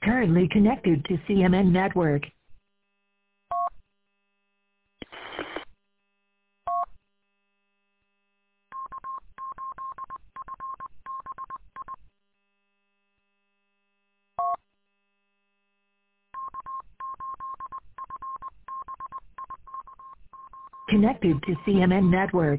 Currently connected to CMN network. Connected to CMN network.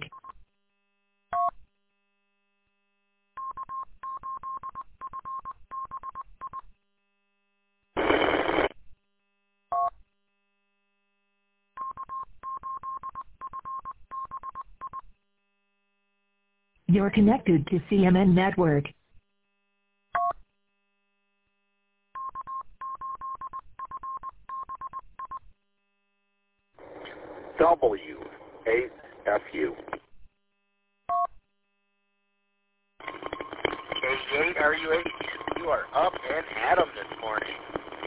You're connected to CMN network. WAFU. K8 RUH, you are up and at 'em this morning.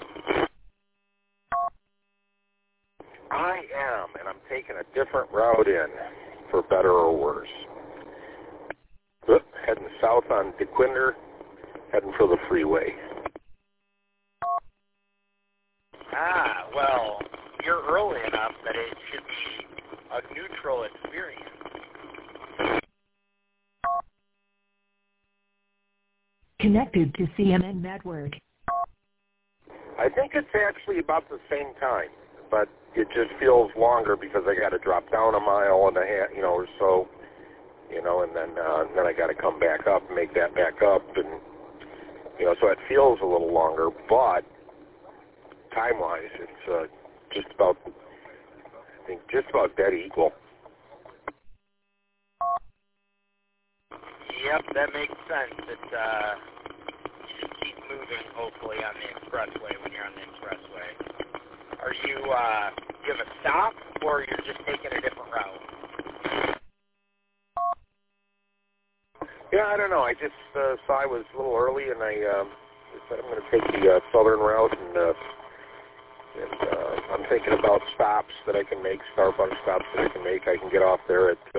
I am, and I'm taking a different route in, for better or worse. Heading south on DeQuinder, heading for the freeway. Well, you're early enough that it should be a neutral experience. Connected to CMN network. I think it's actually about the same time, but it just feels longer because I got to drop down a mile and a half, or so, and then I got to come back up and make that back up, and so it feels a little longer, but time-wise, it's just about dead equal. Yep, that makes sense. You should keep moving, hopefully, on the expressway when you're on the expressway. Are you, do you have a stop, or you're just taking a different route? Yeah, I don't know. I just saw I was a little early, and I said I'm going to take the southern route, and I'm thinking about stops that I can make, Starbucks stops that I can make. I can get off there at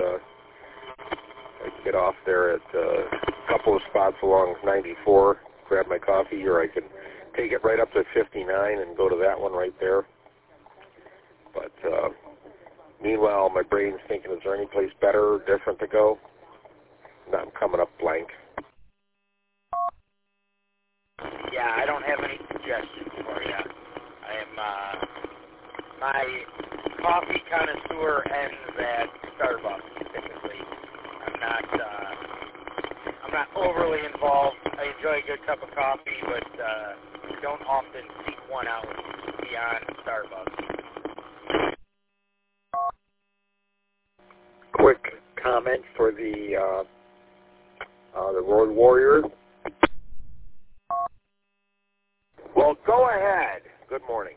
a couple of spots along 94, grab my coffee, or I can take it right up to 59 and go to that one right there. But meanwhile, my brain's thinking, is there any place better or different to go? No, I'm coming up blank. Yeah, I don't have any suggestions for you. I am, my coffee connoisseur ends at Starbucks, typically. I'm not overly involved. I enjoy a good cup of coffee, but don't often seek one out beyond Starbucks. Quick comment for the Road Warrior. Well, go ahead. Good morning.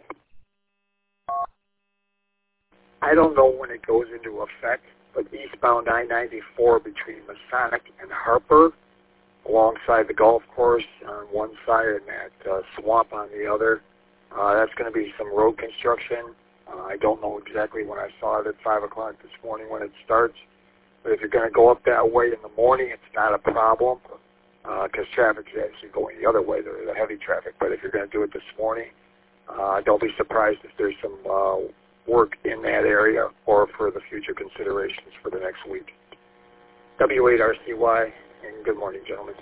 I don't know when it goes into effect, but eastbound I-94 between Masonic and Harper, alongside the golf course on one side and that swamp on the other, that's going to be some road construction. I don't know exactly when. I saw it at 5 o'clock this morning when it starts. But if you're going to go up that way in the morning, it's not a problem because traffic is actually going the other way, the heavy traffic. But if you're going to do it this morning, don't be surprised if there's some work in that area or for the future considerations for the next week. W8RCY, and good morning, gentlemen.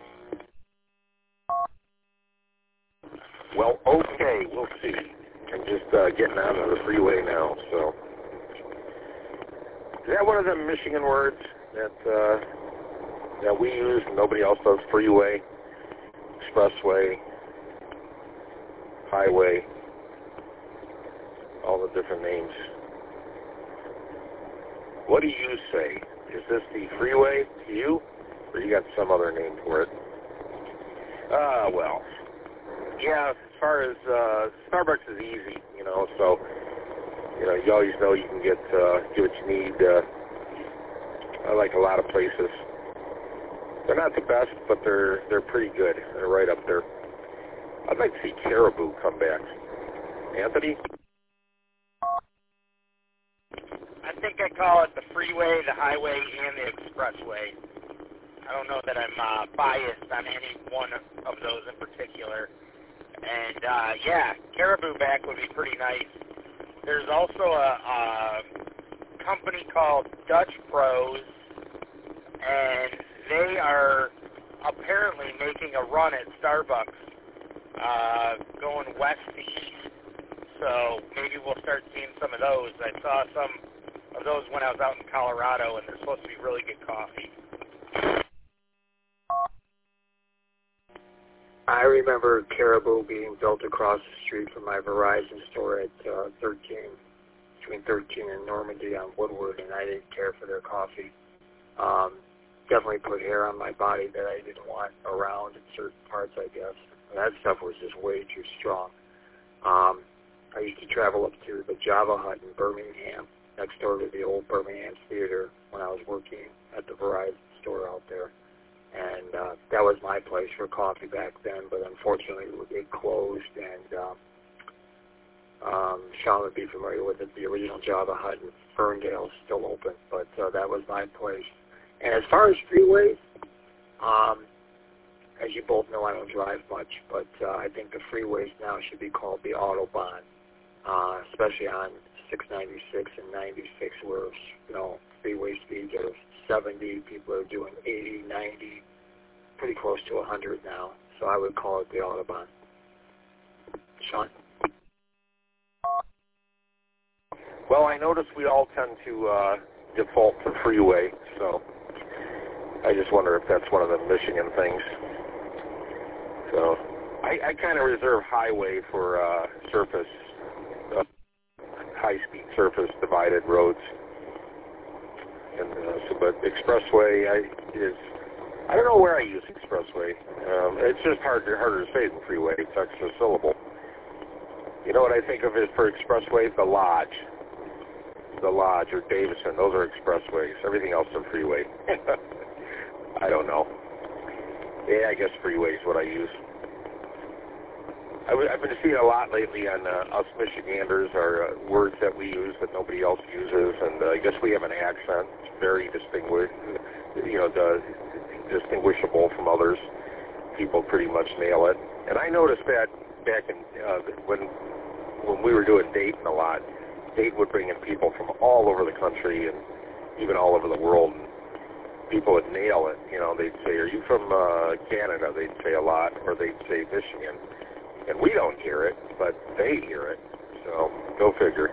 Well, okay, we'll see. I'm just getting out of the freeway now, so. Is that one of the Michigan words that we use and nobody else does? Freeway, expressway, highway, all the different names. What do you say? Is this the freeway to you, or you got some other name for it? Well, yeah, as far as Starbucks is easy, so you always know you can get what you need. I like a lot of places. They're not the best, but they're pretty good. They're right up there. I'd like to see Caribou come back. Anthony? I think I call it the freeway, the highway, and the expressway. I don't know that I'm biased on any one of those in particular. And, yeah, Caribou back would be pretty nice. There's also a company called Dutch Bros, and they are apparently making a run at Starbucks going west to east. So maybe we'll start seeing some of those. I saw some of those when I was out in Colorado, and they're supposed to be really good coffee. I remember Caribou being built across the street from my Verizon store at between 13 and Normandy on Woodward, and I didn't care for their coffee. Definitely put hair on my body that I didn't want around in certain parts, I guess. And that stuff was just way too strong. I used to travel up to the Java Hut in Birmingham, next door to the old Birmingham Theater, when I was working at the Verizon store out there. And that was my place for coffee back then, but unfortunately it closed, and Sean would be familiar with it. The original Java Hut in Ferndale is still open, but that was my place. And as far as freeways, as you both know, I don't drive much, but I think the freeways now should be called the Autobahn, especially on 696 and 96, where, you know, freeway speeds are 70, people are doing 80, 90, pretty close to 100 now. So I would call it the Autobahn. Sean? Well, I notice we all tend to default to freeway, so I just wonder if that's one of the Michigan things. So I kind of reserve highway for surface, high-speed surface divided roads. And but expressway I don't know where I use expressway. It's just harder to say than freeway. It's extra syllable. You know what I think of it for expressway? The Lodge or Davison. Those are expressways. Everything else is a freeway. I don't know. Yeah, I guess freeway is what I use. I've been seeing a lot lately on us Michiganders are words that we use that nobody else uses, and I guess we have an accent. It's very distinguished, distinguishable from others. People pretty much nail it. And I noticed that back in when we were doing Dayton a lot. Dayton would bring in people from all over the country and even all over the world. And people would nail it. You know, they'd say, "Are you from Canada?" They'd say a lot, or they'd say Michigan. And we don't hear it, but they hear it. So, go figure.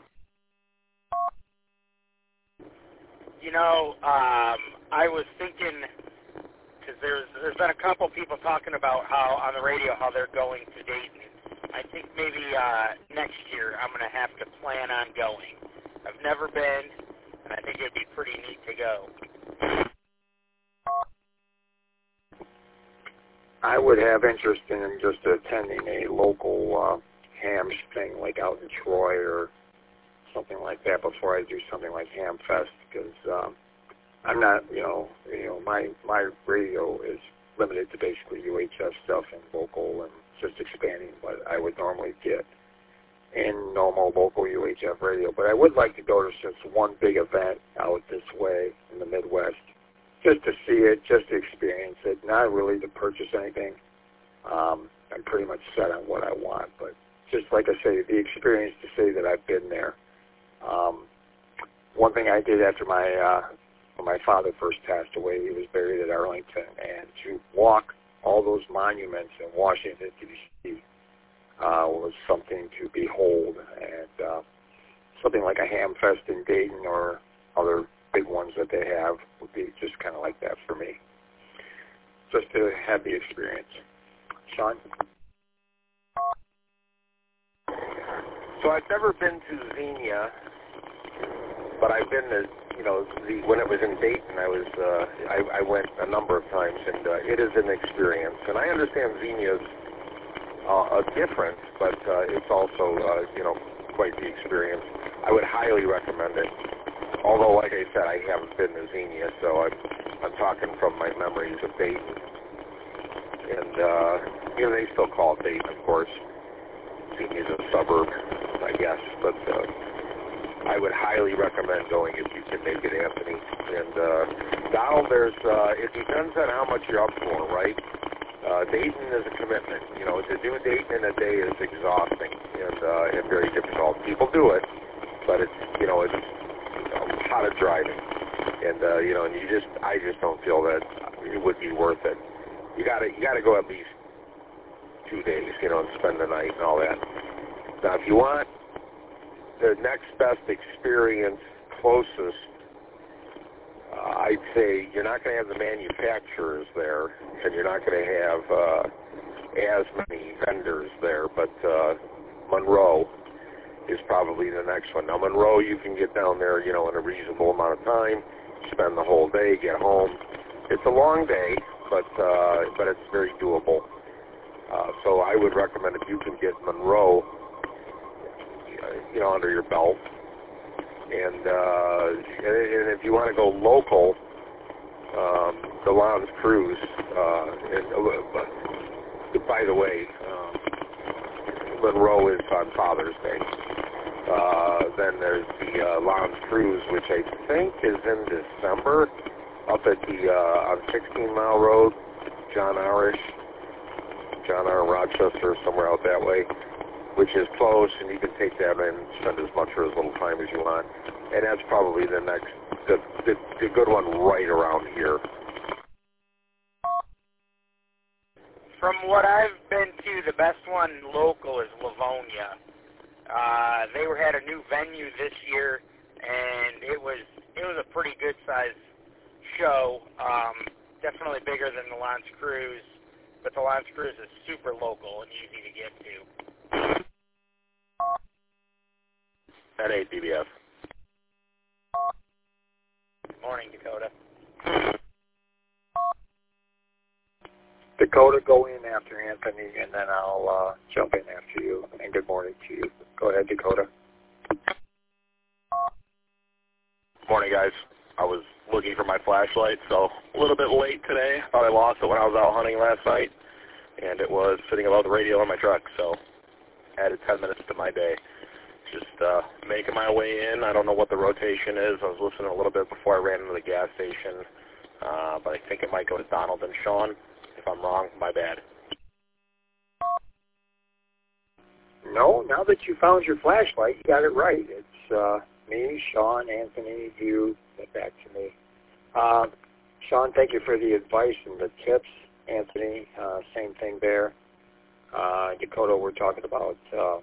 You know, I was thinking, because there's been a couple people talking about how, on the radio, how they're going to Dayton. I think maybe next year I'm going to have to plan on going. I've never been, and I think it'd be pretty neat to go. I would have interest in just attending a local ham thing, like out in Troy or something like that, before I do something like Ham Fest, because I'm not, my radio is limited to basically UHF stuff and local and just expanding what I would normally get in normal local UHF radio. But I would like to go to just one big event out this way in the Midwest, just to see it, just to experience it, not really to purchase anything. I'm pretty much set on what I want, but just like I say, the experience to say that I've been there. One thing I did after when my father first passed away, he was buried at Arlington, and to walk all those monuments in Washington, D.C. Was something to behold, and something like a Ham Fest in Dayton or other big ones that they have would be just kind of like that for me, just to have the experience. Sean? So I've never been to Xenia, but I've been to, when it was in Dayton, I went a number of times, and it is an experience. And I understand Xenia's different, but it's also, quite the experience. I would highly recommend it. Although, like I said, I haven't been to Xenia, so I'm talking from my memories of Dayton. And, they still call it Dayton, of course. Xenia's a suburb, I guess, but I would highly recommend going if you can make it, Anthony. And Donald, it depends on how much you're up for, right? Dayton is a commitment. You know, to do Dayton in a day is exhausting and very difficult. People do it, but it's it's a lot of driving, and I just don't feel that it would be worth it. You gotta go at least 2 days, and spend the night and all that. Now, if you want the next best experience closest, I'd say you're not going to have the manufacturers there, and you're not going to have as many vendors there, but Monroe is probably the next one. Now, Monroe, you can get down there, in a reasonable amount of time, spend the whole day, get home. It's a long day, but it's very doable. So I would recommend if you can get Monroe, under your belt. And if you want to go local, the Lounge Cruise, by the way, Monroe is on Father's Day. Then there's the Lounge Cruise, which I think is in December, up at the on 16 Mile Road, John R. Rochester, somewhere out that way, which is close, and you can take that and spend as much or as little time as you want. And that's probably the next, the good one right around here. From what I've been to, the best one local is Livonia. They had a new venue this year, and it was a pretty good sized show. Definitely bigger than the Lounge Cruise, but the Lounge Cruise is super local and easy to get to. At 8 DBF. Morning, Dakota. Dakota, go in after Anthony, and then I'll jump in after you. And good morning to you. Go ahead, Dakota. Morning, guys. I was looking for my flashlight, so a little bit late today. Thought I lost it when I was out hunting last night, and it was sitting above the radio in my truck, so added 10 minutes to my day. Just making my way in. I don't know what the rotation is. I was listening a little bit before I ran into the gas station, but I think it might go to Donald and Sean. If I'm wrong, my bad. No, now that you found your flashlight, you got it right. It's me, Sean, Anthony, you. Get back to me. Sean, thank you for the advice and the tips. Anthony, same thing there. Dakota, we're talking about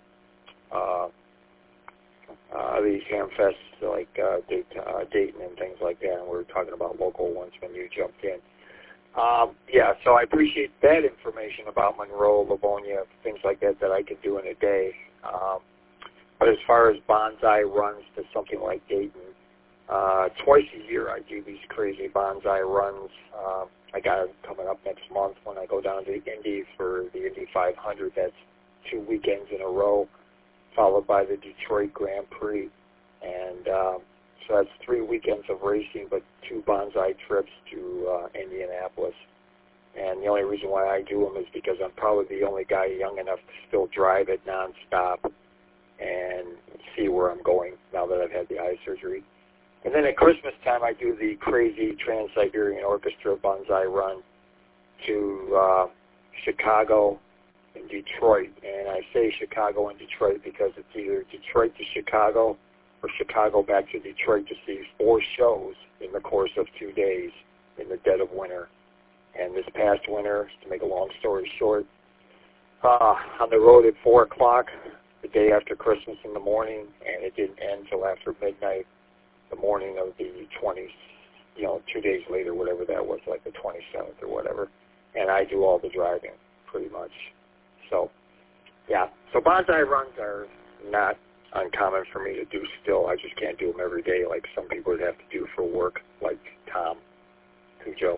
these ham fests like Dayton and things like that, and we're talking about local ones when you jumped in. So I appreciate that information about Monroe, Livonia, things like that I could do in a day. But as far as bonsai runs to something like Dayton, twice a year I do these crazy bonsai runs. I got it coming up next month when I go down to Indy for the Indy 500. That's 2 weekends in a row, followed by the Detroit Grand Prix. And so that's 3 weekends of racing, but 2 bonsai trips to Indianapolis. And the only reason why I do them is because I'm probably the only guy young enough to still drive it nonstop and see where I'm going now that I've had the eye surgery. And then at Christmas time, I do the crazy Trans-Siberian Orchestra bonsai run to Chicago and Detroit. And I say Chicago and Detroit because it's either Detroit to Chicago or Chicago back to Detroit to see 4 shows in the course of 2 days in the dead of winter. And this past winter, to make a long story short, on the road at 4 o'clock the day after Christmas in the morning, and it didn't end till after midnight the morning of the 20th, 2 days later, whatever that was, like the 27th or whatever. And I do all the driving, pretty much. So, yeah. So bonsai runs are not uncommon for me to do still. I just can't do them every day like some people would have to do for work, like Tom Cujo.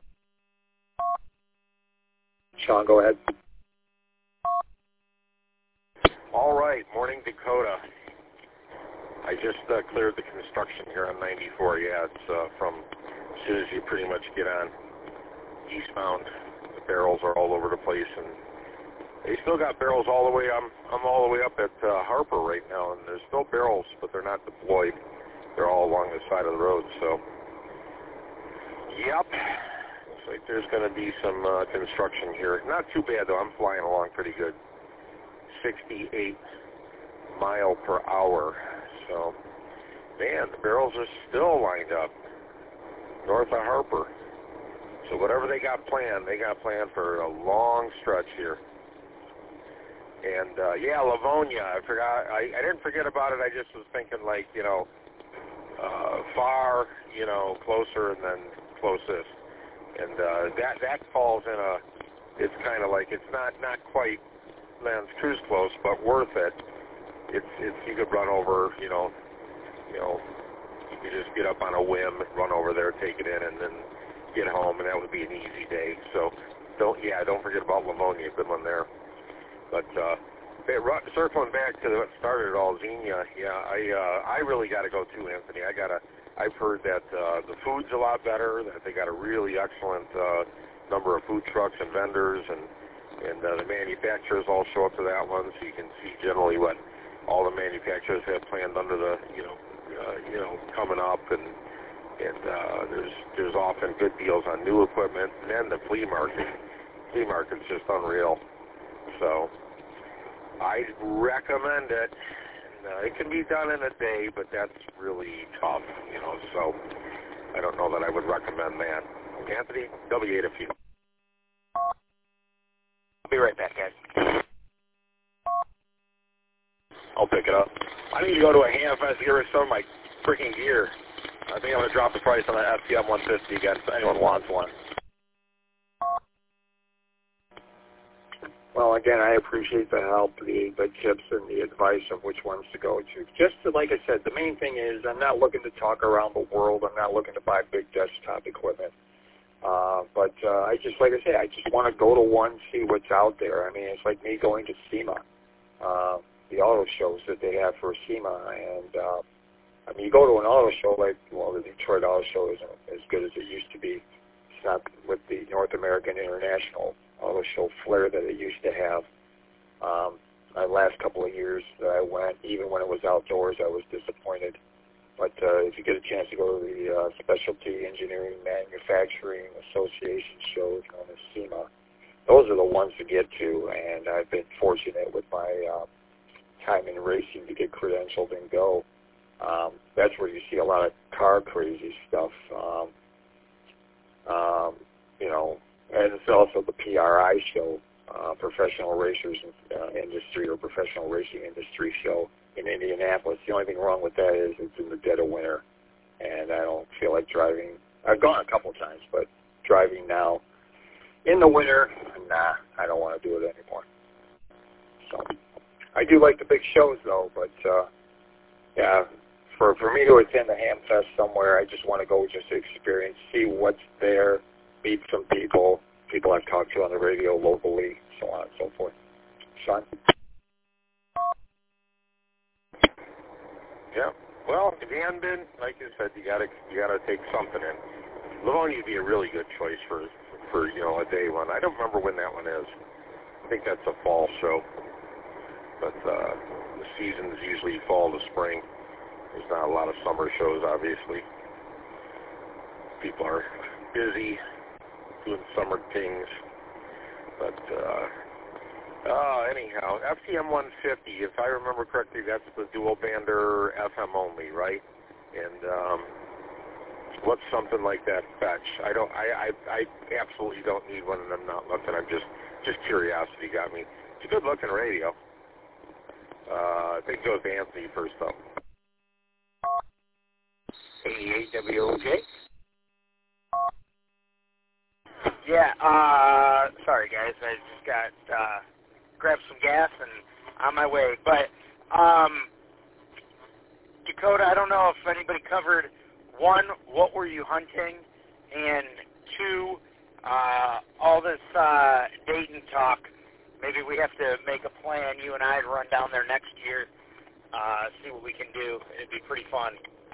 Sean, go ahead. All right, morning, Dakota. I just cleared the construction here on 94. Yeah, it's from as soon as you pretty much get on eastbound, the barrels are all over the place, and they still got barrels all the way. I'm all the way up at Harper right now, and there's still barrels, but they're not deployed. They're all along the side of the road. So, yep. like there's going to be some construction here. Not too bad, though. I'm flying along pretty good. 68 mile per hour. So, man, the barrels are still lined up north of Harper. So whatever they got planned for a long stretch here. And, yeah, Livonia, I forgot. I didn't forget about it. I just was thinking, like, you know, far, you know, closer and then closest. And that falls in a, it's kind of like, it's not quite Lance Cruise close, but worth it. It's you could run over, you could just get up on a whim, run over there, take it in, and then get home, and that would be an easy day. So don't forget about Livonia, good one there. But circling back to what started it all, Xenia. Yeah, I really got to go too, Anthony. I've heard that the food's a lot better. That they got a really excellent number of food trucks and vendors, and the manufacturers all show up to that one, so you can see generally what all the manufacturers have planned under the coming up, and there's often good deals on new equipment, and then the flea market. Flea market's just unreal. So I recommend it. It can be done in a day, but that's really tough, so I don't know that I would recommend that. Anthony, W8 a few. I'll be right back, guys. I'll pick it up. I need to go to a Ham Fest to get rid of some of my freaking gear. I think I'm going to drop the price on the FTM 150 again if anyone wants one. Well, again, I appreciate the help, the tips, and the advice of which ones to go to. Just like I said, the main thing is I'm not looking to talk around the world. I'm not looking to buy big desktop equipment. But I just want to go to one, see what's out there. I mean, it's like me going to SEMA, the auto shows that they have for SEMA. And, I mean, you go to an auto show the Detroit Auto Show isn't as good as it used to be. It's not with the North American International Auto Show flair that it used to have. The last couple of years that I went, even when it was outdoors, I was disappointed. But if you get a chance to go to the Specialty Engineering Manufacturing Association shows known as SEMA, those are the ones to get to, and I've been fortunate with my time in racing to get credentialed and go. That's where you see a lot of car crazy stuff, and it's also the PRI show, Professional Racers Industry or Professional Racing Industry show in Indianapolis. The only thing wrong with that is it's in the dead of winter, and I don't feel like driving. I've gone a couple of times, but driving now in the winter, nah, I don't want to do it anymore. So I do like the big shows, though, but yeah, for me to attend the Ham Fest somewhere, I just want to go just to experience, see what's there, meet some people I've talked to on the radio locally, so on and so forth. Sean? Yeah. Well, if you haven't been, like you said, you gotta take something in. Livonia would be a really good choice for a day one. I don't remember when that one is. I think that's a fall show, but the season's usually fall to spring. There's not a lot of summer shows, obviously. People are busy doing summer things, but anyhow, FTM 150, if I remember correctly, that's the dual bander FM only, right? And what's something like that fetch? I absolutely don't need one, and I'm not looking. I'm just curiosity got me. It's a good looking radio. I think it goes to Anthony first though. 88 WOJ. Yeah, sorry guys, I just got grabbed some gas and on my way. But Dakota, I don't know if anybody covered, one, what were you hunting, and two, all this Dayton talk. Maybe we have to make a plan, you and I, to run down there next year, see what we can do. It'd be pretty fun.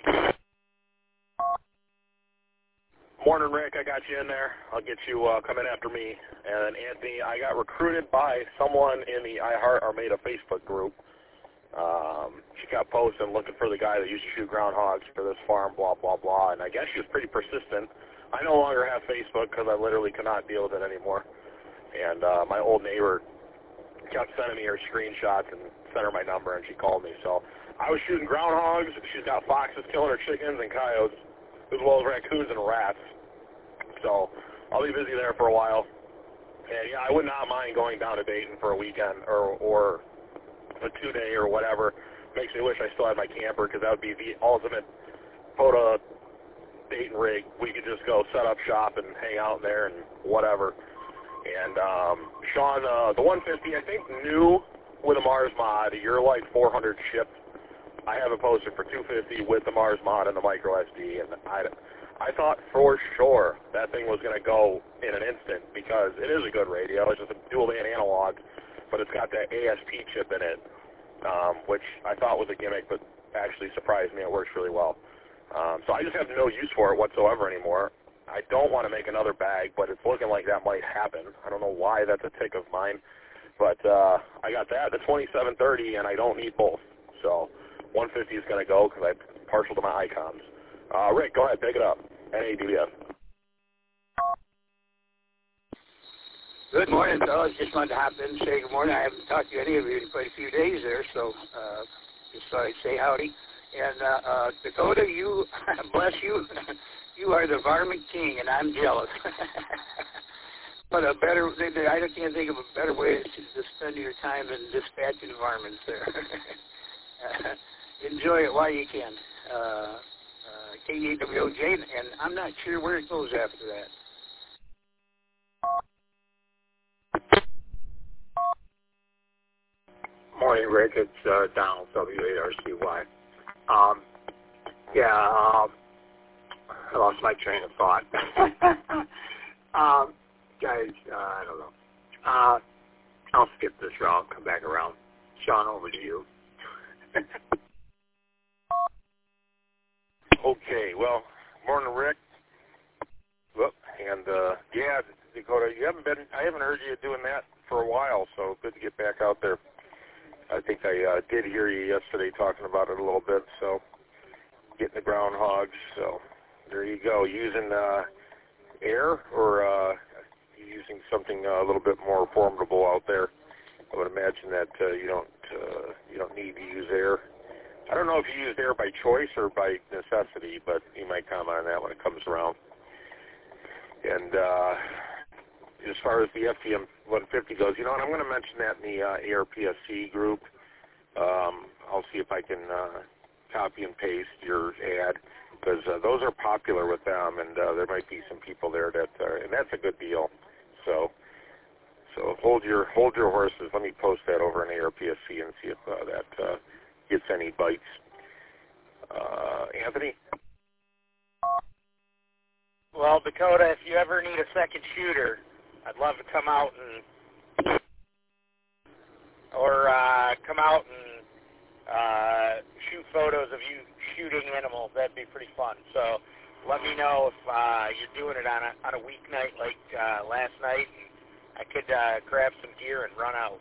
Morning, Rick. I got you in there. I'll get you coming after me. And Anthony, I got recruited by someone in the iHeart Armada Facebook group. She got posted looking for the guy that used to shoot groundhogs for this farm, blah, blah, blah. And I guess she was pretty persistent I no longer have Facebook because I literally cannot deal with it anymore. And my old neighbor kept sending me her screenshots and sent her my number, and she called me. So I was shooting groundhogs. She's got foxes killing her chickens and coyotes, as well as raccoons and rats. So I'll be busy there for a while. And, yeah, I would not mind going down to Dayton for a weekend or a 2-day or whatever. Makes me wish I still had my camper, because that would be the ultimate photo Dayton rig. We could just go set up shop and hang out there and whatever. And, Sean, the 150, I think, new with a Mars mod. You're like 400 shipped. I have it posted for 250 with the Mars mod and the micro SD, and I thought for sure that thing was going to go in an instant, because it is a good radio. It's just a dual band analog, but it's got that ASP chip in it, which I thought was a gimmick, but actually surprised me. It works really well. So I just have no use for it whatsoever anymore. I don't want to make another bag, but it's looking like that might happen. I don't know why that's a tick of mine, but I got that, the 2730, and I don't need both. So 150 is going to go because I'm partial to my icons. Rick, go ahead, pick it up. NADBF. Good morning, fellas. Just wanted to hop in and say good morning. I haven't talked to any of you in quite a few days there, so just thought I'd say howdy. And Dakota, you, bless you, you are the varmint king, and I'm jealous. But I can't think of a better way to spend your time than dispatching varmints there. Enjoy it while you can. KEWOJ, and I'm not sure where it goes after that. Morning, Rick. It's Donald, W8RCY. I lost my train of thought. Guys, I don't know. I'll skip this route, come back around. Sean, over to you. Okay, well, morning, Rick. Whoop, and yeah, Dakota, I haven't heard you doing that for a while, so good to get back out there. I think I did hear you yesterday talking about it a little bit, so getting the groundhogs. So there you go. Using air, or using something a little bit more formidable out there. I would imagine that you don't need to use air. I don't know if you used air by choice or by necessity, but you might comment on that when it comes around. And as far as the FTM 150 goes, and I'm going to mention that in the ARPSC group. I'll see if I can copy and paste your ad, because those are popular with them, and there might be some people there that and that's a good deal. So hold your horses. Let me post that over in ARPSC and see if that gets any bites. Anthony? Well, Dakota, if you ever need a second shooter, I'd love to come out and shoot photos of you shooting animals. That'd be pretty fun. So let me know if you're doing it on a weeknight like last night, and I could grab some gear and run out.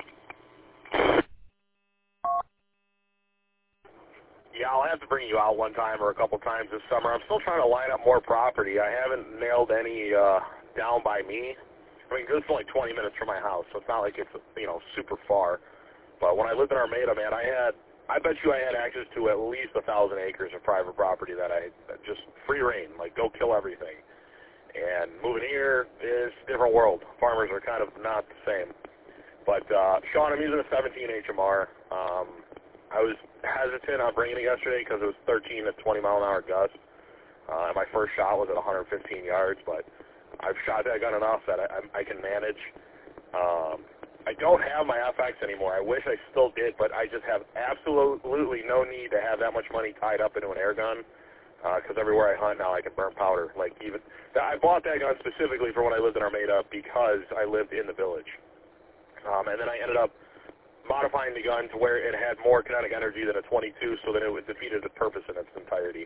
Yeah, I'll have to bring you out one time or a couple times this summer. I'm still trying to line up more property. I haven't nailed any down by me. I mean, this is only 20 minutes from my house, so it's not like it's, super far. But when I lived in Armada, man, I bet you I had access to at least 1,000 acres of private property that I just free reign, like go kill everything. And moving here is a different world. Farmers are kind of not the same. But, Sean, I'm using a 17 HMR. I was hesitant on bringing it yesterday because it was 13 to 20 mile an hour gusts. And my first shot was at 115 yards, but I've shot that gun enough that I can manage. I don't have my FX anymore. I wish I still did, but I just have absolutely no need to have that much money tied up into an air gun, because everywhere I hunt now I can burn powder. I bought that gun specifically for when I lived in Armada because I lived in the village. And then I ended up modifying the gun to where it had more kinetic energy than a 22, so that it would defeated the purpose in its entirety.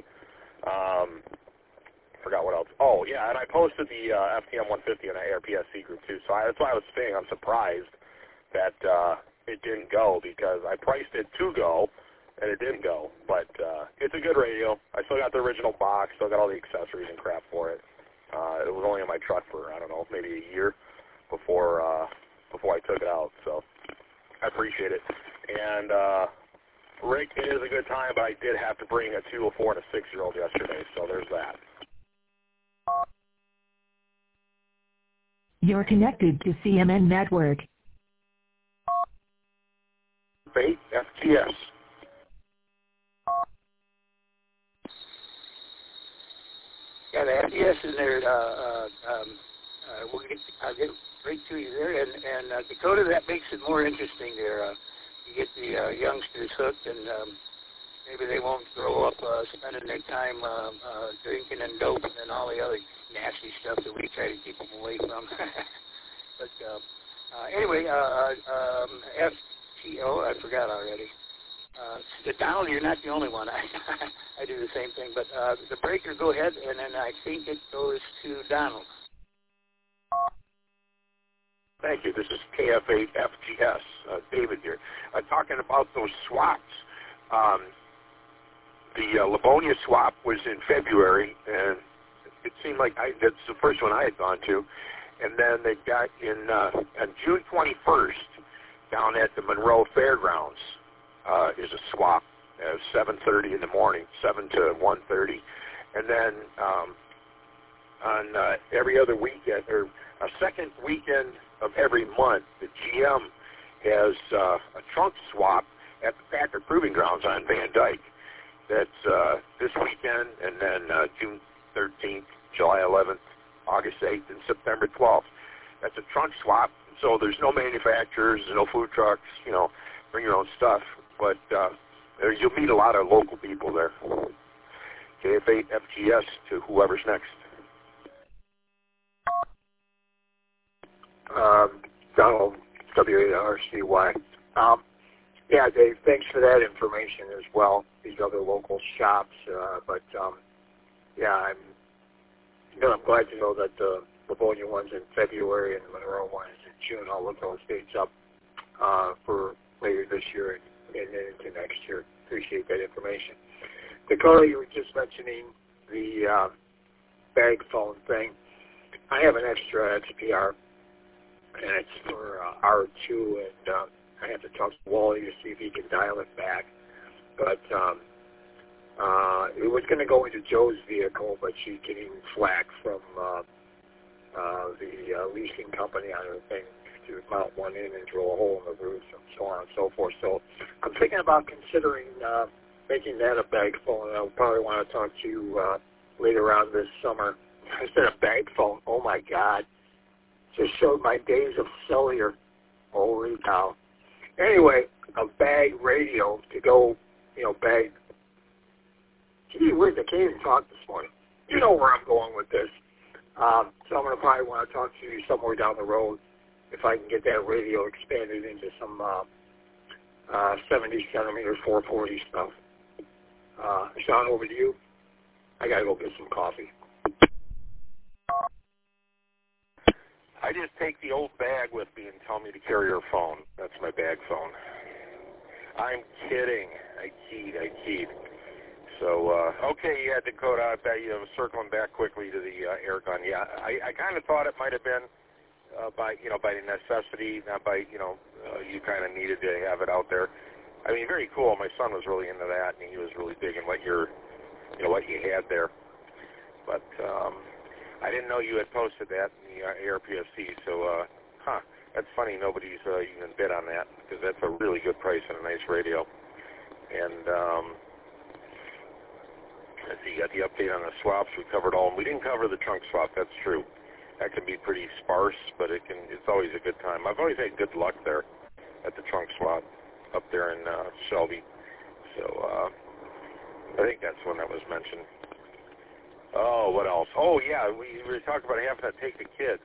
Forgot what else. Oh, yeah, and I posted the FTM 150 in the ARPSC group, too, so that's why I was saying I'm surprised that it didn't go, because I priced it to go, and it didn't go. But it's a good radio. I still got the original box, still got all the accessories and crap for it. in my truck for, I don't know, maybe a year before I took it out. So I appreciate it. And Rick, it is a good time, but I did have to bring a 2, a 4, and a 6-year-old yesterday, so there's that. You're connected to CMN Network. Fate FTS. Yeah, the FTS is there. I'll get right to you there. And Dakota, that makes it more interesting there. You get the youngsters hooked, and maybe they won't grow up spending their time drinking and dope and all the other nasty stuff that we try to keep them away from. But anyway, FTO, I forgot already. Donald, you're not the only one. I do the same thing. But the breaker, go ahead, and then I think it goes to Donald. Thank you. This is KF8FGS, David here. Talking about those swaps. The Livonia swap was in February, and it seemed like that's the first one I had gone to. And then they got on June 21st, down at the Monroe Fairgrounds, is a swap at 7:30 in the morning, 7 to 1:30. And then on every other weekend, or a second weekend of every month, the GM has a trunk swap at the Packard Proving Grounds on Van Dyke. That's this weekend, and then June 13th, July 11th, August 8th, and September 12th. That's a trunk swap, so there's no manufacturers, no food trucks, bring your own stuff. But you'll meet a lot of local people there. KF8FGS to whoever's next. Donald, W8RCY. Yeah, Dave, thanks for that information as well, these other local shops. Yeah, I'm glad to know that the Livonia one's in February and the Monroe one is in June. I'll look those dates up for later this year and then into next year. Appreciate that information. Dakota, you were just mentioning the bag phone thing. I have an extra XPR, and it's for R2, and I have to talk to Wally to see if he can dial it back. But it was going to go into Joe's vehicle, but she's getting flack from the leasing company on her thing to mount one in and drill a hole in the roof and so on and so forth. So I'm thinking about considering making that a bag phone. I'll probably want to talk to you later on this summer. I said a bag phone. Oh, my God. Just showed my days of cellular. Holy cow. Anyway, a bag radio to go, bag. Gee whiz, I can't even talk this morning. You know where I'm going with this. So I'm going to probably want to talk to you somewhere down the road if I can get that radio expanded into some 70 centimeter 440 stuff. Sean, over to you. I got to go get some coffee. I just take the old bag with me and tell me to carry her phone. That's my bag phone. I'm kidding. I keyed. So, okay, yeah, Dakota, I bet you circling back quickly to the air gun. Yeah, I kind of thought it might have been by necessity, not by, you kind of needed to have it out there. I mean, very cool. My son was really into that, and he was really digging what you had there. But I didn't know you had posted that in the ARPSC, so, that's funny. Nobody's even bid on that, because that's a really good price and a nice radio. And, let's see, you got the update on the swaps. We covered all. We didn't cover the trunk swap. That's true. That can be pretty sparse, but it's always a good time. I've always had good luck there at the trunk swap up there in Shelby. So I think that's one that was mentioned. Oh, what else? Oh, yeah, we were talking about having to take the kids.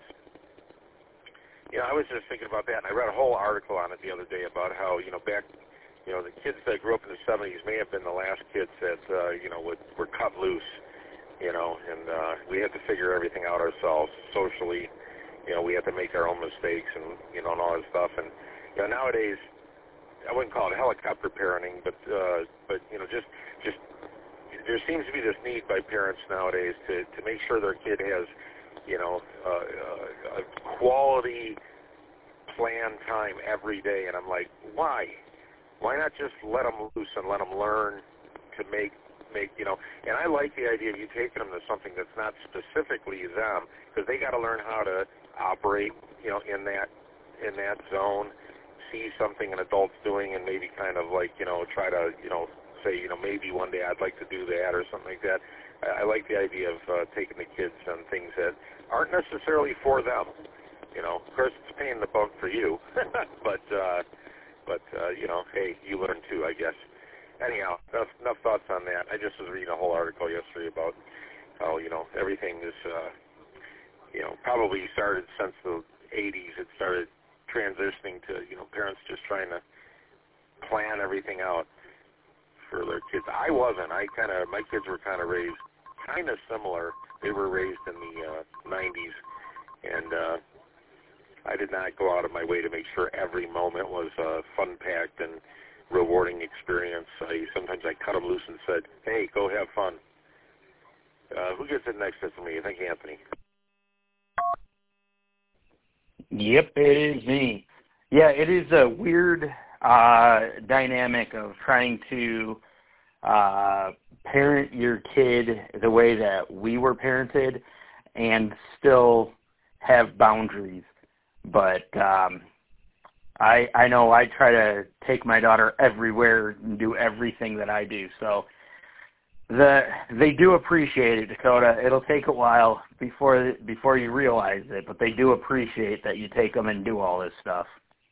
I was just thinking about that, and I read a whole article on it the other day about how, back, the kids that grew up in the 70s may have been the last kids that, were cut loose, and we had to figure everything out ourselves socially. We had to make our own mistakes and, and all that stuff. And, nowadays, I wouldn't call it helicopter parenting, but just there seems to be this need by parents nowadays to make sure their kid has a quality planned time every day, and I'm like, why? Why not just let them loose and let them learn to make, and I like the idea of you taking them to something that's not specifically them, because they got to learn how to operate, in that zone, see something an adult's doing, and maybe kind of like, try to, say, maybe one day I'd like to do that or something like that. I like the idea of taking the kids on things that aren't necessarily for them. Of course, it's a pain in the butt for you, but hey, you learn too, I guess. Anyhow, enough thoughts on that. I just was reading a whole article yesterday about how, everything is, probably started since the 80s. It started transitioning to, parents just trying to plan everything out for their kids. I wasn't. My kids were kind of raised kind of similar. They were raised in the 90s, and I did not go out of my way to make sure every moment was fun-packed and rewarding experience. Sometimes I cut them loose and said, hey, go have fun. Who gets it next to me? I think Anthony. Yep, it is me. Yeah, it is a weird dynamic of trying to parent your kid the way that we were parented and still have boundaries. But I know I try to take my daughter everywhere and do everything that I do. So they do appreciate it, Dakota. It'll take a while before you realize it, but they do appreciate that you take them and do all this stuff.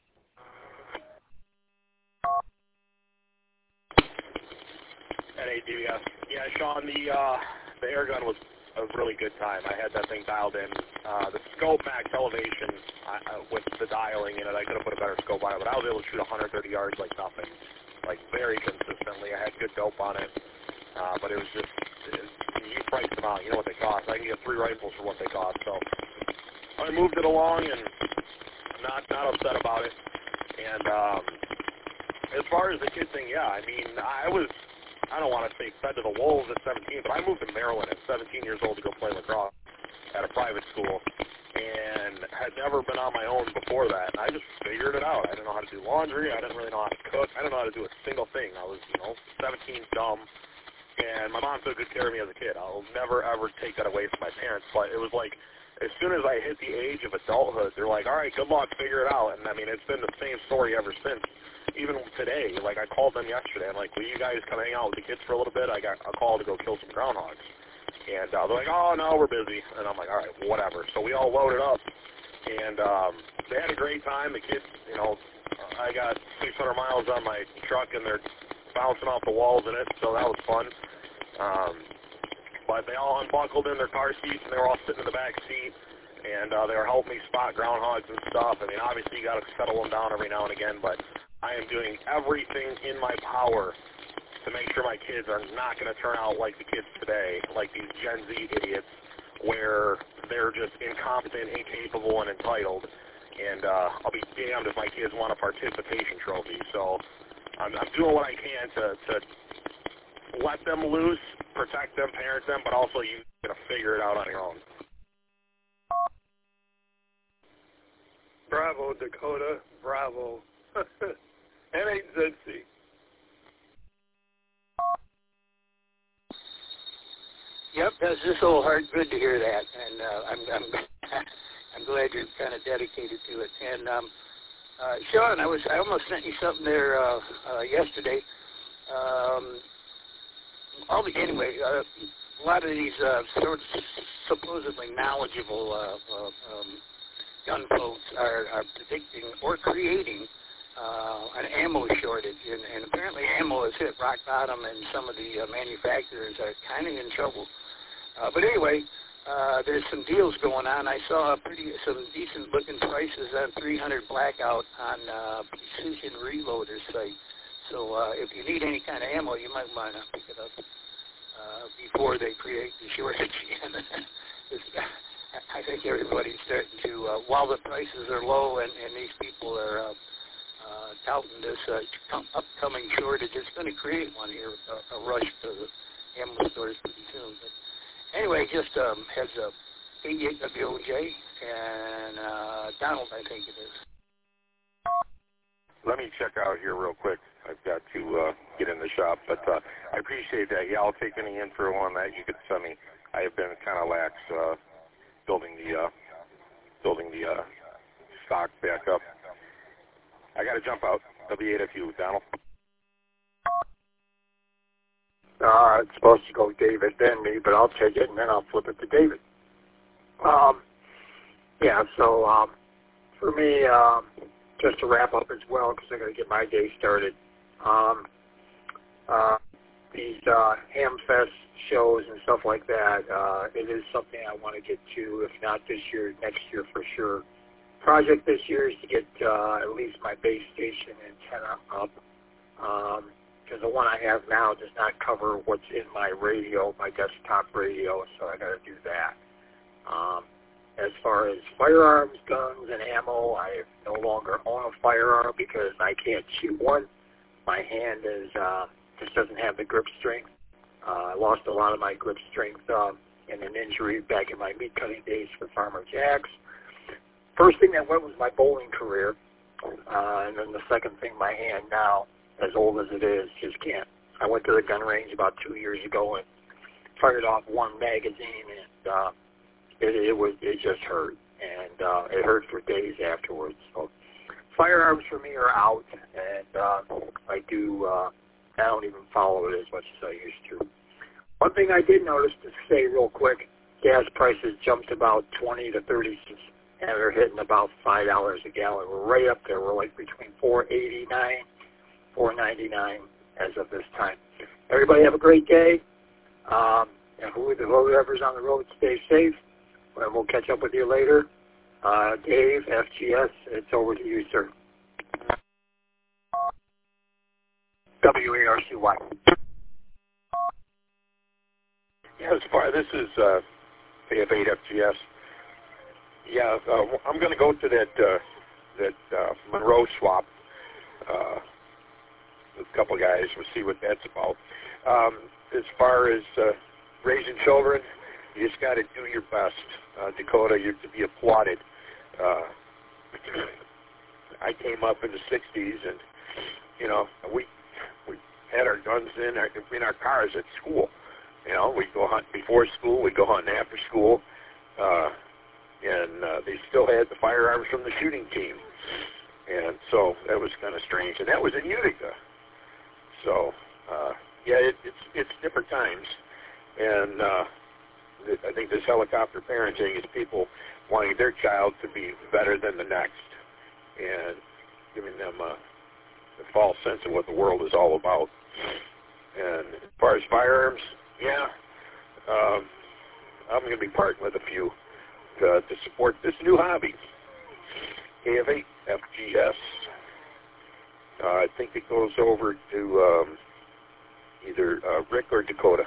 NADS. Yeah, Sean, the air gun was a really good time. I had that thing dialed in. The scope max elevation with the dialing in it, I could have put a better scope on it, but I was able to shoot 130 yards like nothing, like very consistently. I had good dope on it, but it was just, you price them out, you know what they cost. I can get 3 rifles for what they cost, so I moved it along and not upset about it. And as far as the kid thing, yeah, I mean, I don't want to say fed to the wolves at 17, but I moved to Maryland at 17 years old to go play lacrosse at a private school and had never been on my own before that. And I just figured it out. I didn't know how to do laundry. I didn't really know how to cook. I didn't know how to do a single thing. I was, 17, dumb, and my mom took good care of me as a kid. I'll never, ever take that away from my parents. But it was like as soon as I hit the age of adulthood, they're like, all right, good luck, figure it out. And, I mean, it's been the same story ever since. Even today, like I called them yesterday. I'm like, will you guys come hang out with the kids for a little bit? I got a call to go kill some groundhogs. And they're like, oh, no, we're busy. And I'm like, all right, whatever. So we all loaded up. And they had a great time. The kids, I got 600 miles on my truck, and they're bouncing off the walls in it. So that was fun. But they all unbuckled in their car seats, and they were all sitting in the back seat. And they were helping me spot groundhogs and stuff. I mean, obviously you got to settle them down every now and again, but I am doing everything in my power to make sure my kids are not going to turn out like the kids today, like these Gen Z idiots, where they're just incompetent, incapable, and entitled. And I'll be damned if my kids want a participation trophy. So I'm doing what I can to let them loose, protect them, parent them, but also you're going to figure it out on your own. Bravo, Dakota. Bravo. NHZC. Yep, that's just so hard. Good to hear that, and I'm glad you're kind of dedicated to it. And Sean, I almost sent you something there yesterday. Anyway, a lot of these sort of supposedly knowledgeable gun folks are predicting or creating an ammo shortage, and apparently ammo has hit rock bottom, and some of the manufacturers are kind of in trouble. But anyway, there's some deals going on. I saw some decent-looking prices on 300 Blackout on Precision Reloader site. So if you need any kind of ammo, you might want to pick it up before they create the shortage again. I think everybody's starting to, while the prices are low and these people are touting this upcoming shortage, it's going to create one here, a rush to the ammo stores pretty soon. But anyway, just heads up. 88WOJ, and Donald, I think it is. Let me check out here real quick. I've got to get in the shop, but I appreciate that. Yeah, I'll take any info on that you could send me. I have been kind of lax building the stock back up. I got to jump out. W8FU, Donald. It's supposed to go David, then me, but I'll take it, and then I'll flip it to David. For me, just to wrap up as well, because I got to get my day started, these Hamfest shows and stuff like that, it is something I want to get to, if not this year, next year for sure. Project this year is to get at least my base station antenna up, because the one I have now does not cover what's in my radio, my desktop radio, so I got to do that. As far as firearms, guns, and ammo, I no longer own a firearm because I can't shoot one. My hand is just doesn't have the grip strength. I lost a lot of my grip strength in an injury back in my meat cutting days for Farmer Jack's. First thing that went was my bowling career, and then the second thing, my hand now, as old as it is, just can't. I went to the gun range about 2 years ago and fired off one magazine, and it just hurt, and it hurt for days afterwards. So firearms for me are out, and I don't even follow it as much as I used to. One thing I did notice, to say real quick, gas prices jumped about 20 to 30 cents, and they're hitting about $5 a gallon. We're right up there. We're like between $4.89, $4.99 as of this time. Everybody have a great day. And whoever's on the road, stay safe. And we'll catch up with you later. Dave, FGS, it's over to you, sir. WARCY. Yeah, as far this is AF8FGS. Yeah, I'm going to go to that Monroe swap with a couple guys. We'll see what that's about. As far as raising children, you just got to do your best. Dakota, you're to be applauded. I came up in the 60s, and, you know, we had our guns in our cars at school. You know, we'd go hunting before school, we'd go hunting after school, and they still had the firearms from the shooting team. And so that was kind of strange. And that was in Utica. So, yeah, it's different times. And I think this helicopter parenting is people wanting their child to be better than the next and giving them a false sense of what the world is all about. And as far as firearms, yeah, I'm going to be parting with a few to support this new hobby. AF8FGS. I think it goes over to either Rick or Dakota.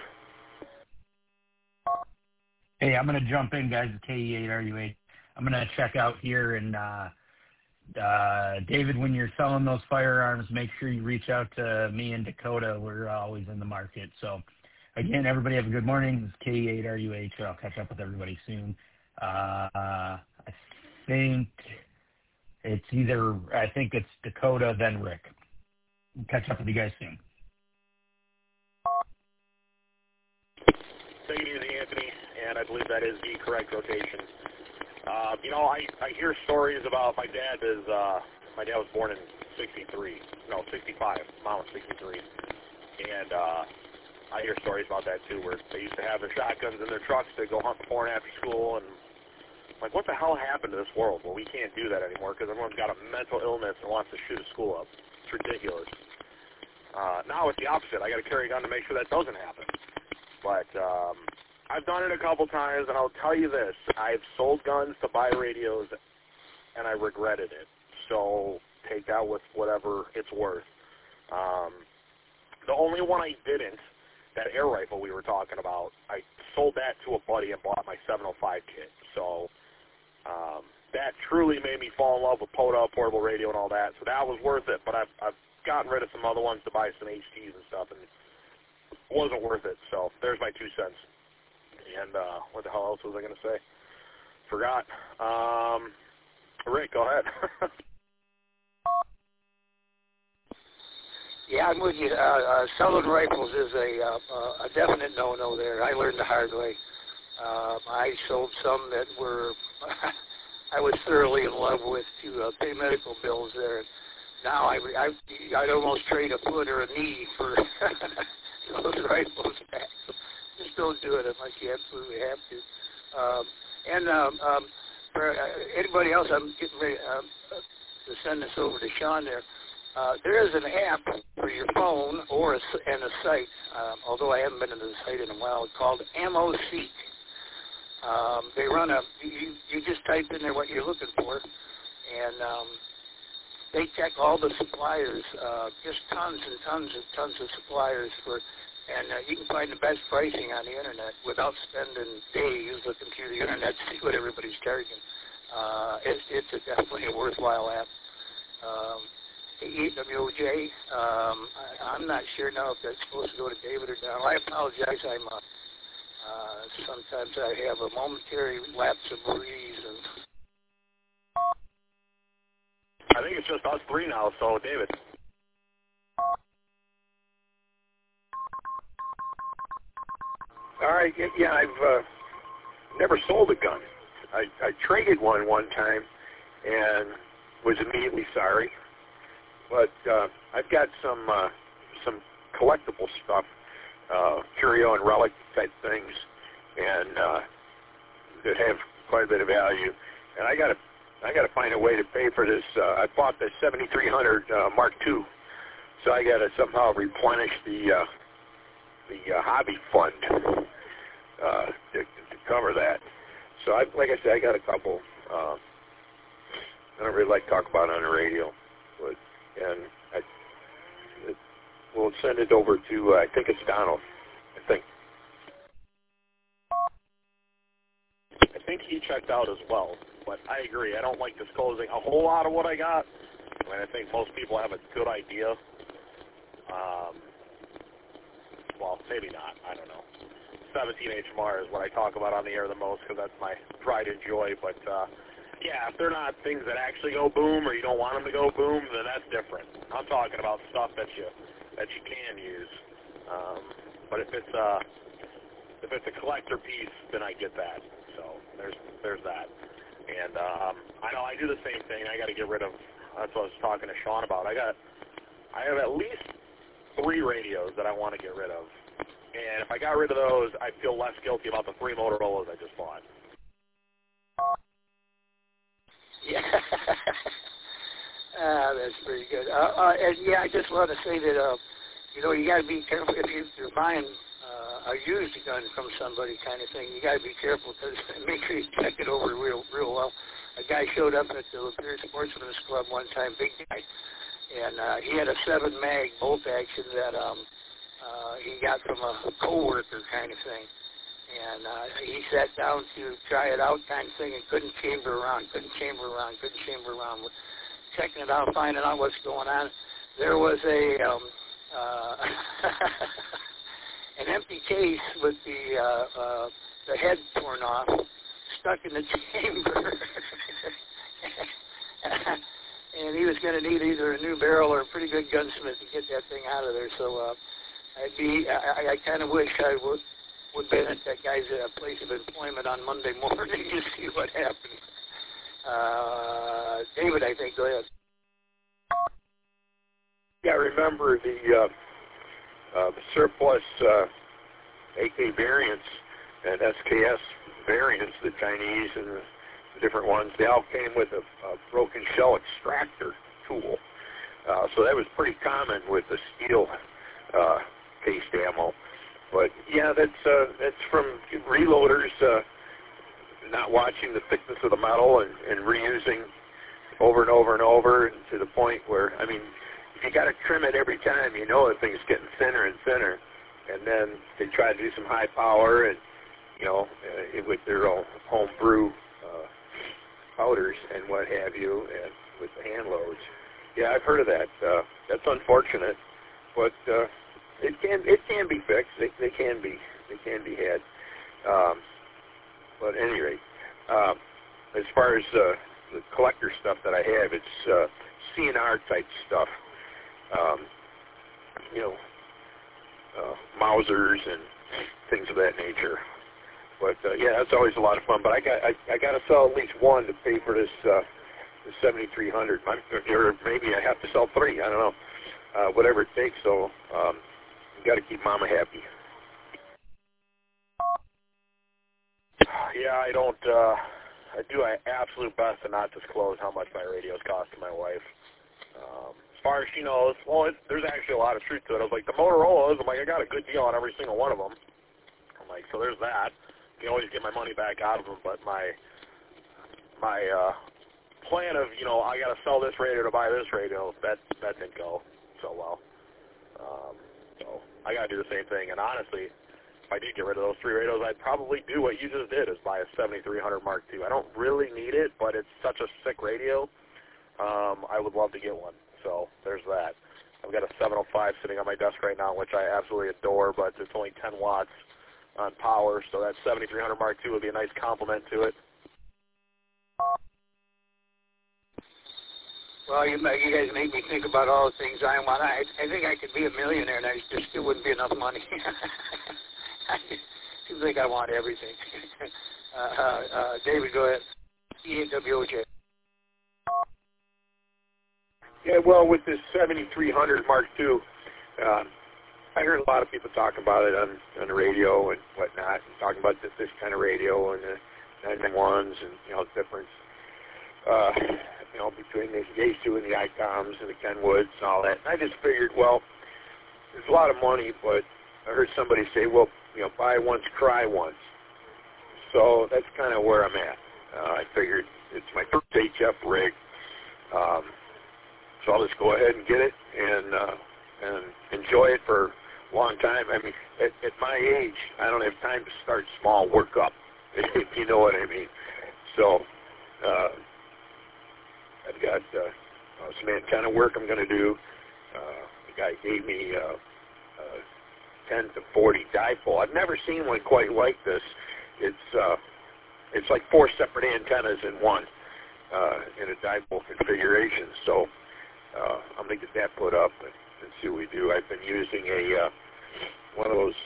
Hey, I'm going to jump in, guys. It's KE8RU8. I'm going to check out here. And David, when you're selling those firearms, make sure you reach out to me and Dakota. We're always in the market. So, again, everybody have a good morning. This is KE8RU8. I'll catch up with everybody soon. I think it's Dakota, then Rick. We'll catch up with you guys soon. Take it easy, Anthony, and I believe that is the correct rotation. You know, I hear stories about my dad was born in 65, Mom was 63, and I hear stories about that too, where they used to have their shotguns in their trucks to go hunt before and after school, and like, what the hell happened to this world? Well, we can't do that anymore because everyone's got a mental illness and wants to shoot a school up. It's ridiculous. Now it's the opposite. I got to carry a gun to make sure that doesn't happen. But I've done it a couple times, and I'll tell you this. I've sold guns to buy radios, and I regretted it. So take that with whatever it's worth. The only one I didn't, that air rifle we were talking about, I sold that to a buddy and bought my 705 kit. So that truly made me fall in love with POTA, portable radio, and all that. So that was worth it. But I've gotten rid of some other ones to buy some HTs and stuff, and it wasn't worth it. So there's my 2 cents. And what the hell else was I going to say? forgot. Rick, go ahead. Yeah, I'm with you. Selling rifles is a definite no-no there. I learned the hard way. I sold some that were I was thoroughly in love with to pay medical bills there. Now I'd almost trade a foot or a knee for those rifles back. Just don't do it unless you absolutely have to. For anybody else, I'm getting ready to send this over to Sean there. There is an app for your phone and a site, although I haven't been to the site in a while, called Ammo Seek. They run you just type in there what you're looking for, and they check all the suppliers, just tons and tons of suppliers and you can find the best pricing on the internet without spending days looking through the internet to see what everybody's charging. It's definitely a worthwhile app. EWOJ, I'm not sure now if that's supposed to go to David or down. I apologize. Sometimes I have a momentary lapse of reason. I think it's just us three now, so David. All right, yeah, I've never sold a gun. I traded one time and was immediately sorry. But I've got some collectible stuff, curio and relic type things, and that have quite a bit of value. And I gotta find a way to pay for this. I bought the 7300 Mark II, so I gotta somehow replenish the hobby fund to cover that. So like I said, I got a couple. I don't really like to talk about it on the radio, but we'll send it over to I think it's Donald. I think he checked out as well, but I agree. I don't like disclosing a whole lot of what I got. I think most people have a good idea. Well, maybe not. I don't know. 17 HMR is what I talk about on the air the most because that's my pride and joy. But yeah, if they're not things that actually go boom or you don't want them to go boom, then that's different. I'm talking about stuff that you can use. But if it's a collector piece, then I get that. So there's that. And I know I do the same thing. I got to get rid of. That's what I was talking to Sean about. I have at least 3 radios that I want to get rid of. And if I got rid of those, I'd feel less guilty about the 3 Motorola's I just bought. Yeah. That's pretty good. And yeah, I just want to say that, you got to be careful if you're buying a used gun from somebody kind of thing. You got to be careful because make sure you check it over real well. A guy showed up at the Lapeer Sportsman's Club one time, big guy, and he had a 7-mag bolt action that he got from a coworker kind of thing. And he sat down to try it out kind of thing and couldn't chamber around. Checking it out, finding out what's going on. There was an empty case with the head torn off, stuck in the chamber. And he was going to need either a new barrel or a pretty good gunsmith to get that thing out of there. So I kind of wish I would been at that guy's place of employment on Monday morning to see what happened. David, I think, go ahead. Yeah, I remember the surplus AK variants and SKS variants, the Chinese and the different ones. They all came with a broken shell extractor tool. So that was pretty common with the steel cased ammo. But yeah, that's from reloaders not watching the thickness of the metal and reusing over and over and over, and to the point where, I mean, if you got to trim it every time, you know the thing's getting thinner and thinner. And then they try to do some high power and, with their own home brew powders and what have you, and with the hand loads. Yeah, I've heard of that. That's unfortunate, but it can be fixed. They can be had. But at any rate, as far as the collector stuff that I have, it's CNR type stuff. Mausers and things of that nature. But yeah, that's always a lot of fun. But I got to sell at least one to pay for this the 7300. Or maybe I have to sell 3. I don't know. Whatever it takes. So you got to keep Mama happy. Yeah, I don't. I do my absolute best to not disclose how much my radios cost to my wife. As far as she knows, well, there's actually a lot of truth to it. I was like, the Motorola's, I'm like, I got a good deal on every single one of them. I'm like, so there's that. You can always get my money back out of them, but my plan of, I got to sell this radio to buy this radio, that didn't go so well. So I got to do the same thing. And honestly, if I did get rid of those 3 radios, I'd probably do what you just did, is buy a 7300 Mark II. I don't really need it, but it's such a sick radio. I would love to get one. So there's that. I've got a 705 sitting on my desk right now, which I absolutely adore, but it's only 10 watts on power, so that 7300 Mark II would be a nice complement to it. Well, you guys make me think about all the things I want. I think I could be a millionaire, and there still wouldn't be enough money. Seems like I want everything. David, go ahead. EWOJ. Yeah, well, with this 7300 Mark II, I heard a lot of people talk about it on the radio and whatnot, and talking about this kind of radio and the 991s and, the difference, between the Yaesu and the ICOMs and the Kenwoods and all that. And I just figured, well, there's a lot of money, but I heard somebody say, well, buy once, cry once. So that's kind of where I'm at. I figured it's my first HF rig. So I'll just go ahead and get it and enjoy it for a long time. I mean, at my age, I don't have time to start small, work up, if you know what I mean. So I've got some antenna work I'm going to do. The guy gave me 10 to 40 dipole. I've never seen one quite like this. It's like 4 separate antennas in one in a dipole configuration. So I'm going to get that put up and see what we do. I've been using one of those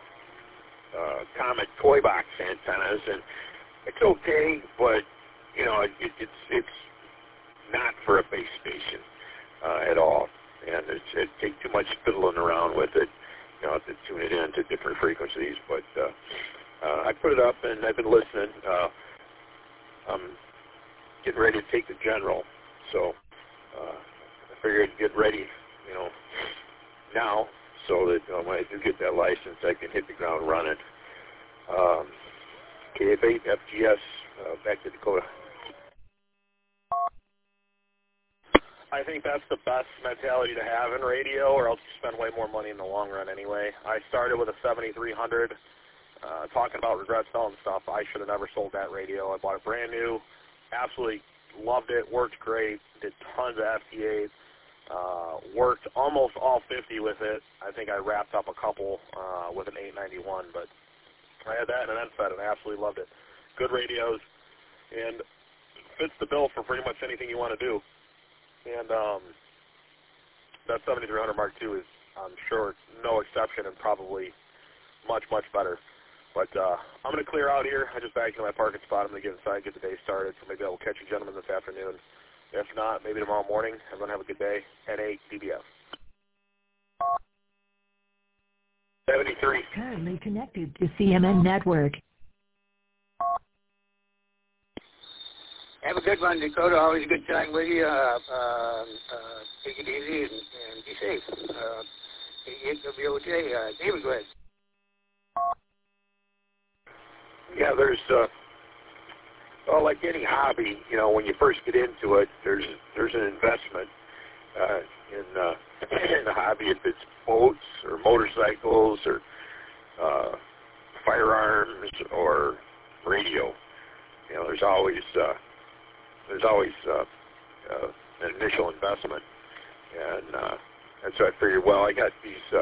Comet toy box antennas, and it's okay, but it's not for a base station at all, and it takes too much fiddling around with it, to tune it in to different frequencies. But I put it up, and I've been listening. I'm getting ready to take the general, so I figured I'd get ready, now, so that when I do get that license, I can hit the ground running. KF8 FGS, back to Dakota. I think that's the best mentality to have in radio, or else you spend way more money in the long run anyway. I started with a 7300, talking about regrets selling stuff. I should have never sold that radio. I bought it brand new, absolutely loved it, worked great, did tons of FT8s, worked almost all 50 with it. I think I wrapped up a couple with an 891, but I had that and an NFET, and I absolutely loved it. Good radios, and fits the bill for pretty much anything you want to do. And that 7300 Mark II is, I'm sure, no exception, and probably much, much better. But I'm going to clear out here. I just backed into my parking spot. I'm going to get inside, get the day started, so maybe I will catch you gentlemen this afternoon. If not, maybe tomorrow morning. Everyone have a good day. NA DBF. 73. Currently connected to CMN Network. Have a good one, Dakota. Always a good time with you. Take it easy and be safe. WOJ, David, go ahead. Yeah, there's, like any hobby, when you first get into it, there's an investment in the hobby, if it's boats or motorcycles or firearms or radio. There's always an initial investment, and so I figured, well, I got these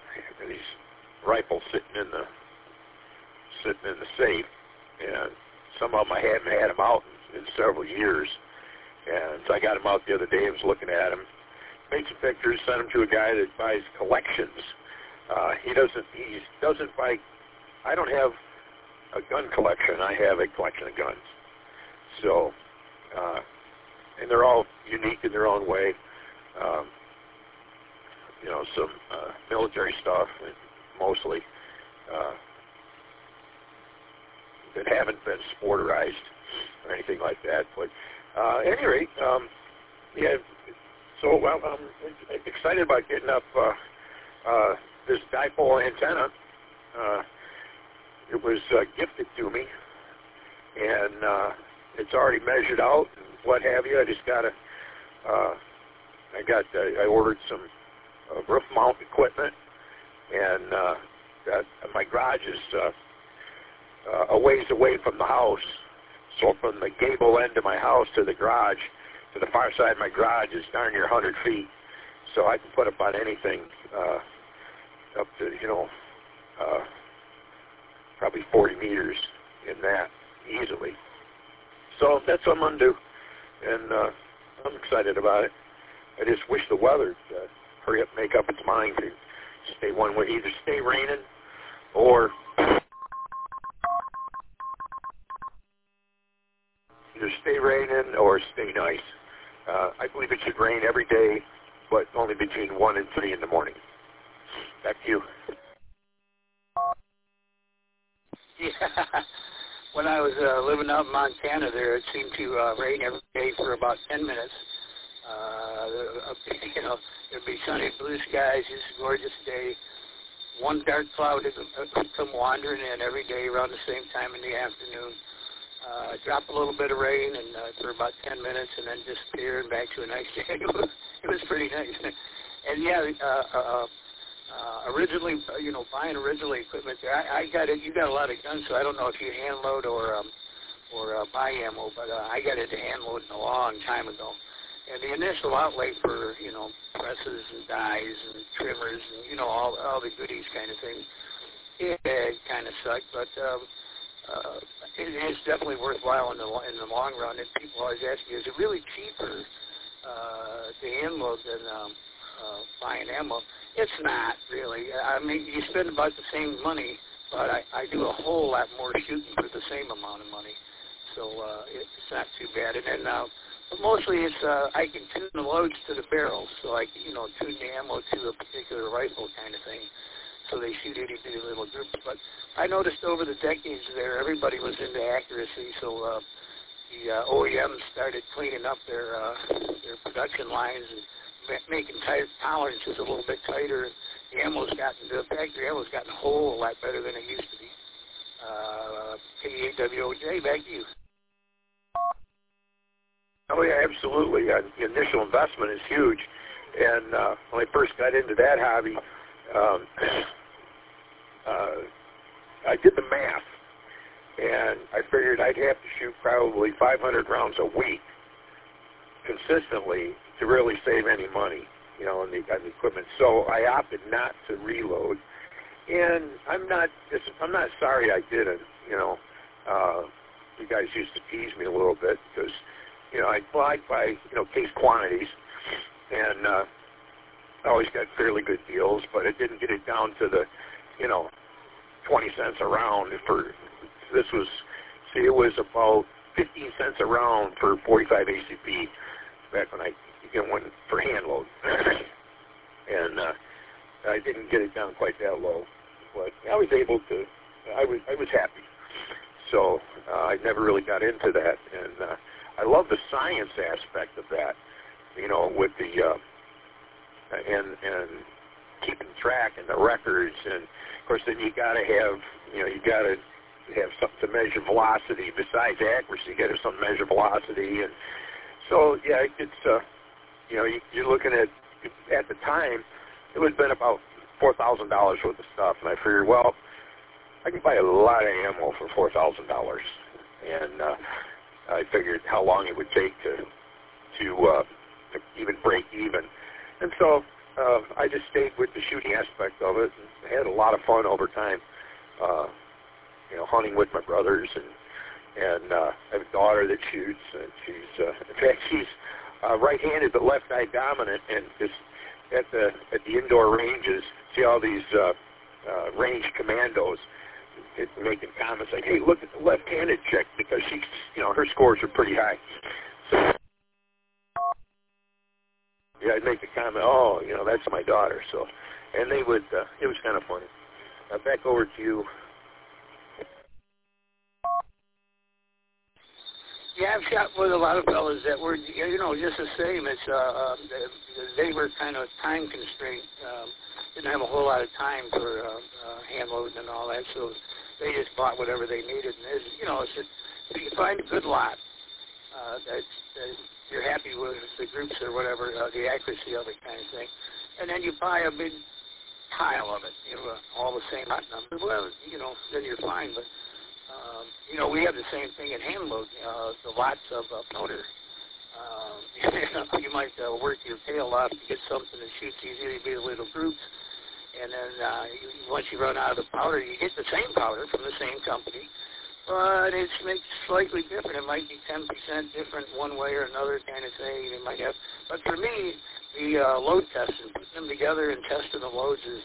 rifles sitting in the safe, and some of them I haven't had them out in several years. And so I got them out the other day. I was looking at them, made some pictures, sent them to a guy that buys collections. He doesn't buy. I don't have a gun collection. I have a collection of guns. So, and they're all unique in their own way. You know, some military stuff, mostly, that haven't been sporterized or anything like that. But at any rate, yeah. So well, I'm excited about getting up this dipole antenna. It was gifted to me, and it's already measured out and what have you. I just gotta. I ordered some roof mount equipment, and my garage is a ways away from the house. So from the gable end of my house to the garage, to the far side of my garage is darn near 100 feet. So I can put about anything up to, probably 40 meters in that easily. So that's what I'm going to do, and I'm excited about it. I just wish the weather would hurry up and make up its mind to stay one way, either stay raining or stay nice. I believe it should rain every day, but only between 1 and 3 in the morning. Back to you. Yeah. When I was living out in Montana there, it seemed to rain every day for about 10 minutes. There'd be sunny blue skies, just a gorgeous day. One dark cloud would come wandering in every day around the same time in the afternoon. Drop a little bit of rain and for about 10 minutes and then disappear and back to a nice day. It was pretty nice. And yeah, originally, buying original equipment there, I got it. You got a lot of guns, so I don't know if you hand load or buy ammo, but I got into hand loading a long time ago. And the initial outlay for, presses and dies and trimmers and, all the goodies kind of thing, it kind of sucked, but it is definitely worthwhile in the long run. And people always ask me, is it really cheaper to hand load than buying ammo? It's not, really. I mean, you spend about the same money, but I do a whole lot more shooting for the same amount of money. So it's not too bad. And then but mostly it's I can tune the loads to the barrels, so I can, tune the ammo to a particular rifle kind of thing. So they shoot itty-bitty little groups. But I noticed over the decades there, everybody was into accuracy, so the OEMs started cleaning up their production lines and making tolerances a little bit tighter. The factory ammo's gotten a whole lot better than it used to be. KAWOJ, back to you. Oh, yeah, absolutely. The initial investment is huge. And when I first got into that hobby, I did the math, and I figured I'd have to shoot probably 500 rounds a week consistently to really save any money, on the equipment. So I opted not to reload, and I'm not sorry I didn't. You guys used to tease me a little bit because I'd buy case quantities, and I always got fairly good deals, but it didn't get it down to the 20 cents a round it was about 15 cents a round for 45 ACP back when I went for hand load. And I didn't get it down quite that low, but I was able to, I was happy. So I never really got into that, and I love the science aspect of that, with the, and keeping track and the records, and of course then you got to have something to measure velocity besides accuracy. You got to have something to measure velocity, and so yeah, it's you're looking at the time it would have been about $4,000 worth of stuff, and I figured, well, I can buy a lot of ammo for $4,000, and I figured how long it would take to even break even, and so I just stayed with the shooting aspect of it and had a lot of fun over time, hunting with my brothers and And I have a daughter that shoots, and she's, in fact, she's right-handed but left-eye dominant, and just at the indoor ranges, see all these range commandos making comments like, hey, look at the left-handed chick, because she's, her scores are pretty high. So, yeah, I'd make a comment, oh, that's my daughter. So, and they would, it was kind of funny. Back over to you. Yeah, I've shot with a lot of fellas that were, just the same. It's they were kind of time constrained. Didn't have a whole lot of time for hand loading and all that, so they just bought whatever they needed. And it's just, if you find a good lot that you're happy with the groups or whatever, the accuracy of it kind of thing, and then you buy a big pile of it, all the same lot numbers. Well, then you're fine, but. We have the same thing at hand load, the lots of powder. You might work your tail off to get something that shoots easily, be little groups, and then once you run out of the powder, you get the same powder from the same company, but it's slightly different. It might be 10% different one way or another kind of thing. It might have, but for me, the load testing, putting them together and testing the loads is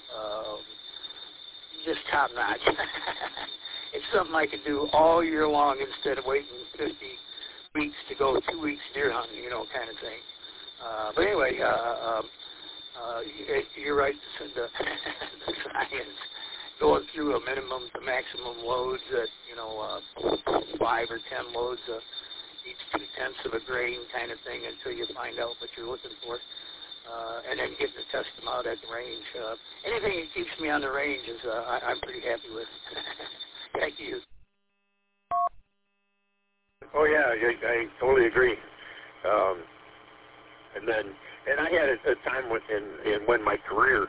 just top notch. It's something I can do all year long instead of waiting 50 weeks to go 2 weeks deer hunting, kind of thing. But anyway, you're right. The science going through a minimum to maximum loads at 5 or 10 loads, each 2/10 of a grain kind of thing until you find out what you're looking for, and then getting to test them out at the range. Anything that keeps me on the range is I'm pretty happy with. Thank you. Oh yeah, I totally agree. And I had a time when my career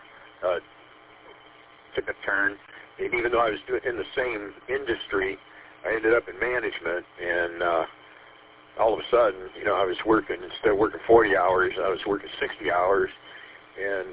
took a turn, and even though I was in the same industry, I ended up in management, and all of a sudden, I was working, instead of working 40 hours, I was working 60 hours, and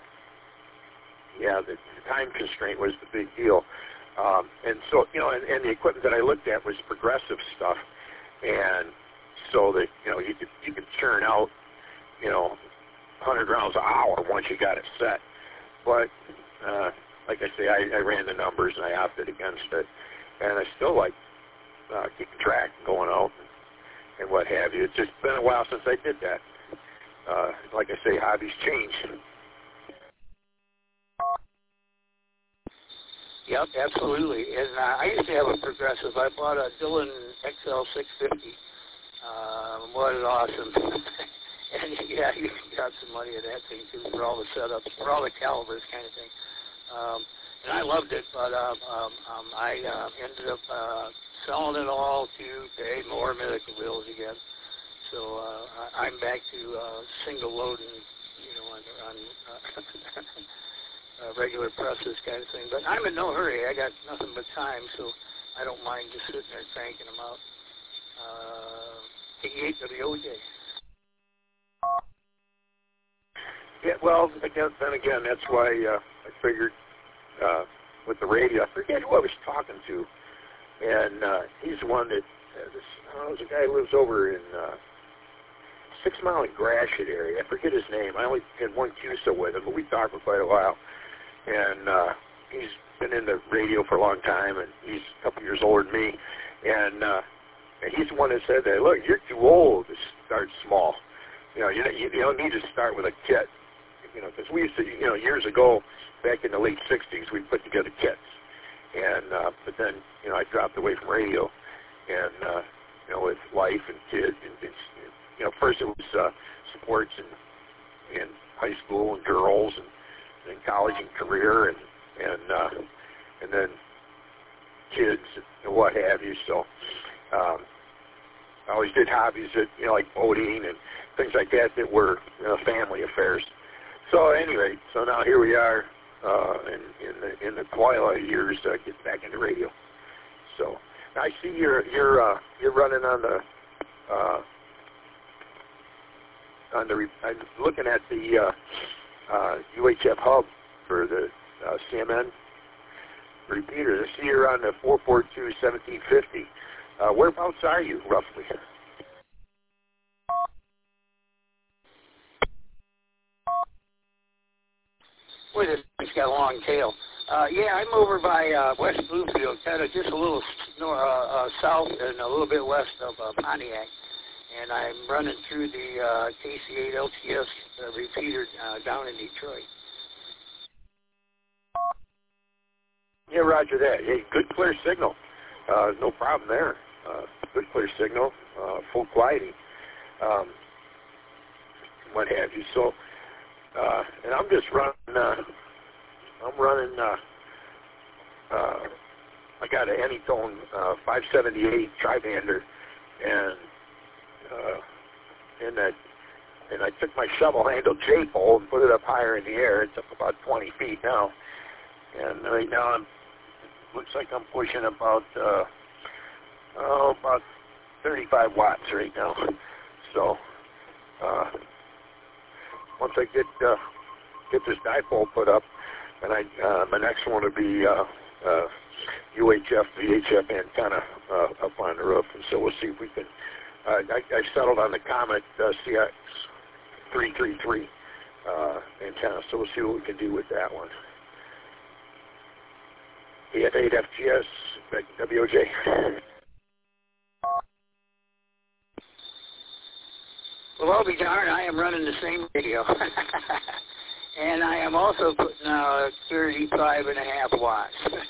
the time constraint was the big deal. And so, and the equipment that I looked at was progressive stuff, and so that, you could churn out, 100 rounds an hour once you got it set. But, like I say, I ran the numbers and I opted against it, and I still like keeping track and going out and what have you. It's just been a while since I did that. Like I say, hobbies change. Yep, absolutely. And I used to have a progressive. I bought a Dillon XL 650. What an awesome. And yeah, you got some money in that thing too for all the setups, for all the calibers kind of thing. And I loved it, but I ended up selling it all to pay more medical bills again. So I'm back to single loading, on regular presses kind of thing. But I'm in no hurry. I got nothing but time, so I don't mind just sitting there cranking them out. 88 WOJ. Yeah, well, then again, that's why I figured with the radio, I forget who I was talking to, and he's the one that, there's a guy who lives over in 6 Mile and Gratiot area. I forget his name. I only had one CUSA with him, but we talked for quite a while. And he's been in the radio for a long time, and he's a couple years older than me. And he's the one that said that, look, you're too old to start small. You don't need to start with a kit. Because we used to, years ago, back in the late 60s, we put together kits. And, but then, I dropped away from radio. And, with life and kids, and first it was sports and high school and girls and college and career and then kids and what have you. So I always did hobbies that like boating and things like that were family affairs. So anyway, so now here we are in the twilight years, getting back into radio. So I see you're running on the I'm looking at the UHF hub for the CMN repeaters. I see you're on the 442-1750. Whereabouts are you, roughly? Boy, this thing's got a long tail. Yeah, I'm over by West Bluefield, kind of just a little south and a little bit west of Pontiac. And I'm running through the KC8 LTS repeater down in Detroit. Yeah, roger that. Hey, good clear signal. No problem there. Good clear signal, full quality, what have you. So, and I'm just running, I got an Anytone 578 tri-bander, and I took my shovel-handled J-pole and put it up higher in the air. It's up about 20 feet now. And right now looks like I'm pushing about 35 watts right now. So once I get this dipole put up, and my next one will be UHF VHF antenna up on the roof, and so we'll see if we can. I settled on the Comet CX333 antenna, so we'll see what we can do with that one. EF8FGS, WOJ. Well, I'll be darned, I am running the same radio. And I am also putting 35.5 watts.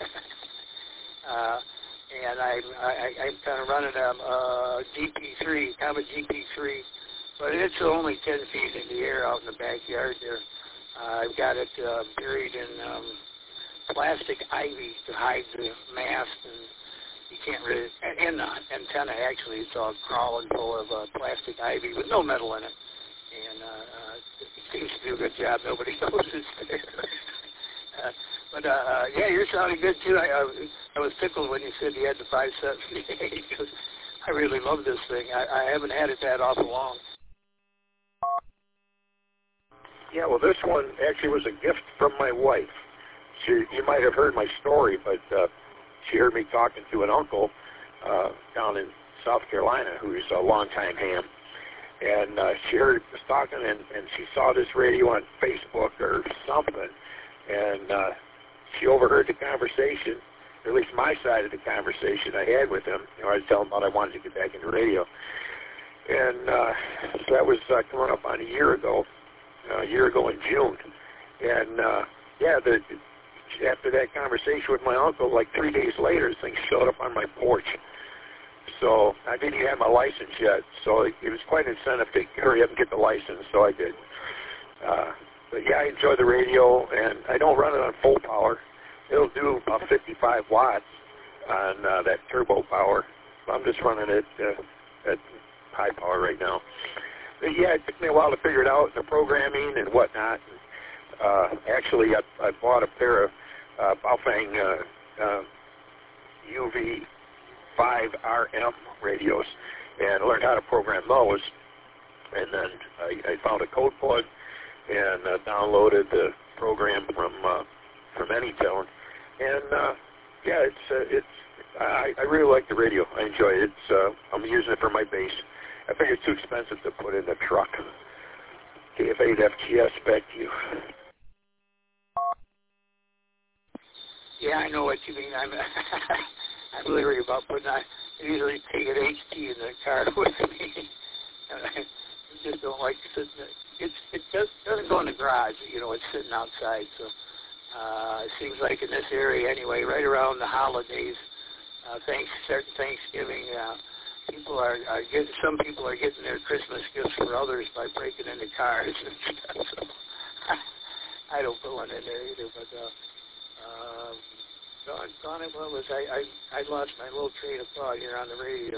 And I'm kind of running a GP3, Comet GP3, but it's only 10 feet in the air out in the backyard there. I've got it buried in plastic ivy to hide the mast, and you can't really, and the antenna actually, it's all crawling full of plastic ivy with no metal in it. And it seems to do a good job. Nobody knows it's there. But yeah, you're sounding good too. I was tickled when you said you had the 578 because I really love this thing. I haven't had it that awful long. Yeah, well, this one actually was a gift from my wife. You might have heard my story, but she heard me talking to an uncle down in South Carolina who's a longtime ham. And she heard us talking, and she saw this radio on Facebook or something, and she overheard the conversation, or at least my side of the conversation I had with him. You know, I was telling him about I wanted to get back into radio. And so that was coming up on a year ago in June. And, yeah, after that conversation with my uncle, like 3 days later, this thing showed up on my porch. So I didn't even have my license yet, so it was quite an incentive to hurry up and get the license, so I did. But yeah, I enjoy the radio, and I don't run it on full power. It'll do about 55 watts on that turbo power. I'm just running it at high power right now. But yeah, it took me a while to figure it out, the programming and whatnot. Actually, I bought a pair of Baofeng UV5RM radios and learned how to program those. And then I found a code plug and downloaded the program from Anytone. And yeah, I really like the radio. I enjoy it. I'm using it for my base. I figure it's too expensive to put in the truck. KF8FGS, back to you. Yeah, I know what you mean. I'm leery about putting on. I usually take an HT in the car with me. I just don't like sitting. It doesn't go in the garage. You know, it's sitting outside. So it seems like in this area anyway, right around the holidays, starting Thanksgiving, some people are getting their Christmas gifts for others by breaking into cars and stuff. So I don't put one in there either, but doggone it, what was I lost my little train of thought here on the radio.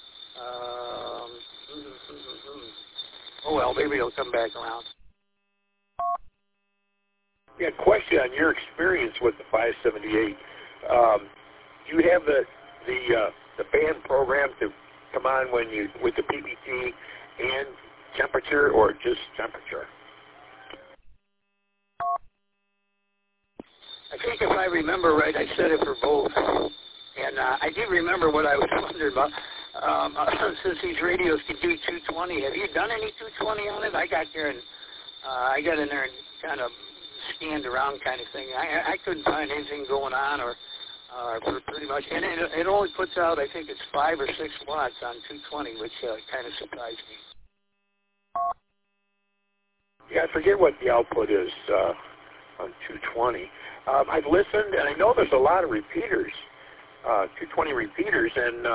Oh well, maybe it'll come back around. Yeah, question on your experience with the 578. Do you have the band program to come on when you with the PPT and temperature, or just temperature? I think if I remember right, I set it for both. And I did remember what I was wondering about. Since these radios can do 220, have you done any 220 on it? I got there and I got in there and kind of scanned around kind of thing. I couldn't find anything going on or pretty much. And it only puts out, I think it's 5 or 6 watts on 220, which kind of surprised me. Yeah, I forget what the output is on 220. I've listened, and I know there's a lot of repeaters, 220 repeaters, and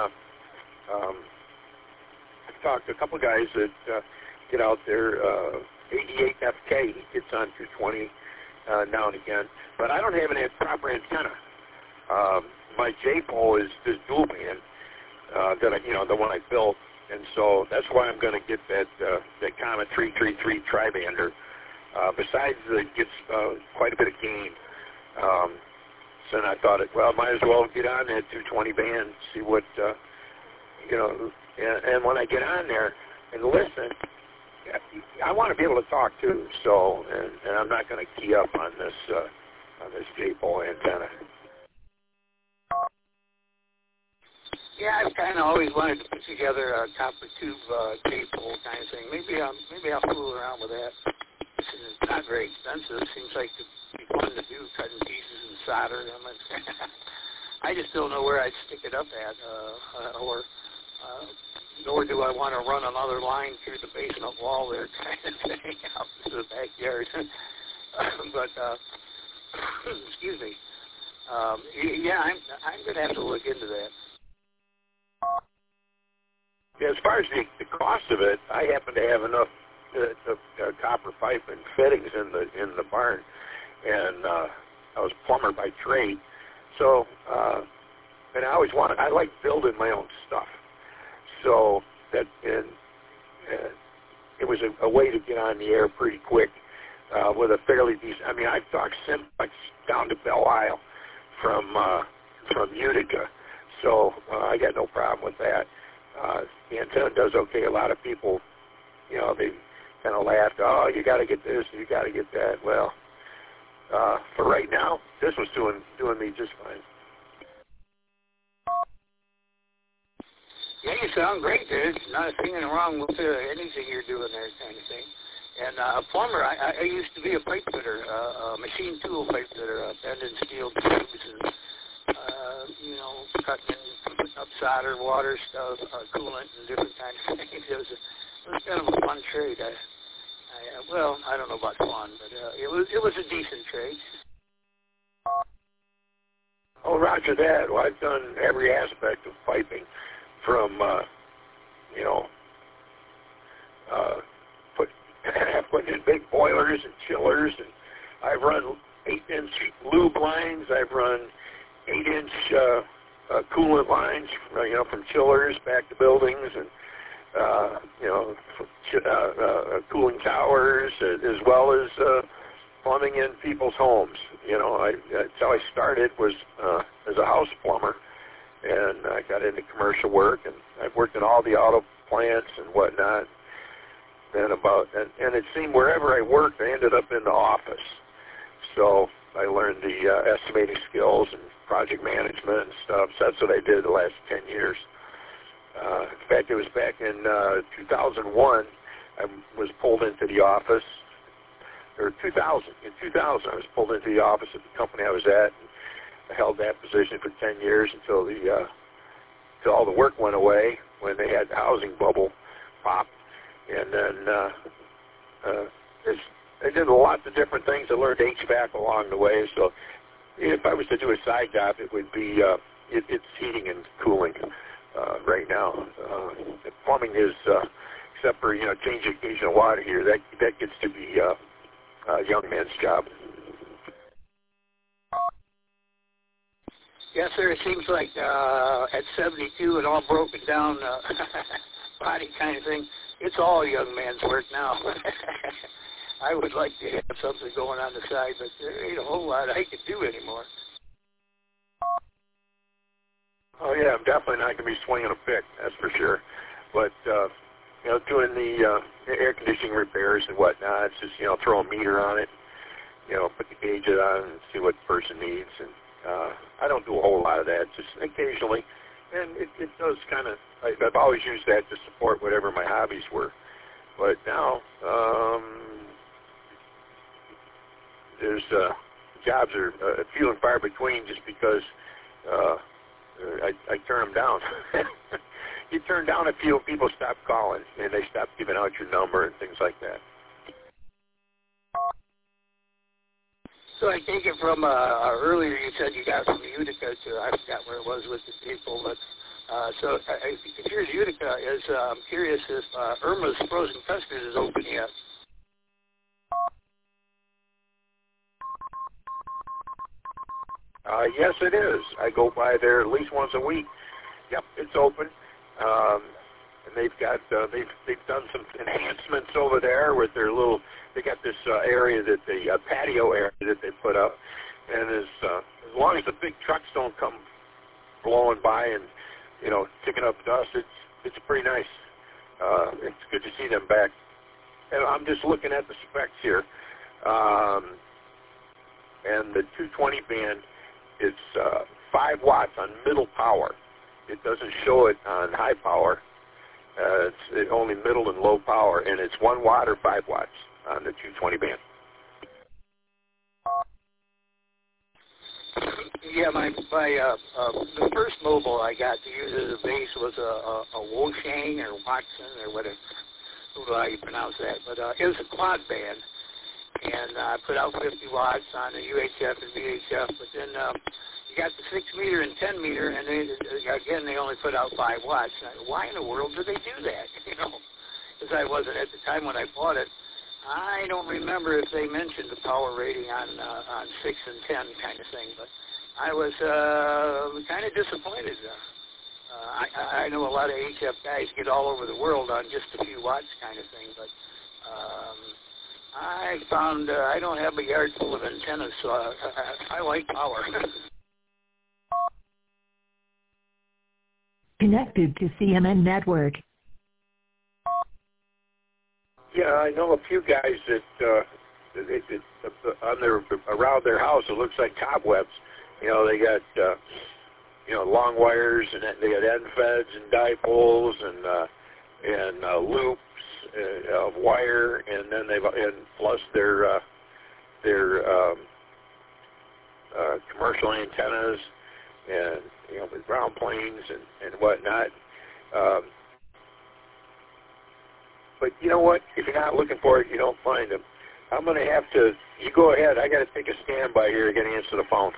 I've talked to a couple of guys that get out there. 88FK, he gets on 220 now and again, but I don't have any proper antenna. My J-pole is this dual band that the one I built, and so that's why I'm going to get that Comet 333 tri-bander. Besides, it gets quite a bit of gain. So then I thought, well, might as well get on that 220 band, see what, and when I get on there and listen, I want to be able to talk too. So, and I'm not going to key up on this J-pole antenna. Yeah, I've kind of always wanted to put together a copper tube J-pole kind of thing. Maybe I'll fool around with that. It's not very expensive. It seems like it'd be fun to do, cutting pieces and solder them. I just don't know where I'd stick it up at, nor do I want to run another line through the basement wall there, kind of thing, out to the backyard. But excuse me. Yeah, I'm going to have to look into that. Yeah, as far as the cost of it, I happen to have enough copper pipe and fittings in the barn, and I was a plumber by trade, so and I like building my own stuff, so that and it was a way to get on the air pretty quick with a fairly decent. I mean, I've talked Simplex down to Belle Isle from Utica, so I got no problem with that. The antenna does okay. A lot of people, they kind of laughed, oh, you got to get this, you got to get that. Well, for right now, this was doing me just fine. Yeah, you sound great, dude. Not a thing wrong with anything you're doing there, kind of thing. And a plumber, I used to be a pipe fitter, a machine tool pipe fitter, bending steel tubes and, cutting and putting up solder, water stuff, coolant, and different kinds of things. It was kind of a fun trade. I don't know about fun, but it was a decent trade. Oh, roger that. Well, I've done every aspect of piping, from putting in big boilers and chillers, and I've run 8-inch lube lines. I've run 8-inch coolant lines, from chillers back to buildings, and cooling towers, as well as plumbing in people's homes. That's how I started, was as a house plumber, and I got into commercial work, and I've worked in all the auto plants and whatnot. And it seemed wherever I worked, I ended up in the office. So I learned the estimating skills and project management and stuff. So that's what I did the last 10 years. In fact, it was back in 2001, I was pulled into the office, or 2000. In 2000, I was pulled into the office at the company I was at, and I held that position for 10 years until all the work went away when they had the housing bubble pop. And then I did lots of different things. I learned HVAC along the way. So if I was to do a side job, it would be it's heating and cooling right now. Plumbing is, except for changing occasional water here, that gets to be a young man's job. Yes, sir. It seems like at 72 and all broken down body kind of thing, it's all young man's work now. I would like to have something going on the side, but there ain't a whole lot I can do anymore. Oh, yeah, I'm definitely not going to be swinging a pick, that's for sure. But, doing the air conditioning repairs and whatnot, it's just, throw a meter on it, put the gauge on and see what the person needs. And I don't do a whole lot of that, just occasionally. And it does kind of, I've always used that to support whatever my hobbies were. But now, there's jobs are few and far between just because I turn them down. You turn down a few, people stop calling, and they stop giving out your number and things like that. So I take it from earlier you said you got from Utica to, I forgot where it was with the people, but so if you're in Utica, I'm curious if Irma's Frozen Custard is open yet. Yes, it is. I go by there at least once a week. Yep, it's open. And they've got they've done some enhancements over there with their little. They got this area that the patio area that they put up, and as long as the big trucks don't come blowing by and kicking up dust, it's pretty nice. It's good to see them back. And I'm just looking at the specs here, and the 220 band is 5 watts on middle power. It doesn't show it on high power. It's only middle and low power, and it's 1 watt or 5 watts on the 220 band. Yeah, the first mobile I got to use as a base was a Woshang or Watson or whatever. I don't know how you pronounce that, but it was a quad band, and I put out 50 watts on the UHF and VHF, but then you got the 6 meter and 10 meter, and they only put out 5 watts. Why in the world do they do that? Because I wasn't at the time when I bought it. I don't remember if they mentioned the power rating on 6 and 10 kind of thing, but I was kind of disappointed. I know a lot of HF guys get all over the world on just a few watts kind of thing, but I found I don't have a yard full of antennas, so I like power. Connected to CMN Network. Yeah, I know a few guys that around their house it looks like cobwebs. They got long wires, and they got end feds and dipoles and loops of wire, and then plus their commercial antennas and with ground planes and whatnot. But you know what? If you're not looking for it, you don't find them. I'm going to have to. You go ahead. I got to take a standby here to answer the phone.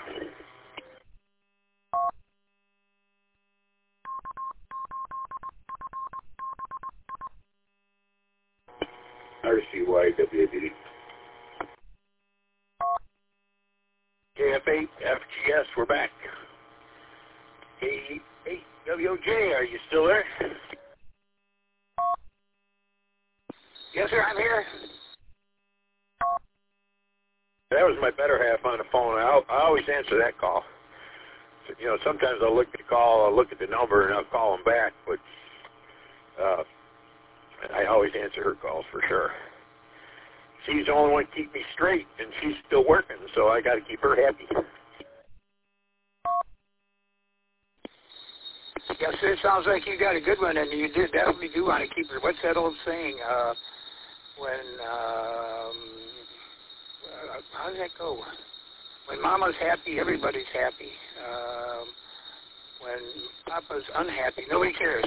RCYWAD. KF8 FGS, we're back. K8WOJ, are you still there? Yes, sir, I'm here. That was my better half on the phone. I always answer that call. Sometimes I'll look at the call, I'll look at the number, and I'll call them back, but I always answer her calls for sure. She's the only one to keep me straight, and she's still working, so I got to keep her happy. Yes, sir, it sounds like you got a good one, and you definitely do want to keep her. What's that old saying? How does that go? When Mama's happy, everybody's happy. When Papa's unhappy, nobody cares.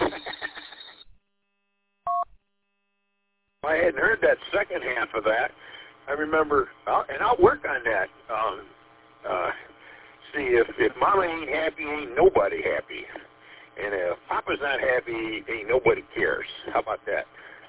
I hadn't heard that second half of that. I remember, and I'll work on that. See, if Mama ain't happy, ain't nobody happy. And if Papa's not happy, ain't nobody cares. How about that?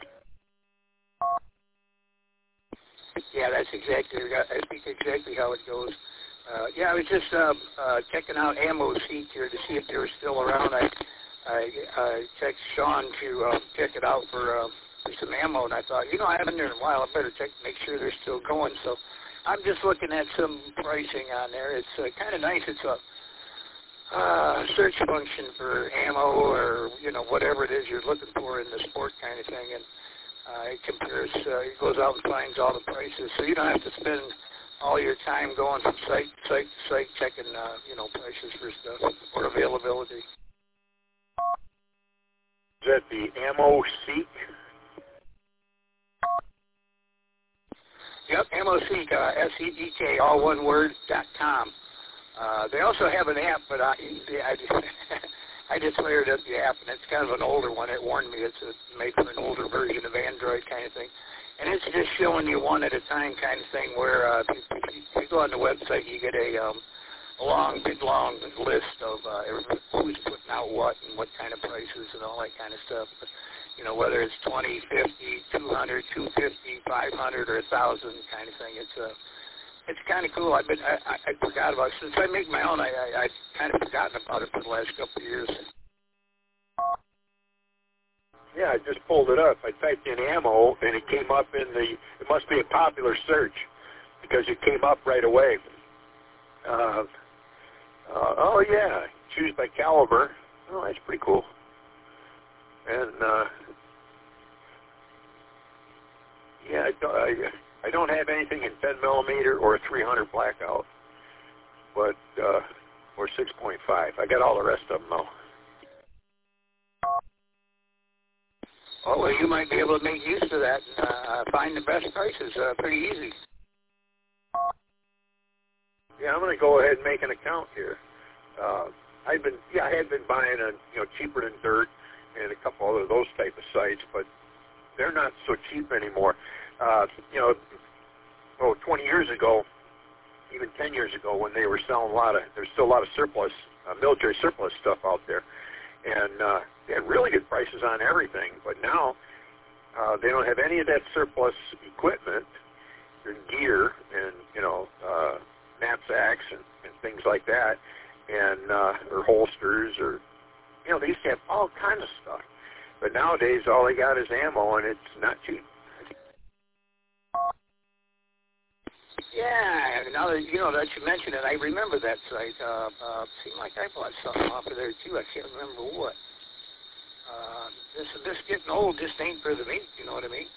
Yeah, that's exactly. I think exactly how it goes. I was just checking out Ammo Seek here to see if they were still around. I texted Sean to check it out for some ammo, and I thought, I haven't been there in a while. I better check to make sure they're still going. So I'm just looking at some pricing on there. It's kind of nice. It's a search function for ammo or whatever it is you're looking for in the sport kind of thing, and it compares. It goes out and finds all the prices, so you don't have to spend all your time going from site to site to site, checking, prices for stuff or availability. Is that the Ammo Seek? Yep, AmmoSeek, SEEK, all one word, .com. They also have an app, but I just fired up the app, and it's kind of an older one. It warned me it's made for an older version of Android kind of thing. And it's just showing you one at a time kind of thing where if you go on the website, you get a big long list of who's putting out what and what kind of prices and all that kind of stuff. But, whether it's 20, 50, 200, 250, 500, or 1,000 kind of thing. It's kind of cool. I forgot about it. Since I make my own, I kind of forgotten about it for the last couple of years. Yeah, I just pulled it up. I typed in ammo, and it came up it must be a popular search because it came up right away. Oh, yeah, choose by caliber. Oh, that's pretty cool. And, yeah, I don't have anything in 10 millimeter or 300 blackout, but, or 6.5. I got all the rest of them, though. Oh, well, you might be able to make use of that and find the best prices pretty easy. Yeah, I'm going to go ahead and make an account here. I had been buying on, Cheaper Than Dirt and a couple other those type of sites, but they're not so cheap anymore. 20 years ago, even 10 years ago, when they were selling there's still a lot of surplus, military surplus stuff out there, and they had really good prices on everything. But now they don't have any of that surplus equipment and gear, and knapsacks and things like that, and or holsters, or they used to have all kinds of stuff. But nowadays, all they got is ammo, and it's not cheap. Yeah, now that that you mentioned it, I remember that site. Seemed like I bought something off of there too. I can't remember what. This getting old just ain't for the meat. You know what I mean?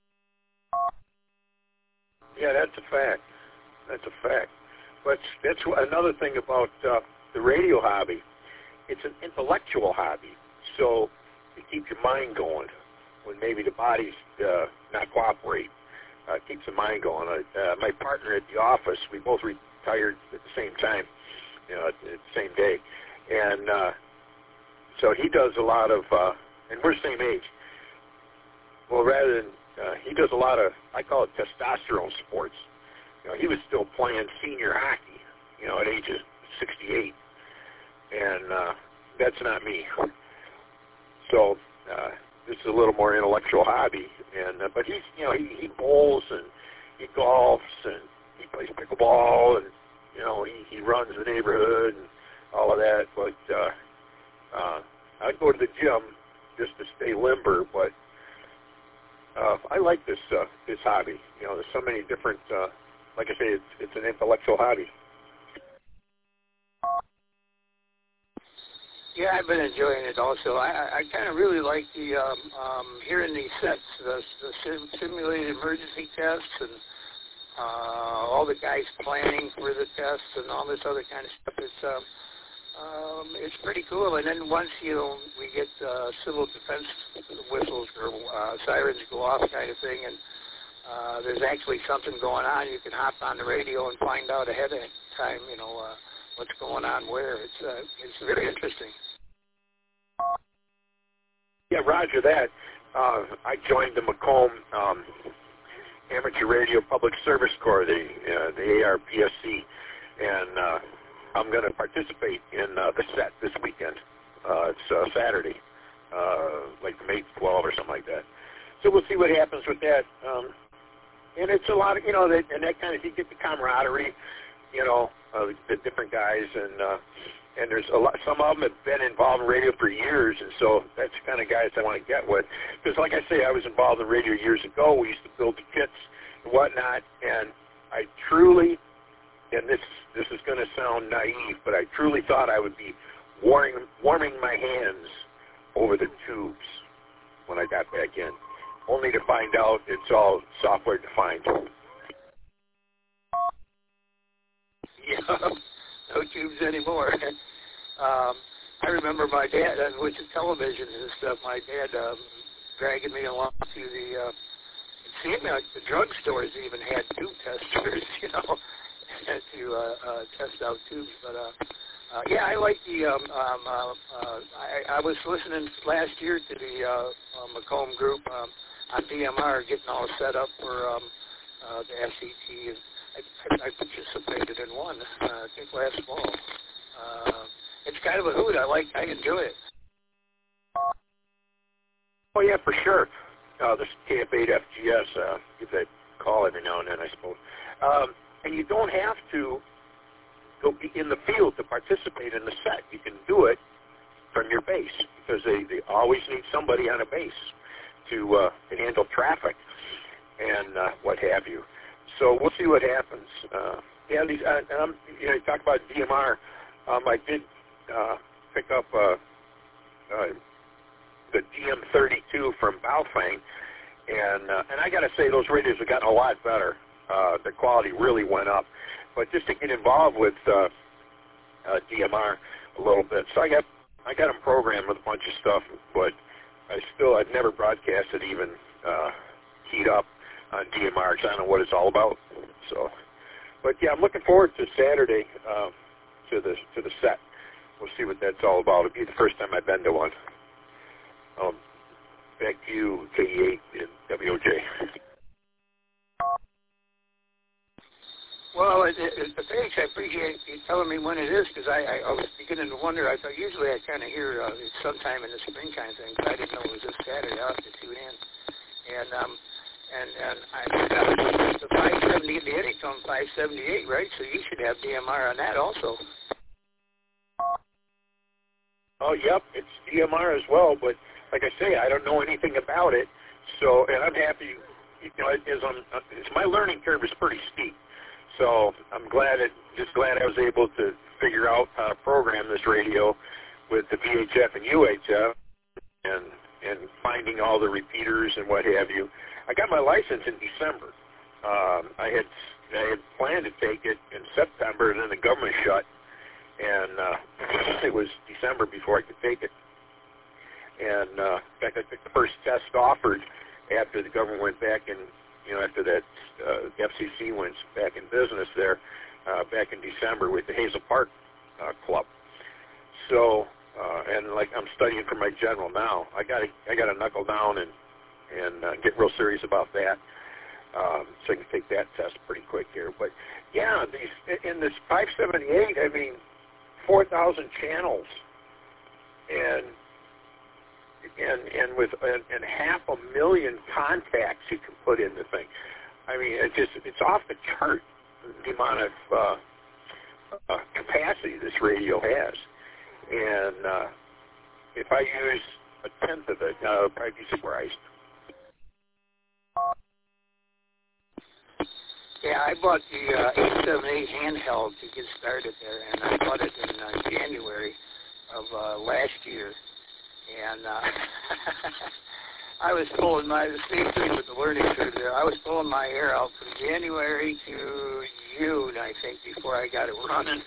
Yeah, that's a fact. That's a fact. But that's another thing about the radio hobby. It's an intellectual hobby, so it keeps your mind going when maybe the body's not cooperate. It keeps the mind going. My partner at the office, we both retired at the same time, at the same day. And so he does a lot of, and we're the same age. Well, rather than, he does a lot of, I call it testosterone sports. He was still playing senior hockey, at age of 68. And that's not me. So this is a little more intellectual hobby, and but he's he bowls and he golfs and he plays pickleball, and he runs the neighborhood and all of that. But I go to the gym just to stay limber. But I like this hobby. There's so many different. Like I say, it's an intellectual hobby. Yeah, I've been enjoying it also. I kind of really like the hearing these sets, the simulated emergency tests, and all the guys planning for the tests and all this other kind of stuff. It's pretty cool. And then once we get civil defense whistles or sirens go off kind of thing, and there's actually something going on, you can hop on the radio and find out ahead of time, what's going on where. It's very interesting. Yeah, roger that. I joined the Macomb Amateur Radio Public Service Corps, the ARPSC, and I'm going to participate in the set this weekend. It's Saturday, like May 12 or something like that. So we'll see what happens with that. And it's a lot of, and that kind of, you get the camaraderie, the different guys, and there's a lot. Some of them have been involved in radio for years, and so that's the kind of guys I want to get with. Because, like I say, I was involved in radio years ago. We used to build the kits and whatnot, and I truly, and this is going to sound naive, but I truly thought I would be warming my hands over the tubes when I got back in, only to find out it's all software defined. no tubes anymore. I remember my dad, with the television and stuff, my dad dragging me along to the, it seemed like the drugstores even had tube testers, you know, to test out tubes. But, yeah, I like the, I was listening last year to the Macomb group on DMR, getting all set up for the SET. I participated in one, I think last fall. It's kind of a hoot. I enjoy it. Oh, yeah, for sure. This KF8FGS gives a call every now and then, I suppose. And you don't have to go be in the field to participate in the set. You can do it from your base because they always need somebody on a base to handle traffic and what have you. So we'll see what happens. Yeah, these, you know, you talk about DMR. I did pick up the DM32 from Baofeng, and I got to say those radios have gotten a lot better. The quality really went up. But just to get involved with DMR a little bit, so I got them programmed with a bunch of stuff, but I've never broadcasted even keyed up on DMR because I don't know what it's all about. So, but yeah, I'm looking forward to Saturday to the set. We'll see what that's all about. It'll be the first time I've been to one. Back to you, KE8 and WOJ. Well, thanks. I appreciate you telling me when it is because I was beginning to wonder. I thought usually I kind of hear it's sometime in the spring kind of thing, but I didn't know it was this Saturday. I'll have to tune in. And I got the 570, the Anytone 578, right? So you should have DMR on that also. Oh, yep, it's DMR as well, but like I say, I don't know anything about it. So, and I'm happy, you know, my learning curve is pretty steep. So I'm glad I was able to figure out how to program this radio with the VHF and UHF and finding all the repeaters and what have you. I got my license in December. I had planned to take it in September, and then the government shut, and it was December before I could take it. And in fact, I took the first test offered after the government went back in, you know, after that FCC went back in business there, back in December with the Hazel Park Club. So, and like I'm studying for my general now. I got to knuckle down and get real serious about that. So I can take that test pretty quick here. But yeah, in this 578, I mean, 4,000 channels, and with 500,000 contacts you can put in the thing. I mean, it's off the chart, the amount of capacity this radio has. And if I use a tenth of it, I'll probably be surprised. Yeah, I bought the 878 handheld to get started there, and I bought it in January of last year. And I was pulling the same thing with the learning curve there. I was pulling my hair out from January to June, I think, before I got it running.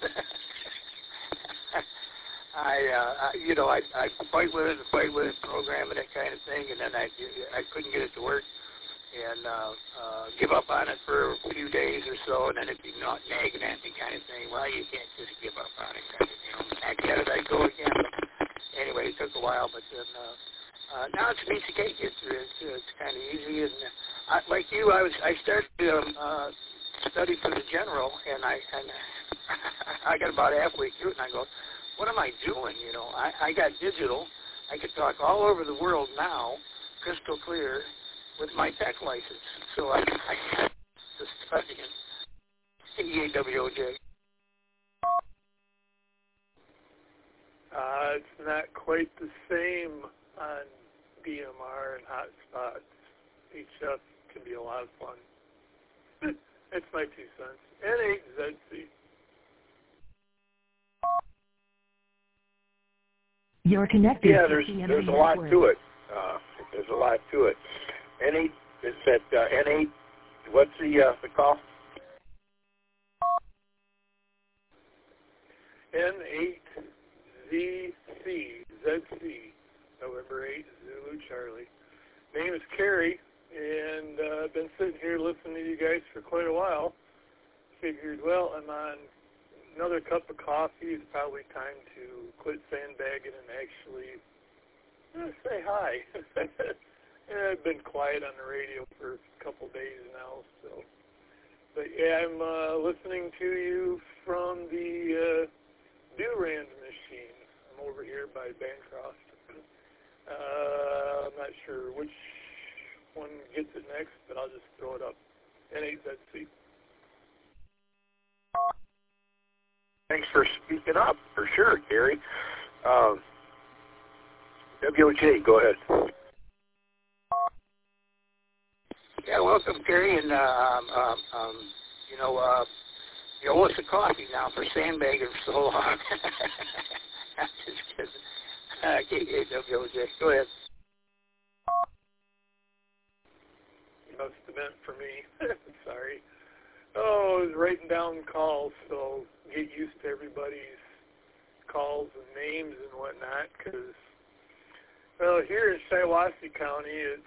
I fight with it, programming it kind of thing, and then I couldn't get it to work, and give up on it for a few days or so, and then it'd be not nagging at me kind of thing. Well, you can't just give up on it, kind of, you know. Back at it, I go again. Anyway, it took a while, but then now it's an easy cake. It's kind of easy, and like you, I started to study for the general, and I got about halfway through it, and I go, what am I doing? You know, I got digital. I could talk all over the world now, crystal clear, with my tech license. So I got to studying EAWOJ. It's not quite the same on DMR and hotspots. HF can be a lot of fun. That's my 2 cents. N8ZC. You're connected. Yeah, there's a lot to it. There's a lot to it. N8 is that N8. What's the call? N8ZC, November 8, Zulu Charlie. Name is Kerry, and I've been sitting here listening to you guys for quite a while. Figured, well, I'm on another cup of coffee. It's probably time to quit sandbagging and actually say hi. I've been quiet on the radio for a couple days now, so. But yeah, I'm listening to you from the Durand machine. I'm over here by Bancroft. I'm not sure which one gets it next, but I'll just throw it up. N8ZC. Thanks for speaking up, for sure, Gary. WOJ, go ahead. Yeah, welcome, Gary, and you owe us a coffee now for sandbagging for so long. I'm just kidding. WOJ, go ahead. You must have meant for me. Sorry. Oh, I was writing down calls, so get used to everybody's calls and names and whatnot, because, well, here in Shiawassee County, it's,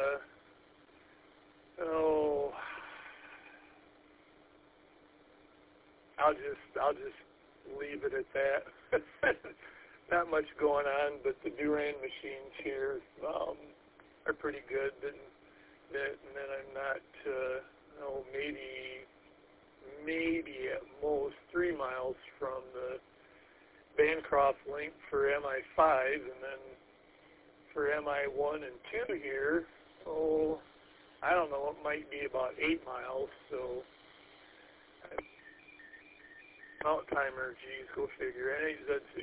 I'll just leave it at that. Not much going on, but the Durand machines here are pretty good. And then I'm not, maybe at most 3 miles from the Bancroft link for MI5, and then for MI1 and 2 here, I don't know, it might be about 8 miles, so Mount Timer, geez, go figure, N8ZC.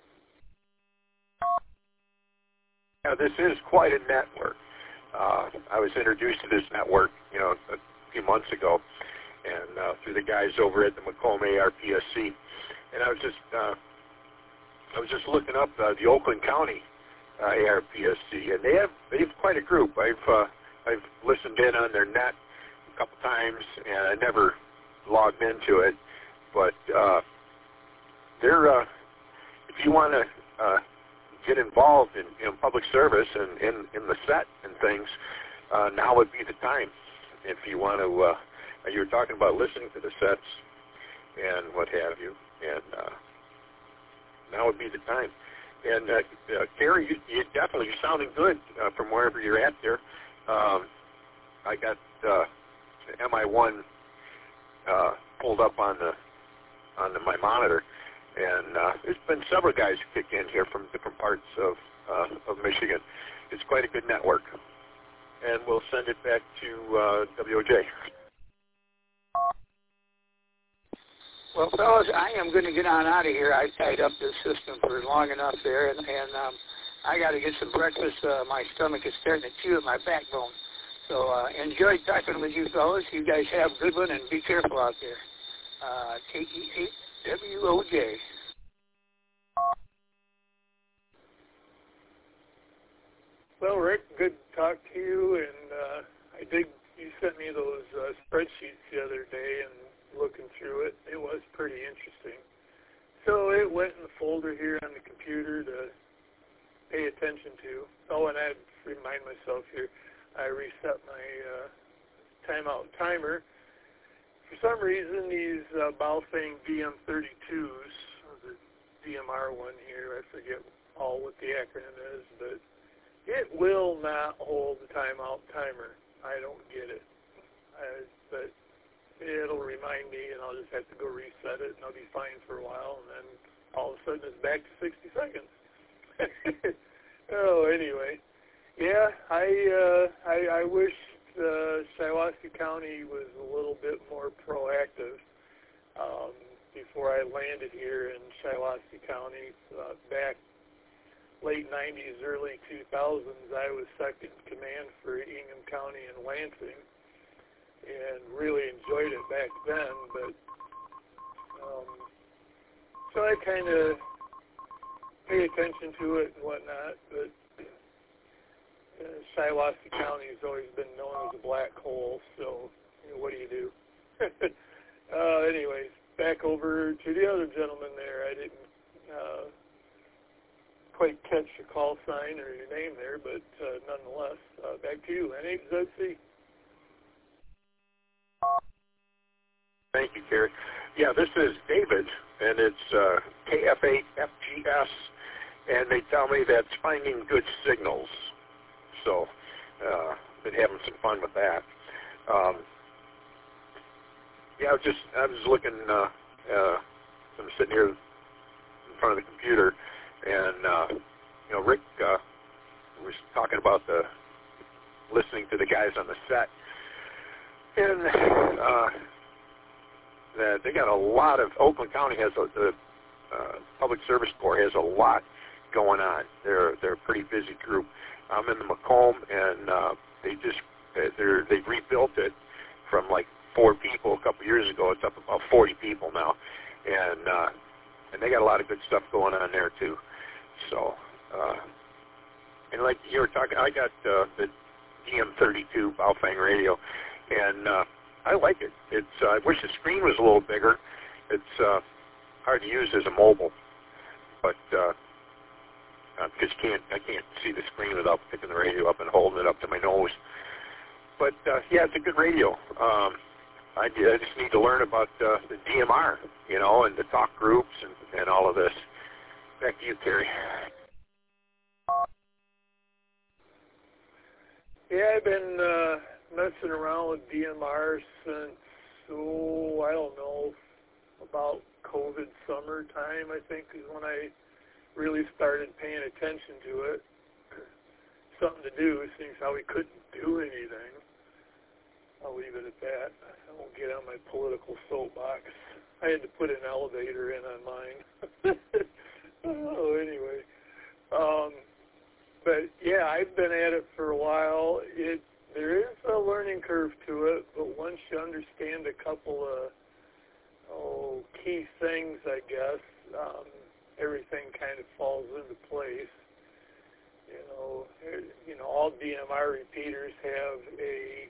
Now, this is quite a network. I was introduced to this network, a few months ago, and through the guys over at the Macomb ARPSC, and I was just looking up the Oakland County ARPSC, and they have quite a group. I've listened in on their net a couple times, and I never logged into it, but they're if you want to get involved in public service and in the set and things, now would be the time. If you want to, you were talking about listening to the sets and what have you, and now would be the time. And Gary, you definitely, you're sounding good from wherever you're at there. I got MI1 pulled up on my monitor, and there's been several guys who kick in here from different parts of Michigan. It's quite a good network, and we'll send it back to WOJ. Well, fellas, I am going to get on out of here. I've tied up this system for long enough there, and I got to get some breakfast. My stomach is starting to chew at my backbone. So enjoyed talking with you fellas. You guys have a good one, and be careful out there. KE8WOJ. Well, Rick, good to talk to you, and I dig you sent me those spreadsheets the other day, and looking through it, it was pretty interesting. So it went in the folder here on the computer to pay attention to. Oh, and I'd remind myself here, I reset my timeout timer. For some reason, these Baofeng DM32s, the DMR one here, I forget what the acronym is, but it will not hold the timeout timer. I don't get it. But it'll remind me, and I'll just have to go reset it, and I'll be fine for a while, and then all of a sudden it's back to 60 seconds. Oh, anyway. Yeah, I wish Shiawassee County was a little bit more proactive. Before I landed here in Shiawassee County, back late 90s, early 2000s, I was second in command for Ingham County and Lansing, and really enjoyed it back then, but so I kind of pay attention to it and whatnot, but Shiawassee County has always been known as a black hole, so what do you do? Anyways, back over to the other gentleman there. I didn't quite catch your call sign or your name there, but nonetheless, back to you. NHZC. Thank you, Kerry. Yeah, this is David, and it's KF8FGS, and they tell me that's finding good signals. So, been having some fun with that. Yeah, I was looking. I'm sitting here in front of the computer, and Rick was talking about listening to the guys on the set, and that they got a lot of. Oakland County has the Public Service Corps has a lot going on. They're a pretty busy group. I'm in the Macomb, and they've rebuilt it from like 4 people a couple years ago. It's up about 40 people now, and they got a lot of good stuff going on there too. So, and like you were talking, I got the DM32 Baofeng radio, and I like it. I wish the screen was a little bigger. It's hard to use as a mobile, but I can't see the screen without picking the radio up and holding it up to my nose. But yeah, it's a good radio. I just need to learn about the DMR, and the talk groups and all of this. Back to you, Terry. Yeah, I've been messing around with DMR since, I don't know, about COVID summertime, I think, is when I really started paying attention to it. Something to do, seeing how we couldn't do anything. I'll leave it at that. I won't get on my political soapbox. I had to put an elevator in on mine. Oh, anyway. But yeah, I've been at it for a while. There is a learning curve to it, but once you understand a couple of key things, I guess, everything kind of falls into place. All DMR repeaters have a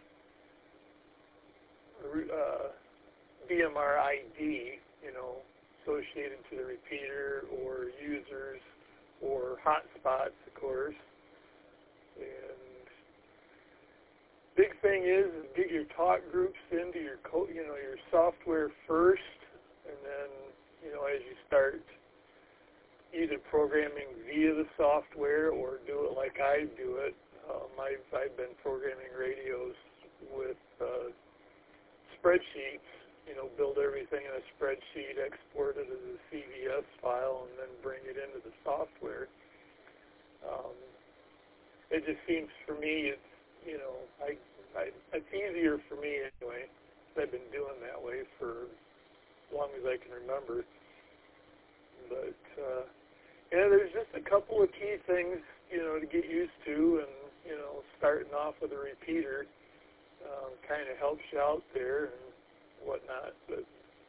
DMR ID, associated to the repeater or users or hotspots, of course. And big thing is get your talk groups into your your software first, and then as you start either programming via the software or do it like I do it. I've been programming radios with spreadsheets, build everything in a spreadsheet, export it as a CVS file, and then bring it into the software. It just seems for me, it's, it's easier for me anyway. I've been doing that way for as long as I can remember. But, there's just a couple of key things, to get used to, and, starting off with a repeater kind of helps you out there and whatnot. But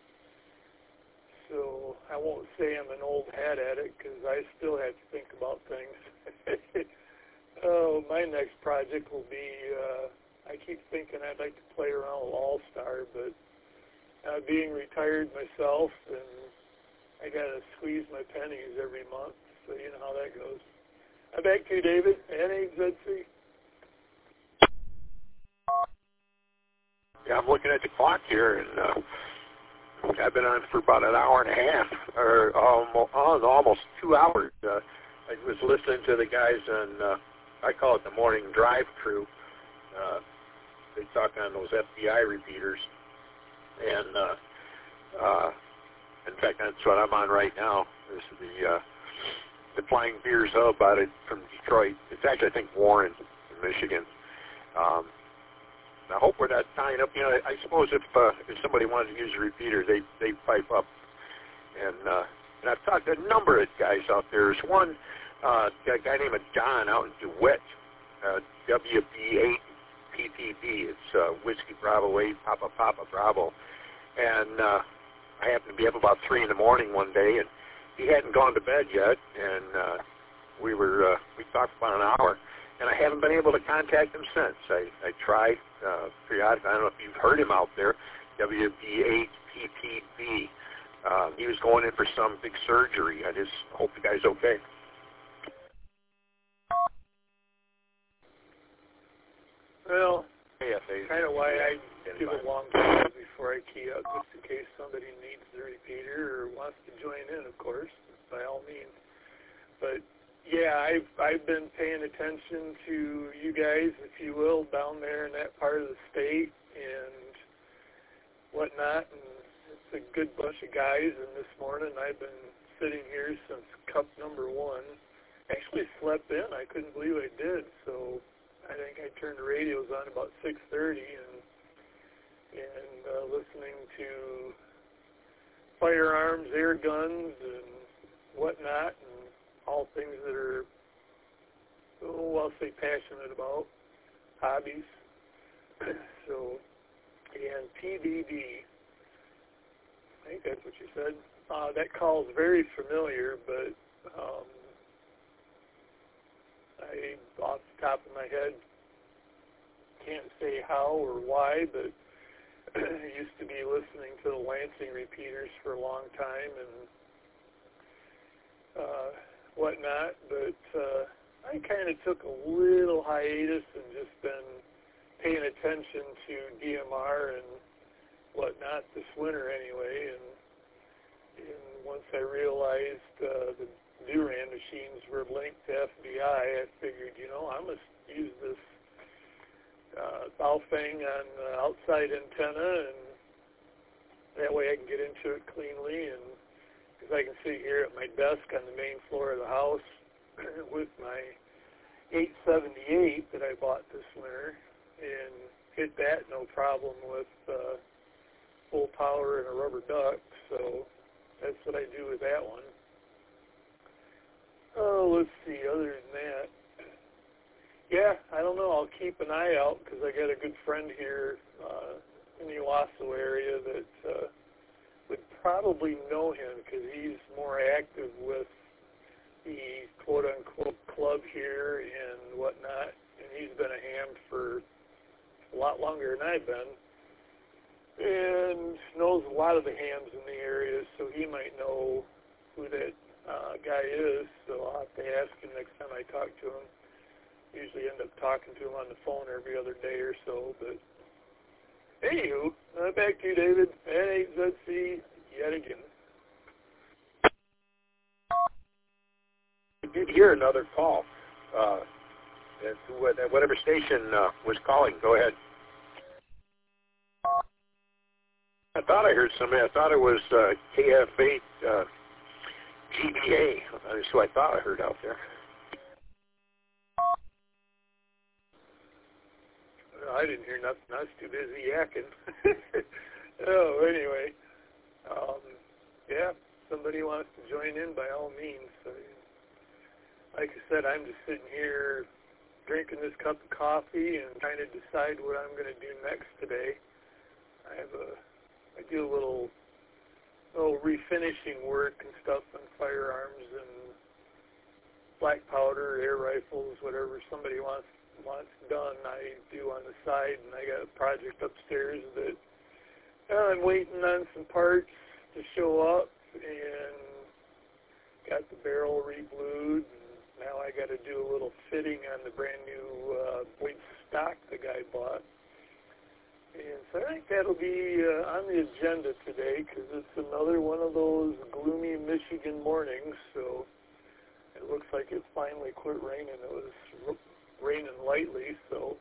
so I won't say I'm an old hat at it, because I still have to think about things. My next project will be, I keep thinking I'd like to play around with All-Star, but being retired myself, and I got to squeeze my pennies every month, so you know how that goes. Back to you, David. NHZC. Yeah, I'm looking at the clock here, and I've been on for about an hour and a half, or almost 2 hours. I was listening to the guys on, I call it the morning drive crew. They talk on those FBI repeaters, and in fact, that's what I'm on right now. This is the Flying Beers Hub out from Detroit. It's actually, I think, Warren, in Michigan. I hope we're not tying up. I suppose if somebody wanted to use a repeater, they pipe up. And I've talked to a number of guys out there. There's one a guy named John out in DeWitt, WB8 PPB. It's Whiskey Bravo 8 Papa Bravo. And I happened to be up about 3 in the morning one day, and he hadn't gone to bed yet. And we talked about an hour. And I haven't been able to contact him since. I tried periodically. I don't know if you've heard him out there, WB8PPB. He was going in for some big surgery. I just hope the guy's okay. Well, Yeah, kind of why I give a long pause before I key up, just in case somebody needs the repeater or wants to join in, of course, by all means. But yeah, I've been paying attention to you guys, if you will, down there in that part of the state and whatnot, and it's a good bunch of guys. And this morning I've been sitting here since cup number 1. Actually slept in. I couldn't believe I did. So I think I turned the radios on about 6:30 and listening to firearms, air guns, and whatnot, and all things that are, I'll say passionate about, hobbies. So, and PDD, I think that's what you said. That call's very familiar, but I, off the top of my head, can't say how or why, but I used to be listening to the Lansing repeaters for a long time and whatnot, but I kind of took a little hiatus and just been paying attention to DMR and whatnot this winter anyway, and once I realized the Duran machines were linked to FBI, I figured, I must use this Baofeng on the outside antenna, and that way I can get into it cleanly, and because I can sit here at my desk on the main floor of the house with my 878 that I bought this winter and hit that no problem with full power and a rubber duck, so that's what I do with that one. Oh, let's see, other than that, yeah, I don't know, I'll keep an eye out because I got a good friend here in the Owasso area that would probably know him because he's more active with the quote-unquote club here and whatnot, and he's been a ham for a lot longer than I've been and knows a lot of the hams in the area, so he might know who that guy is, so I'll have to ask him next time I talk to him. Usually end up talking to him on the phone every other day or so, but anywho, back to you, David. N8ZC yet again. I did hear another call. Whatever station was calling, go ahead. I thought I heard somebody. I thought it was KF8 GBA. That's who I thought I heard out there. I didn't hear nothing. I was too busy yakking. Oh, anyway. Yeah, if somebody wants to join in, by all means. Like I said, I'm just sitting here drinking this cup of coffee and trying to decide what I'm going to do next today. I do a little refinishing work and stuff on firearms and black powder, air rifles, whatever somebody wants done, I do on the side, and I got a project upstairs that I'm waiting on some parts to show up, and got the barrel re-blued, and now I got to do a little fitting on the brand new Boyd stock the guy bought. And so I think that'll be on the agenda today because it's another one of those gloomy Michigan mornings, so it looks like it finally quit raining. It was raining lightly, so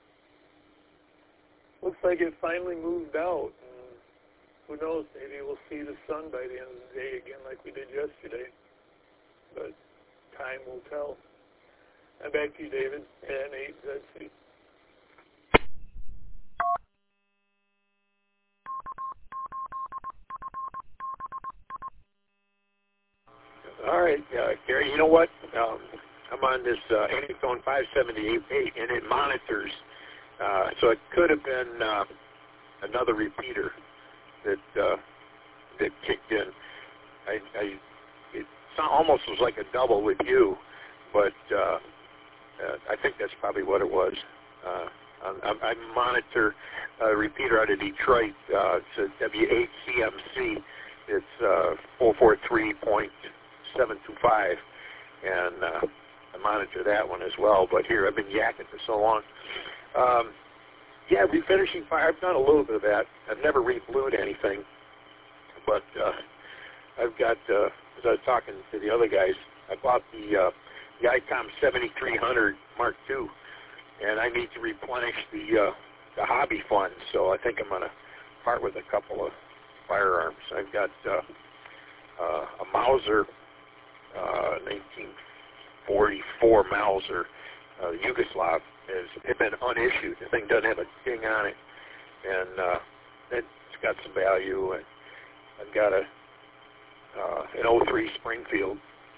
looks like it finally moved out. And who knows, maybe we'll see the sun by the end of the day again like we did yesterday. But time will tell. And back to you, David, N8ZC. All right, Gary, you know what? I'm on this Anyphone 578, and it monitors. So it could have been another repeater that kicked in. It almost was like a double with you, but I think that's probably what it was. I monitor a repeater out of Detroit. It's a WHCMC, It's 443.725, and I monitor that one as well. But here, I've been yakking for so long. Yeah, refinishing fire, I've done a little bit of that. I've never reblued anything, but I've got, as I was talking to the other guys, I bought the ICOM 7300 Mark II, and I need to replenish the hobby fund, so I think I'm going to part with a couple of firearms. I've got a Mauser, 1944 Mauser, Yugoslav. It's been unissued. The thing doesn't have a ding on it, and it's got some value. And I've got an 03 Springfield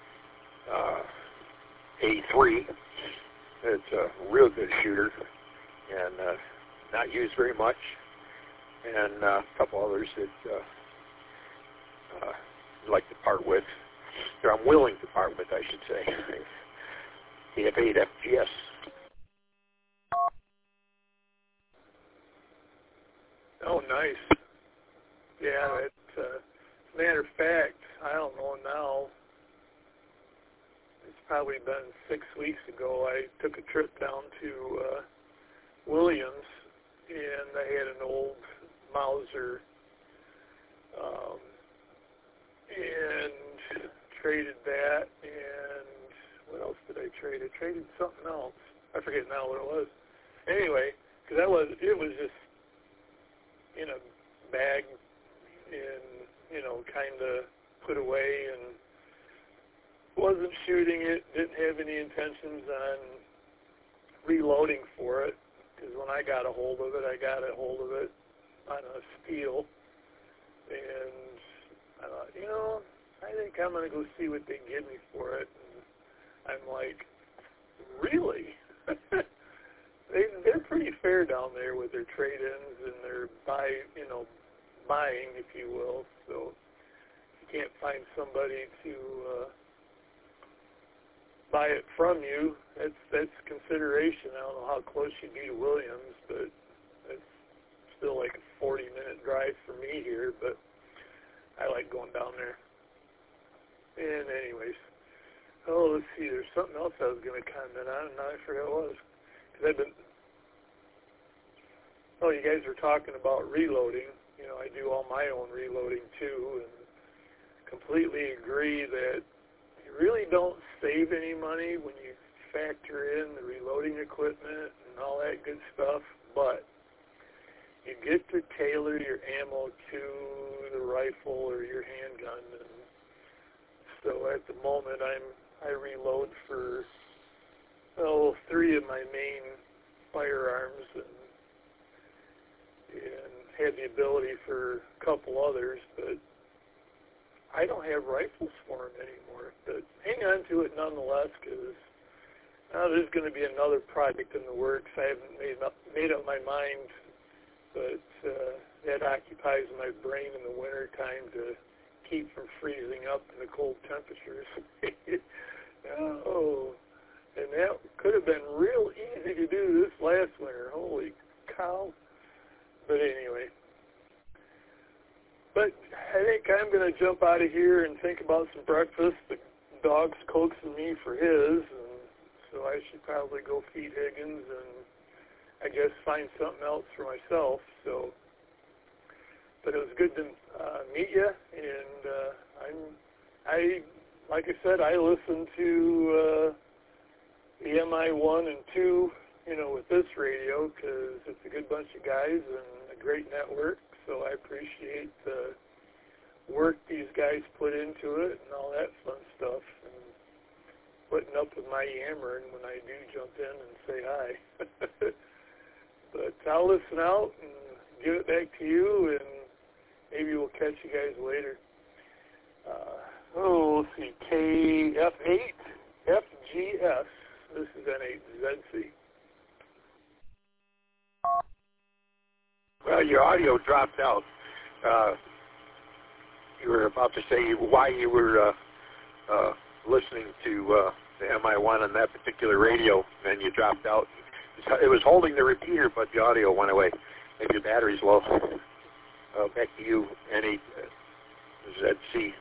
A3. It's a real good shooter, and not used very much. And a couple others that I'd like to part with, or I'm willing to part with, I should say. The F8 FGS. Oh, nice. Yeah, it's matter of fact, I don't know now. It's probably been 6 weeks ago. I took a trip down to Williams, and I had an old Mauser, and traded that, and what else did I trade? I traded something else. I forget now what it was. Anyway, because it was just in a bag and, kind of put away, and wasn't shooting it, didn't have any intentions on reloading for it, because when I got a hold of it on a steel, and I thought, I think I'm going to go see what they give me for it, and I'm like, really? They're pretty fair down there with their trade-ins and their buying, if you will. So if you can't find somebody to buy it from you, that's consideration. I don't know how close you'd be to Williams, but it's still like a 40-minute drive for me here. But I like going down there. And anyways, let's see. There's something else I was going to comment on, and now I forgot what it was. You guys were talking about reloading. I do all my own reloading too, and completely agree that you really don't save any money when you factor in the reloading equipment and all that good stuff, but you get to tailor your ammo to the rifle or your handgun. And so at the moment I reload for 3 of my main firearms, and had the ability for a couple others, but I don't have rifles for them anymore. But hang on to it nonetheless, because there's going to be another project in the works. I haven't made up my mind, but that occupies my brain in the winter time to keep from freezing up in the cold temperatures. And that could have been real easy to do this last winter. Holy cow. But anyway. But I think I'm going to jump out of here and think about some breakfast. The dog's coaxing me for his, and so I should probably go feed Higgins and I guess find something else for myself. But it was good to meet you, and like I said, I listen to the MI1 and 2, with this radio, because it's a good bunch of guys and a great network. So I appreciate the work these guys put into it and all that fun stuff, and putting up with my yammering when I do jump in and say hi. But I'll listen out and give it back to you, and maybe we'll catch you guys later. Let's see, KF8, FGS. This is N8ZC. Well, your audio dropped out. You were about to say why you were listening to the MI1 on that particular radio, and you dropped out. It was holding the repeater, but the audio went away. Maybe your battery's low. Back to you, N8. ZC?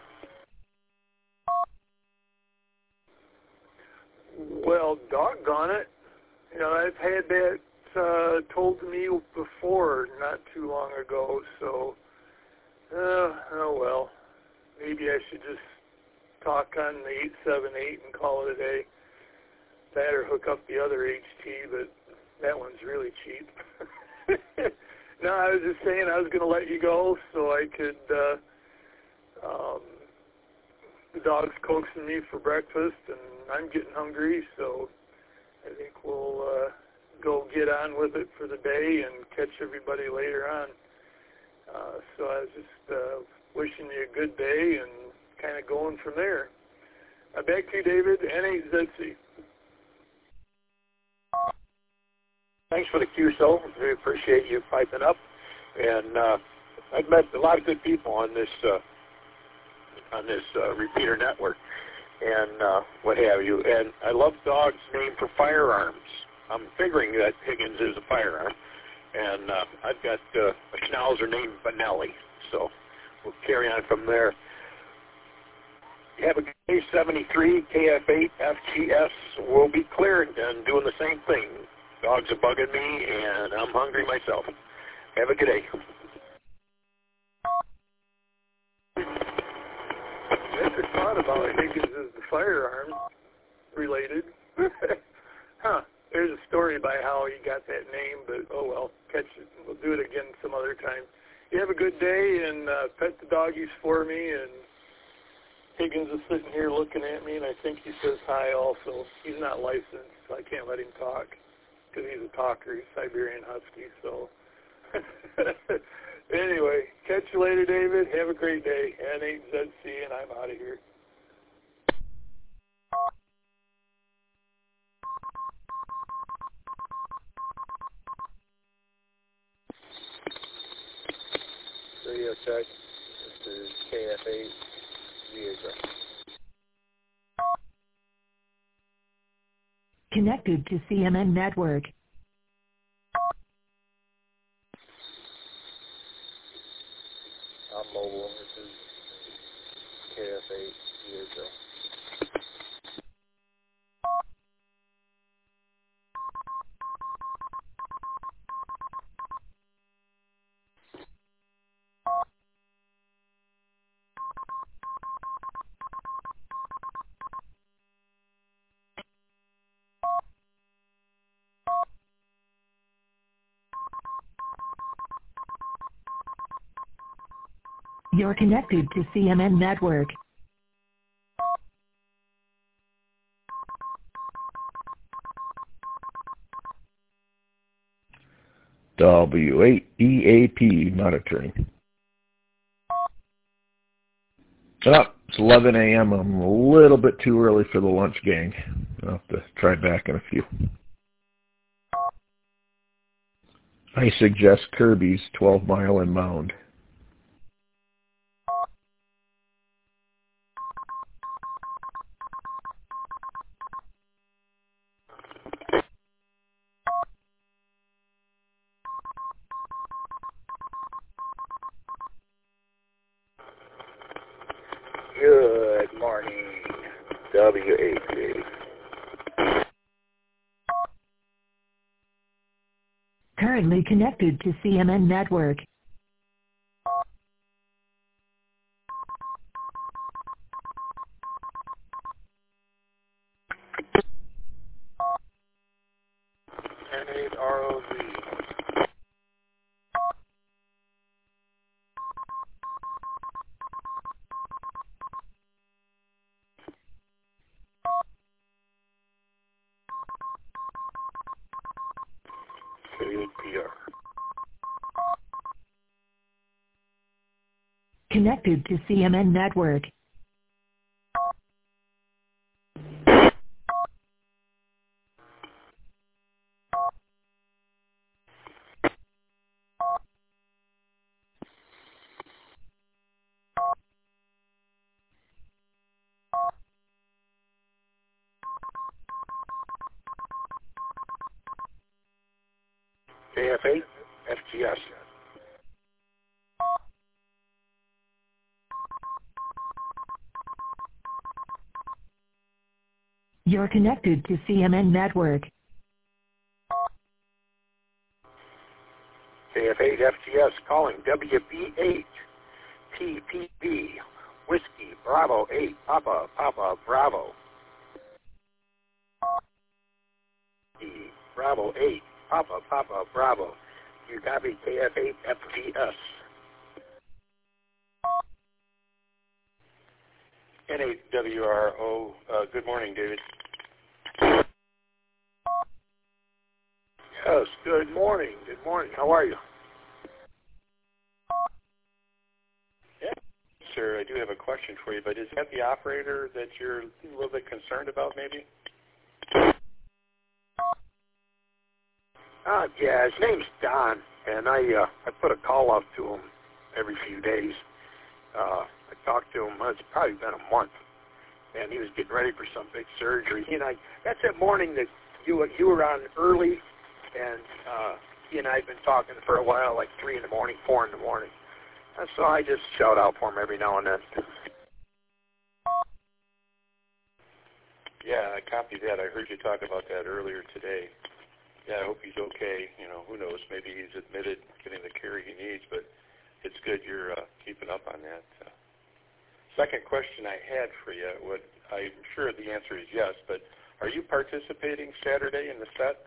Well, doggone it. I've had that told to me before, not too long ago, so, oh well. Maybe I should just talk on the 878 and call it a day. That or hook up the other HT, but that one's really cheap. No, I was just saying I was going to let you go so I could, the dog's coaxing me for breakfast, and I'm getting hungry, so I think we'll go get on with it for the day and catch everybody later on. So I was just wishing you a good day and kind of going from there. Back to you, David, N8ZC. Thanks for the QSO. We appreciate you piping up. And I've met a lot of good people on this repeater network and what have you. And I love dogs named for firearms. I'm figuring that Higgins is a firearm. And I've got a Schnauzer named Benelli. So we'll carry on from there. You have a K73, KF8, FGS will be cleared and doing the same thing. Dogs are bugging me, and I'm hungry myself. Have a good day. I never thought about Higgins as the firearm related. Huh. There's a story about how he got that name, but oh well. Catch it. We'll do it again some other time. You have a good day, and pet the doggies for me, and Higgins is sitting here looking at me, and I think he says hi also. He's not licensed, so I can't let him talk because he's a talker. He's Siberian Husky, so. Anyway, catch you later, David. Have a great day. N8ZC, and I'm out of here. Radio check. This is KF8. Connected to CMN Network. I'm mobile. This is KF8. You're connected to CMN Network. W8EAP monitoring. It's 11 a.m. I'm a little bit too early for the lunch gang. I'll have to try back in a few. I suggest Kirby's 12 Mile and Mound. Good morning, W8. Currently connected to CMN Network. N8 ROV. KPR. Connected to CMN Network. KF8, FGS. You're connected to CMN Network. KF8 FTS calling WB8 PPB Whiskey Bravo 8 Papa Papa Bravo. Bravo 8 Papa Papa Bravo. You copy KF8 FTS. N8WRO, good morning, David. Yes, good morning. Good morning. How are you? Yeah, sir, I do have a question for you, but is that the operator that you're a little bit concerned about, maybe? Yeah, his name's Don, and I put a call out to him every few days. I talked to him, it's probably been a month, and he was getting ready for some big surgery. He and I, that's that morning that you were on early, and he and I have been talking for a while, like 3 in the morning, 4 in the morning. And so I just shout out for him every now and then. Yeah, I copied that. I heard you talk about that earlier today. Yeah, I hope he's okay. You know, who knows? Maybe he's admitted getting the care he needs, but it's good you're keeping up on that. Second question I had for you, I'm sure the answer is yes, but are you participating Saturday in the set?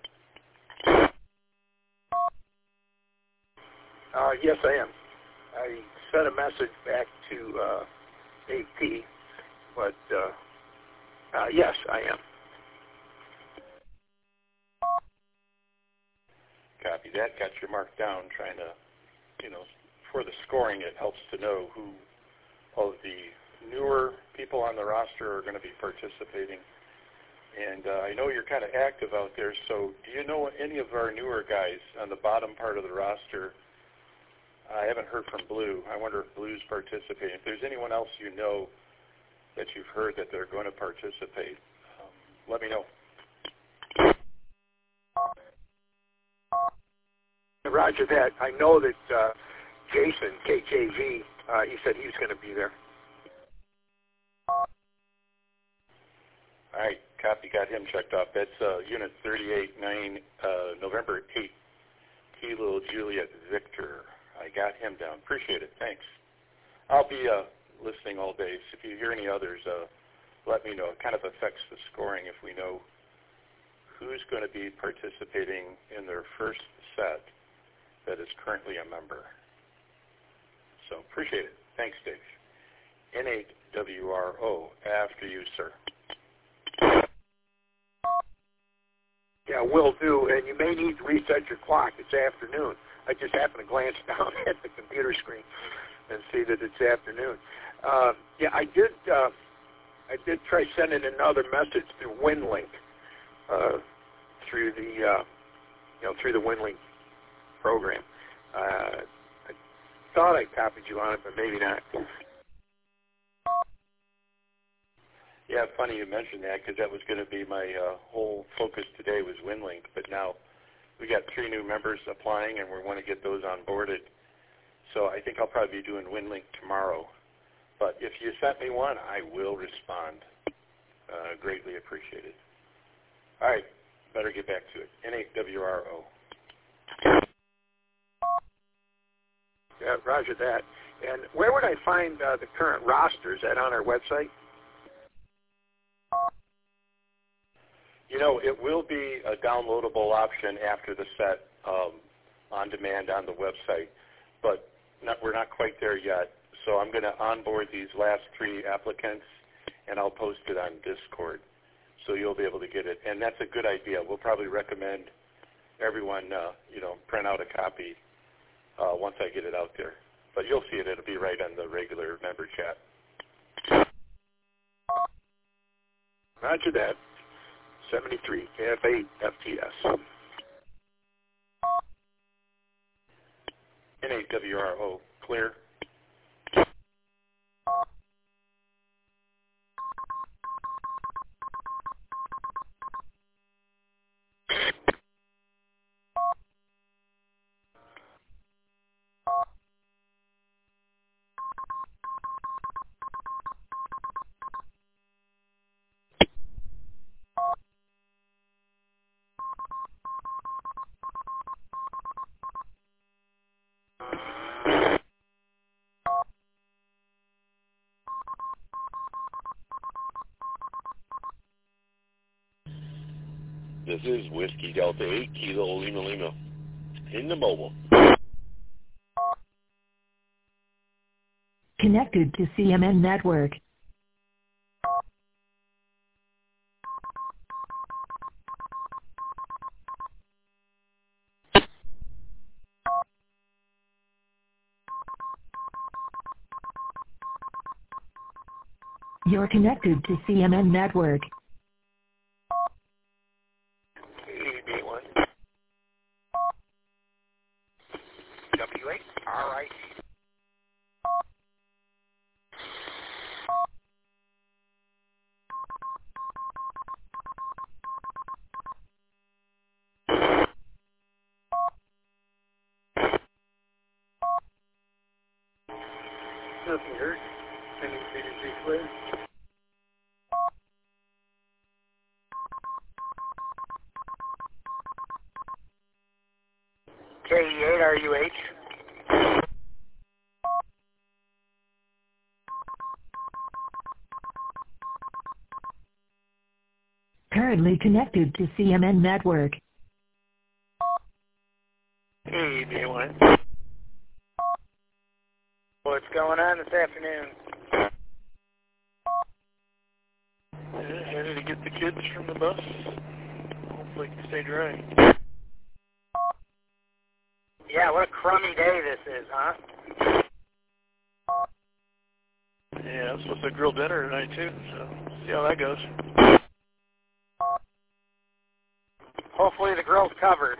Yes, I am. I sent a message back to AP, but yes, I am. Copy that. Got your mark down. Trying to, for the scoring, it helps to know who of the newer people on the roster are going to be participating. And I know you're kind of active out there, so do you know any of our newer guys on the bottom part of the roster? I haven't heard from Blue. I wonder if Blue's participating. If there's anyone else you know that you've heard that they're going to participate, let me know. Roger that. I know that Jason, KJV, he said he was going to be there. All right, copy. Got him checked off. That's Unit 38-9, November 8th, Kilo Juliet Victor. I got him down. Appreciate it. Thanks. I'll be listening all day. So if you hear any others, let me know. It kind of affects the scoring if we know who's going to be participating in their first set that is currently a member. So appreciate it. Thanks, Dave. N8WRO, after you, sir. Yeah, will do. And you may need to reset your clock. It's afternoon. I just happened to glance down at the computer screen and see that it's afternoon. Yeah, I did try sending another message through WinLink, through the WinLink program. I thought I copied you on it, but maybe not. Yeah, funny you mentioned that because that was going to be my whole focus today was WinLink, but now we got 3 new members applying and we want to get those onboarded. So I think I'll probably be doing WinLink tomorrow. But if you sent me one, I will respond. Greatly appreciated. All right, better get back to it. N8WRO. Yeah, roger that. And where would I find the current rosters at on our website? It will be a downloadable option after the set on demand on the website, but we're not quite there yet. So I'm going to onboard these last 3 applicants, and I'll post it on Discord, so you'll be able to get it. And that's a good idea. We'll probably recommend everyone, print out a copy once I get it out there. But you'll see it. It'll be right on the regular member chat. Roger that. 73 KF8 FTS. N8WRO, clear. This is Whiskey Delta 8 Kilo Lima Lima in the mobile. Connected to CMN Network. You're connected to CMN Network. W8, alright. Nothing hurt. Any big clear. KE8, RUH. Currently connected to CMN Network. Hey, B1. What's going on this afternoon? Headed to get the kids from the bus. Hopefully can stay dry. Yeah, what a crummy day this is, huh? Yeah, I'm supposed to grill dinner tonight too, so see how that goes. Hopefully the grill's covered.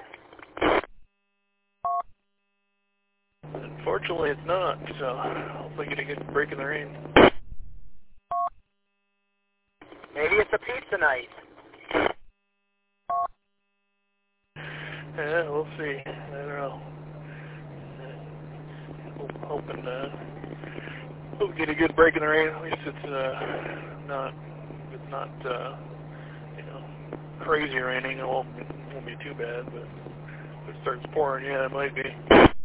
Unfortunately, it's not, so hopefully get a good break in the rain. Maybe it's a pizza night. Yeah, we'll see. I don't know. Hoping we'll get a good break in the rain. At least it's not crazy raining. It won't be too bad, but if it starts pouring, yeah, it might be.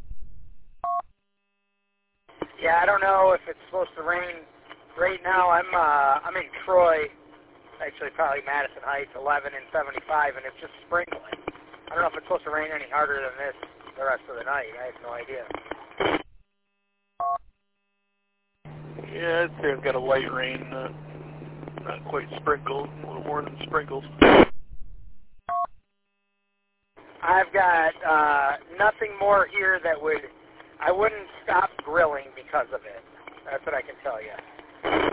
Yeah, I don't know if it's supposed to rain. Right now, I'm in Troy, actually probably Madison Heights, 11 and 75, and it's just sprinkling. I don't know if it's supposed to rain any harder than this the rest of the night. I have no idea. Yeah, I'd say I've got a light rain, not quite sprinkled, a little more than sprinkles. I've got nothing more here that I wouldn't stop grilling because of it. That's what I can tell you.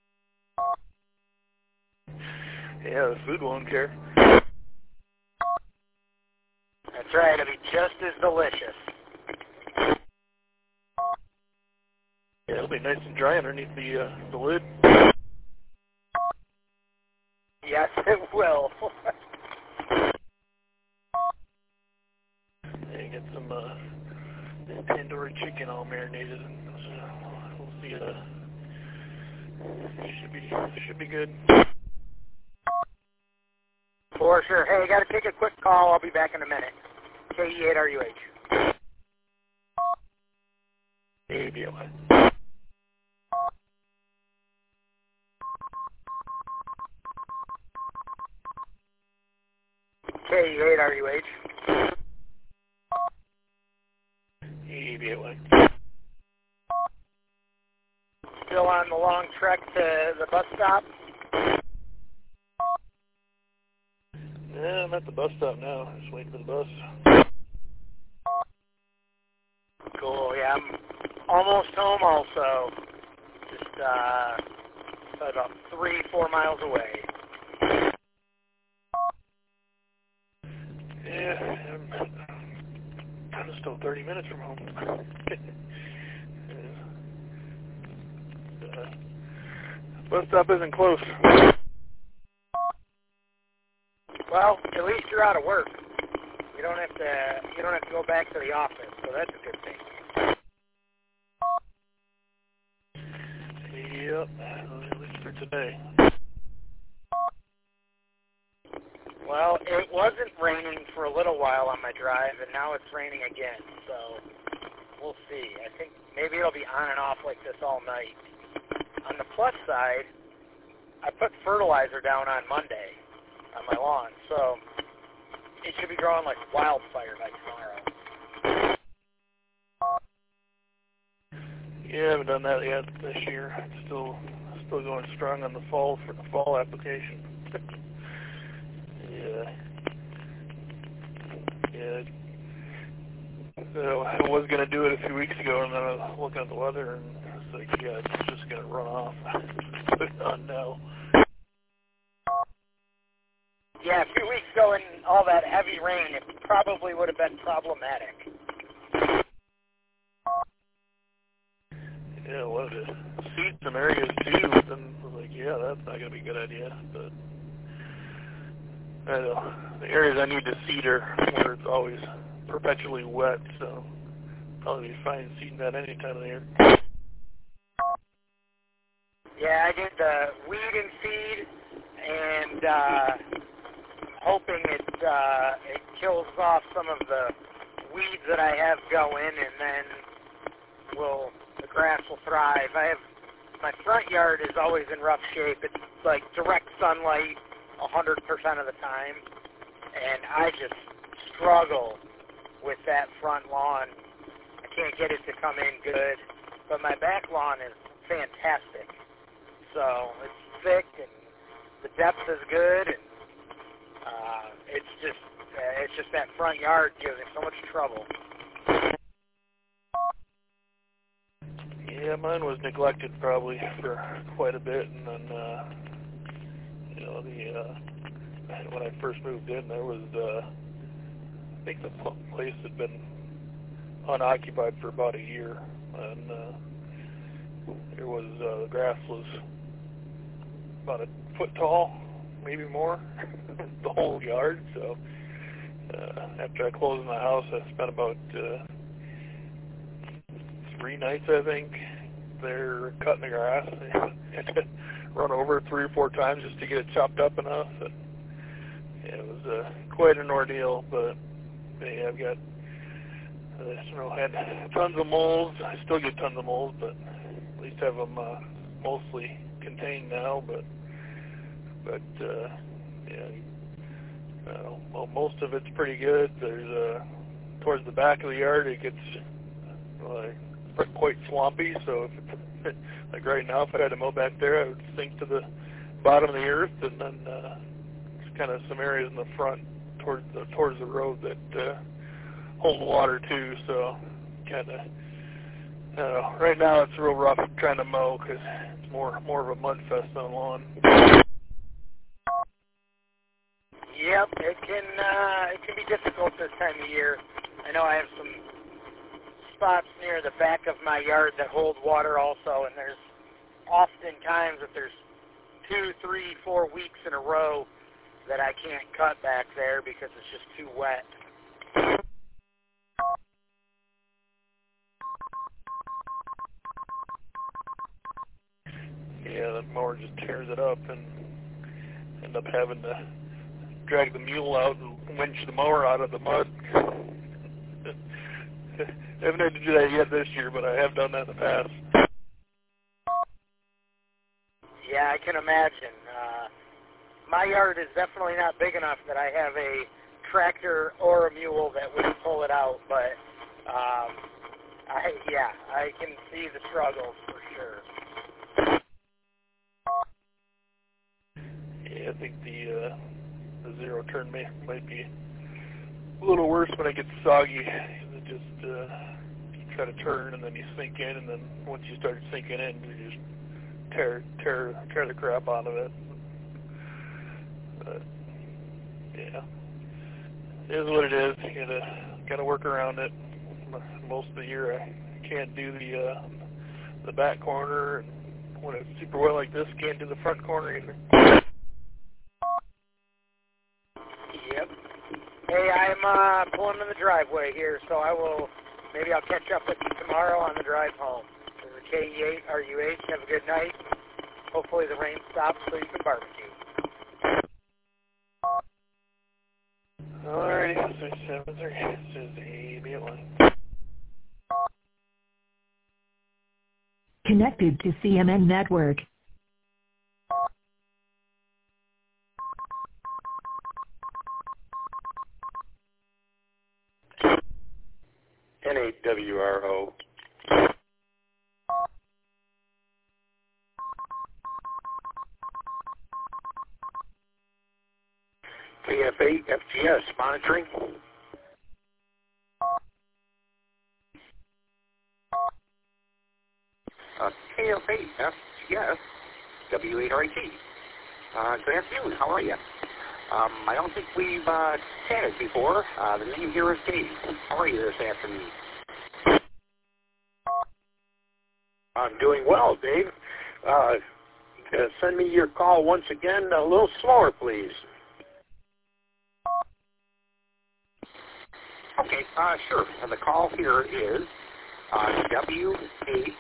Yeah, the food won't care. That's right, it'll be just as delicious. Yeah, it'll be nice and dry underneath the lid. Yes, it will. Yeah, get some tandoori chicken all marinated, and we'll see. Should be good. For sure. Hey, got to take a quick call. I'll be back in a minute. KE8RUH. ABLI. KE8RUH. ABLI. Still on the long trek to the bus stop? Yeah, I'm at the bus stop now. Just waiting for the bus. Cool, yeah, I'm almost home also. Just about 3-4 miles away. Yeah, I'm kind of still 30 minutes from home. Bus stop isn't close. Well, at least you're out of work. You don't have to go back to the office, so that's a good thing. Yep, at least for today. Well, it wasn't raining for a little while on my drive, and now it's raining again, so we'll see. I think maybe it'll be on and off like this all night. On the plus side, I put fertilizer down on Monday on my lawn, so it should be growing like wildfire by tomorrow. Yeah, I haven't done that yet this year. It's still going strong on the fall for the fall application. Yeah. I was going to do it a few weeks ago, and then I was looking at the weather, and I was like, yeah, it's just going to run off. Put it on now. Yeah, a few weeks ago in all that heavy rain, it probably would have been problematic. Yeah, well, to seed some areas too, then I was like, yeah, that's not going to be a good idea. But I know the areas I need to seed are where it's always perpetually wet, so probably be fine seeding that any time of the year. Yeah, I did the weed and feed, and I'm hoping it kills off some of the weeds that I have going, and then the grass will thrive. My front yard is always in rough shape. It's like direct sunlight 100% of the time, and I just struggle with that front lawn. I can't get it to come in good, but my back lawn is fantastic. So it's thick and the depth is good, and it's just that front yard gives me so much trouble. Yeah, mine was neglected probably for quite a bit, and then when I first moved in, there was I think the place had been unoccupied for about a year, and there was the grass was about a foot tall, maybe more, the whole yard. So after I closed my house, I spent about 3 nights, I think, there cutting the grass. I had to run over 3 or 4 times just to get it chopped up enough. And, yeah, it was quite an ordeal, but yeah, I've got, had tons of moles. I still get tons of moles, but at least have them mostly contained now. But well, most of it's pretty good. There's towards the back of the yard, it gets quite swampy. So if it's, like right now, if I had to mow back there, I would sink to the bottom of the earth, and then there's kind of some areas in the front towards the road that hold water too. So kind of right now it's real rough trying to mow because it's more of a mud fest on the lawn. Yep, it can be difficult this time of year. I know I have some spots near the back of my yard that hold water also, and there's often times that there's 2, 3, 4 weeks in a row that I can't cut back there because it's just too wet. Yeah, the mower just tears it up, and end up having to drag the mule out and winch the mower out of the mud. I haven't had to do that yet this year, but I have done that in the past. Yeah, I can imagine. My yard is definitely not big enough that I have a tractor or a mule that would pull it out, but I can see the struggles for sure. Yeah, I think the zero turn might be a little worse when it gets soggy. It just you try to turn and then you sink in, and then once you start sinking in, you just tear the crap out of it. But yeah, it is what it is. You gotta work around it. Most of the year I can't do the back corner, and when it's super wet like this, can't do the front corner either. Yep. Hey, I'm pulling in the driveway here, so maybe I'll catch up with you tomorrow on the drive home. This is KE8 RUH. Have a good night. Hopefully the rain stops so you can barbecue. Alrighty, 673. This is AB1. Connected to CMN Network. N8WRO. KF8 FGS monitoring. KF8 FGS W8RT. Good afternoon. How are you? I don't think we've chatted before. The name here is Dave. How are you this afternoon? I'm doing well, Dave. Send me your call once again a little slower, please. Okay, sure. And the call here is W8RIT,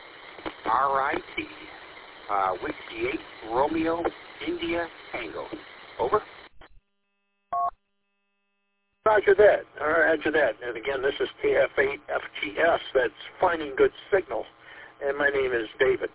Whiskey 8, Romeo, India, Tango. Over. Roger that. Roger that. And again, this is KF8 FGS. That's Finding Good Signal. And my name is David.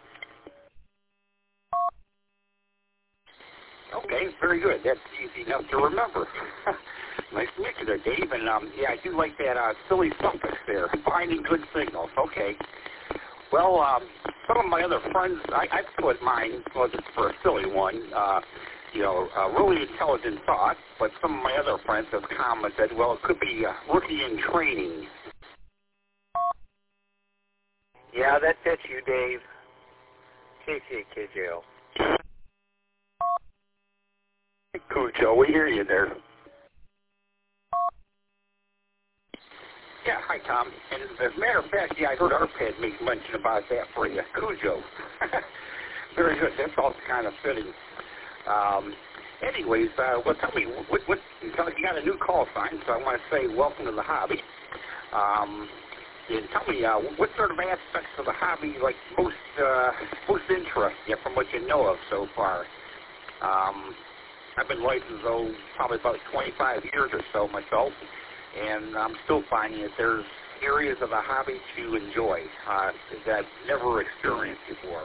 Okay, very good. That's easy enough to remember. Nice to meet you there, Dave. And yeah, I do like that silly suffix there, Finding Good Signals. Okay. Well, some of my other friends, I put mine, wasn't for a silly one, really intelligent thought, but some of my other friends have commented, well, it could be rookie in training. Yeah, that fits you, Dave. KCKJO. Cujo, we hear you there. Yeah, hi, Tom. And as a matter of fact, yeah, I heard Arpad make mention about that for you, Cujo. Very good. That's also kind of fitting. Anyways, well, tell me, what you got a new call sign, so I want to say welcome to the hobby. And tell me, what sort of aspects of the hobby like most interest you from what you know of so far? I've been licensed probably about 25 years or so myself, and I'm still finding that there's areas of the hobby to enjoy that I've never experienced before.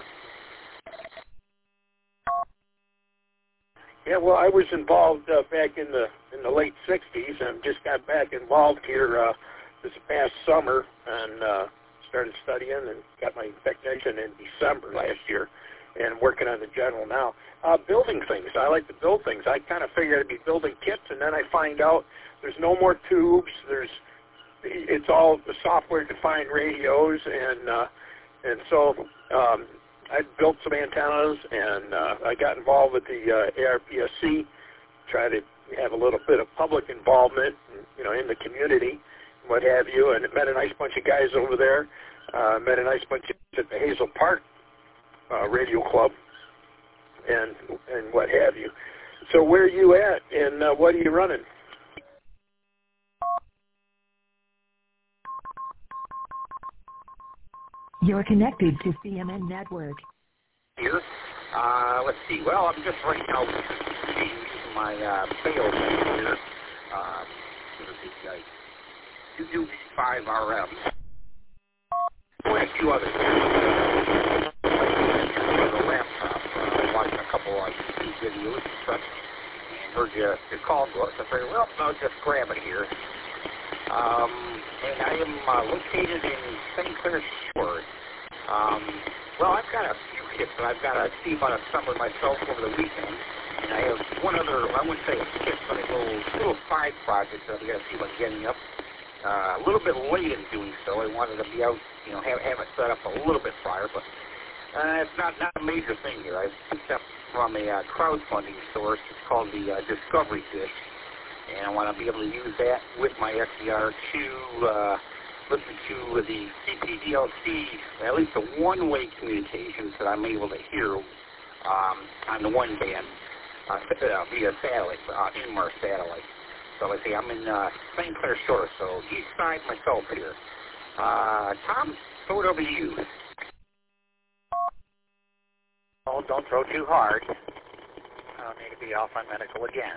Yeah, well, I was involved back in the late '60s, and just got back involved here this past summer, and started studying and got my technician in December last year, and working on the general now. Building things. I like to build things. I kind of figured I'd be building kits, and then I find out there's no more tubes. It's all the software-defined radios, and so I built some antennas, and I got involved with the ARPSC, try to have a little bit of public involvement, in the community, what have you, and met a nice bunch of guys over there. Met a nice bunch at the Hazel Park Radio Club, and what have you. So where are you at, and what are you running? You're connected to CMN Network. Here, let's see. Well, I'm just right now using my fail here. UB5RM. Well, a few other things. The laptop. Watching a couple of YouTube videos and such, and heard your call go. So I figured, well, I'll just grab it here. And I am located in St. Clair Shores. Well, I've got a few kits that I've got to see about a summer myself over the weekend. And I have one other, I wouldn't say a kit, but a little side project that I've got to see about getting up. A little bit late in doing so. I wanted to be out, have it set up a little bit prior, but it's not a major thing here. I picked up from a crowdfunding source. It's called the Discovery Dish. And I want to be able to use that with my XDR to listen to the CPDLC, at least the one-way communications that I'm able to hear on the one band via satellite, Inmar satellite. So let's see, I'm in St. Clair Shores, so east side myself here. Tom, throw it over to you. Oh, don't throw too hard. I don't need to be off on medical again.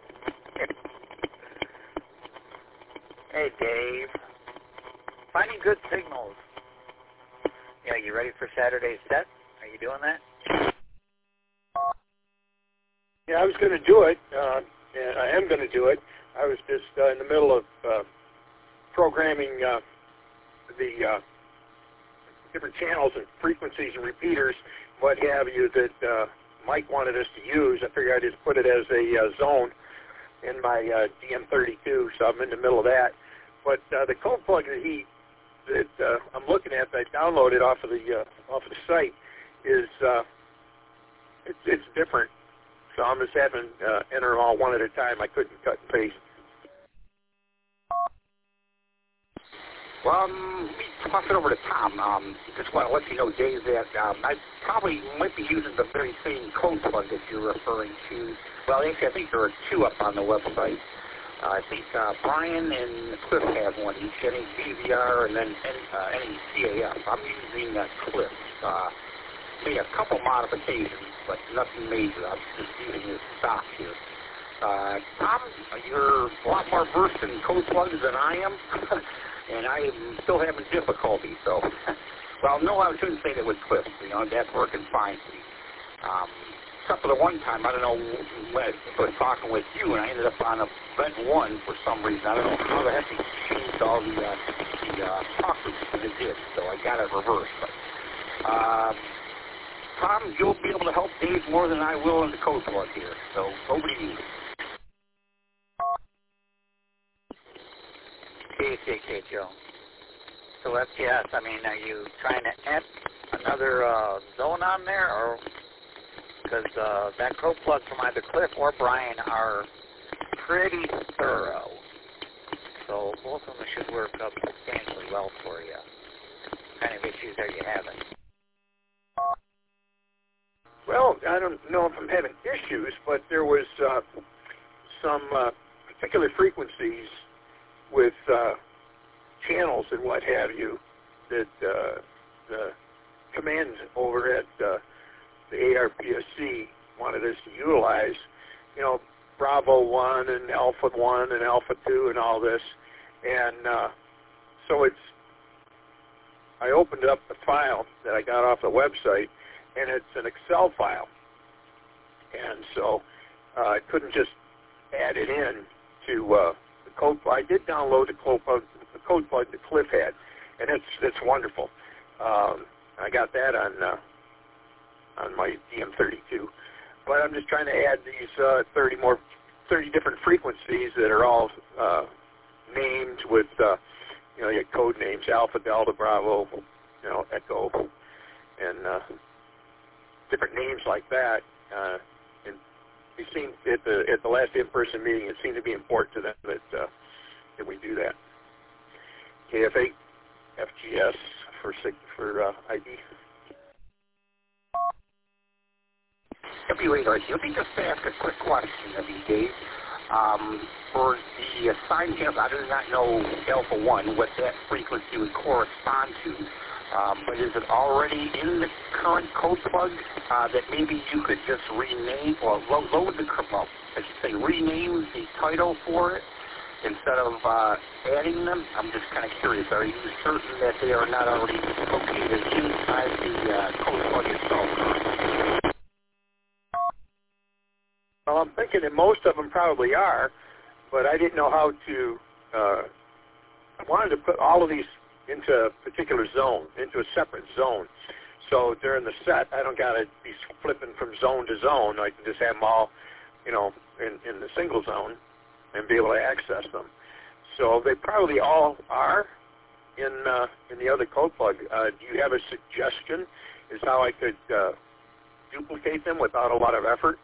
Hey, Dave. Finding Good Signals. Yeah, you ready for Saturday's set? Are you doing that? Yeah, I was going to do it, and I am going to do it. I was just in the middle of programming the different channels and frequencies and repeaters, what have you, that Mike wanted us to use. I figured I'd just put it as a zone in my DM32, so I'm in the middle of that. But the code plug that I'm looking at, that I downloaded off of the site, is it's different. So I'm just having enter them all one at a time. I couldn't cut and paste. Well, toss it over to Tom. Just want to let you know, Dave, that I probably might be using the very same code plug that you're referring to. Well, actually, I think there are two up on the website. I think Brian and Cliff have one each, any DVR and then any CAF. I'm using Cliff. Maybe a couple modifications, but nothing major. I'm just using his stock here. Tom, you're a lot more versed in code plugs than I am, and I am still having difficulty. So, well, no, I shouldn't say that with Cliff. That's working fine for me. Except for the one time, I don't know, when I was talking with you, and I ended up on a vent 1 for some reason. I don't know how the heck they changed all the talkers, but it did, so I got it reversed. But, Tom, you'll be able to help Dave more than I will in the code plug here, so over to you. Okay, Joe. So FTS, I mean, are you trying to add another zone on there, or... Because that code plug from either Cliff or Brian are pretty thorough. So both of them should work up substantially well for you. What kind of issues are you having? Well, I don't know if I'm having issues, but there was some particular frequencies with channels and what have you that the command over at the ARPSC wanted us to utilize, Bravo 1 and Alpha 1 and Alpha 2 and all this. And so I opened up the file that I got off the website, and it's an Excel file. And so I couldn't just add it in to the code plug. I did download the code plug that Cliff had, and it's wonderful. I got that on my DM32, but I'm just trying to add these 30 different frequencies that are all named with your code names: Alpha, Delta, Bravo, Echo, and different names like that. And it seemed at the last in-person meeting, it seemed to be important to them that we do that. KF8, FGS for ID. Let me just ask a quick question of you, Dave. For the assigned channels, I do not know Alpha 1, what that frequency would correspond to, but is it already in the current code plug that maybe you could just rename, or load the, well, I should say rename the title for it instead of adding them? I'm just kind of curious. Are you certain that they are not already located inside the code plug itself? Well, I'm thinking that most of them probably are, but I didn't know how to, I wanted to put all of these into a particular zone, into a separate zone. So during the set, I don't got to be flipping from zone to zone. I can just have them all, in the single zone and be able to access them. So they probably all are in the other code plug. Do you have a suggestion as how I could duplicate them without a lot of effort?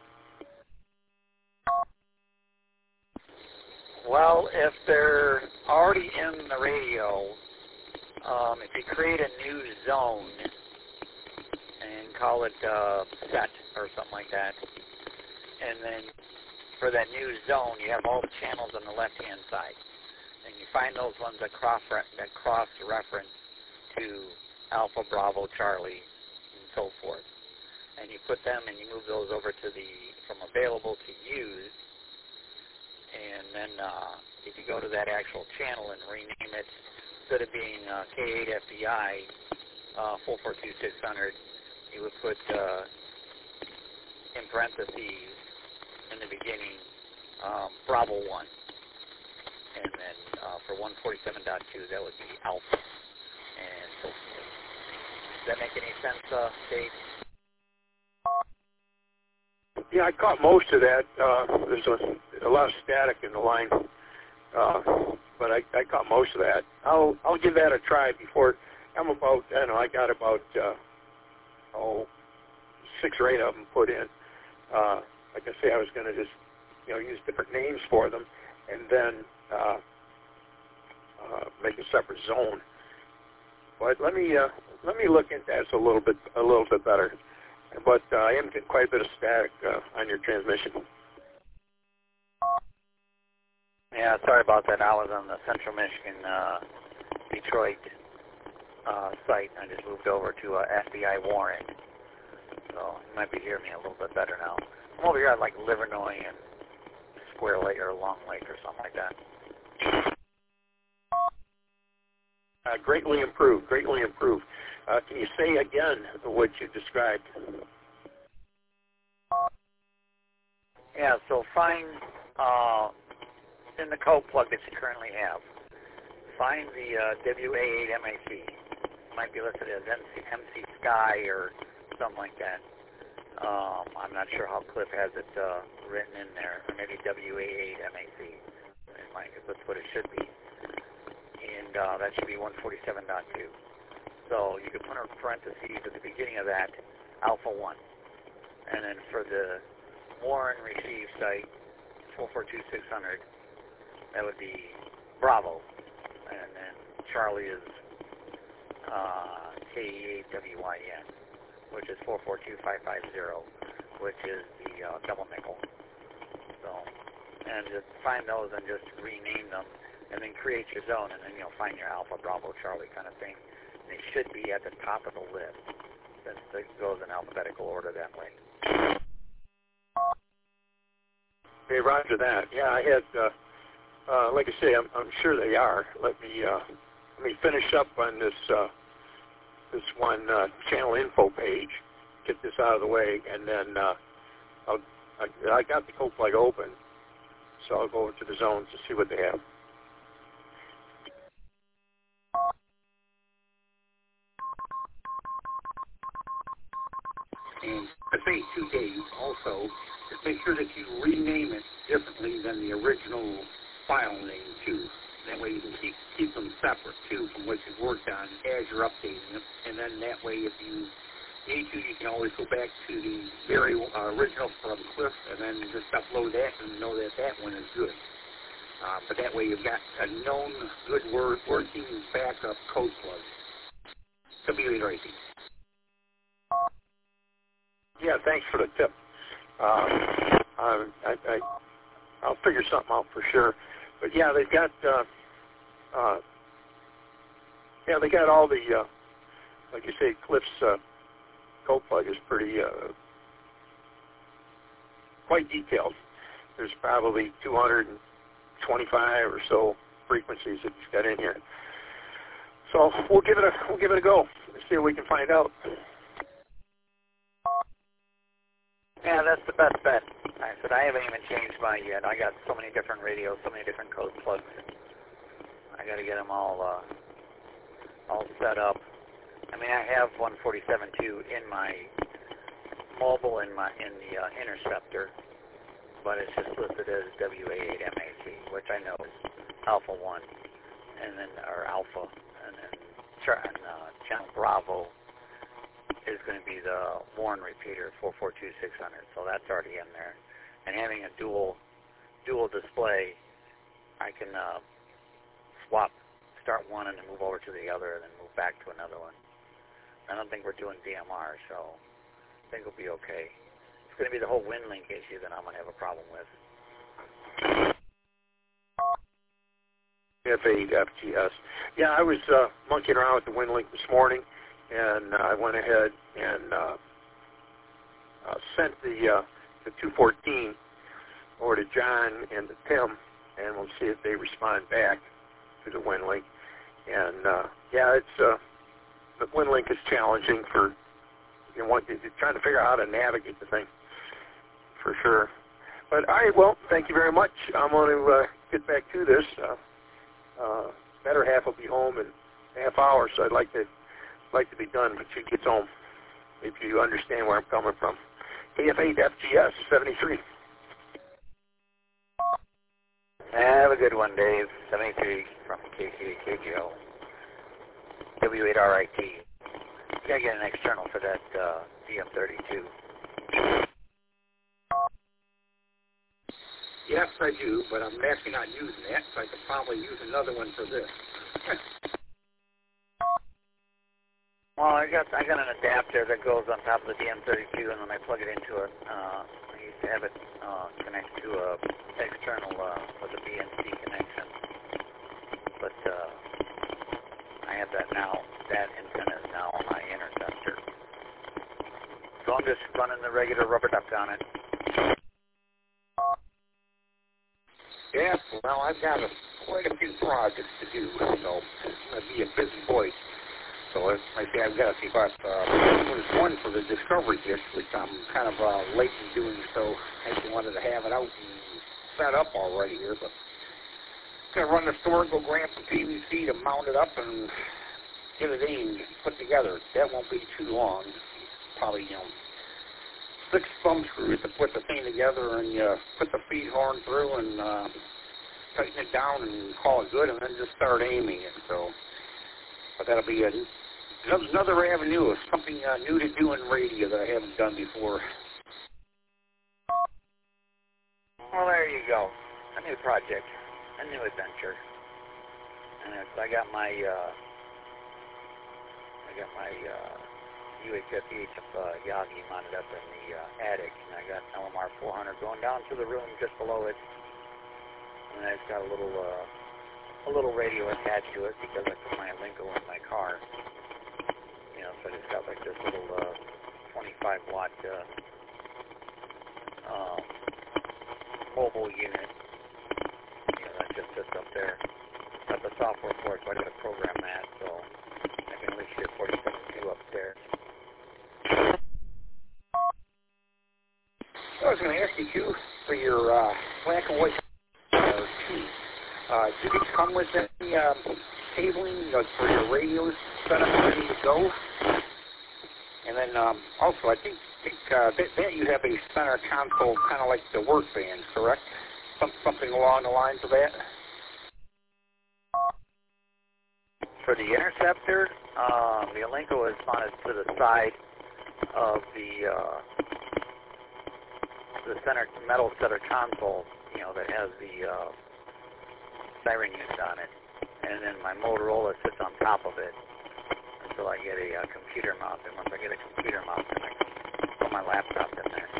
Well, if they're already in the radio, if you create a new zone and call it set or something like that, and then for that new zone, you have all the channels on the left-hand side, and you find those ones that cross-reference to Alpha, Bravo, Charlie, and so forth. And you put them and you move those over to from available to use. And then if you go to that actual channel and rename it, instead of being K8FBI 442-600, you would put in parentheses in the beginning Bravo 1, and then For 147.2, that would be alpha, and so forth. Does that make any sense, Dave? Yeah, I caught most of that. There's a lot of static in the line, but I caught most of that. I'll give that a try before. I'm about, I don't know, I got about 6 or 8 of them put in. Like I say, I was going to just use different names for them, and then make a separate zone. But let me look into that a little bit better. But I am getting quite a bit of static on your transmission. Yeah, sorry about that. I was on the Central Michigan, Detroit site. I just moved over to FBI Warren, so you might be hearing me a little bit better now. I'm over here at like Livernois and Square Lake or Long Lake or something like that. Greatly improved. Greatly improved. Can you say again what you described? Yeah. So find in the code plug that you currently have, find the WA8MAC. It might be listed as MC Sky or something like that. I'm not sure how Cliff has it written in there. Or maybe WA8MAC. That's what it should be. And that should be 147.2. So you can put in parentheses at the beginning of that, alpha 1. And then for the Warren receive site, 442-600, that would be Bravo. And then Charlie is KE8WYN, which is 442-550, which is the double nickel. So, and just find those and just rename them, and then create your zone, and then you'll find your Alpha, Bravo, Charlie kind of thing. And they should be at the top of the list. That goes in alphabetical order that way. Hey, roger that. Yeah, I had, like I say, I'm sure they are. Let me finish up on this one channel info page, get this out of the way, and then I got the code plug open, so I'll go over to the zones to see what they have. And I say to Dave also, just make sure that you rename it differently than the original file name too. That way you can keep them separate too from what you've worked on as you're updating them. And then that way if you need to, you can always go back to the very original from Cliff and then just upload that and know that that one is good. But that way you've got a known good working backup code plug. W8 Racing. Yeah, thanks for the tip. I'll figure something out for sure. But yeah, they've got they got all the like you say, Cliff's code plug is pretty quite detailed. There's probably 225 or so frequencies that he's got in here. So we'll give it a go. Let's see what we can find out. Yeah, that's the best bet. I said I haven't even changed mine yet. I got so many different radios, so many different code plugs. I got to get them all set up. I mean, I have 147.2 in my mobile in the interceptor, but it's just listed as WA8MAC, which I know is Alpha 1, and then or Alpha, and then channel Bravo is going to be the Warren repeater 442-600, so that's already in there. And having a dual display, I can start one and then move over to the other, and then move back to another one. I don't think we're doing DMR, so I think we'll be okay. It's going to be the whole WinLink issue that I'm going to have a problem with. F8 FGS. Yeah, I was monkeying around with the WinLink this morning, and I went ahead and sent the 214 over to John and to Tim, and we'll see if they respond back to the WinLink. And yeah, it's the WinLink is challenging for you're trying to figure out how to navigate the thing for sure. But all right, well, thank you very much. I'm going to get back to this. better half will be home in a half hour, so I'd like to be done when she gets home, if you understand where I'm coming from. KF8 FGS 73. Have a good one, Dave. 73 from KCAKGO. W8RIT. You gotta get an external for that DM32. Yes, I do, but I'm actually not using that, so I could probably use another one for this. Well, I got an adapter that goes on top of the DM32, and when I plug it into it, I used to have it connect to a external with a BNC connection. But I have that now. That antenna is now on my interceptor. So I'm just running the regular rubber duck on it. Yeah, well, I've got quite a few projects to do, so I'm going to be a busy boy. So I say I've got to see if there's one for the Discovery Dish, which I'm kind of late in doing, so I actually wanted to have it out and set up already here, but I'm going to run the store, go grab some PVC to mount it up and get it aimed, put together. That won't be too long. Probably, 6 thumb screws to put the thing together, and you put the feed horn through and tighten it down and call it good, and then just start aiming it. So, but that'll be another avenue of something new to do in radio that I haven't done before. Well, there you go. A new project, a new adventure, and I got my UHF EHF Yagi mounted up in the attic, and I got LMR 400 going down to the room just below it, and I've got a little radio attached to it because I put my Linko in my car. So I just got like this little 25 watt mobile unit. That just sits up there. Got the software for it, so I got to program that, so I can at least hear 47.2 upstairs. I was going to ask you, too, for your black and white teeth. Do these come with any cabling for your radios set up ready to go? And then also, I think that you have a center console kind of like the work band, correct? Something along the lines of that? For the interceptor, the Alinco is mounted to the side of the center metal center console, that has the siren unit on it, and then my Motorola sits on top of it until I get a computer mount. And once I get a computer mount, then I can put my laptop in there.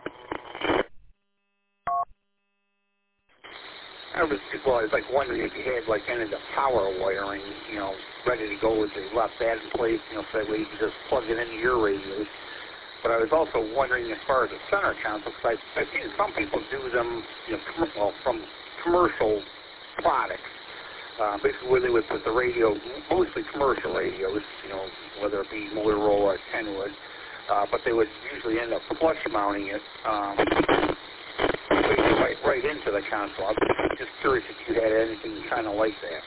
I was like wondering if you had like any of the power wiring, ready to go with you left that in place, so that way you can just plug it into your radios. But I was also wondering as far as the center console, because I've seen some people do them, from commercial products, basically where they would put the radio, mostly commercial radios, whether it be Motorola or Kenwood, but they would usually end up flush mounting it right into the console. I was just curious if you had anything kind of like that.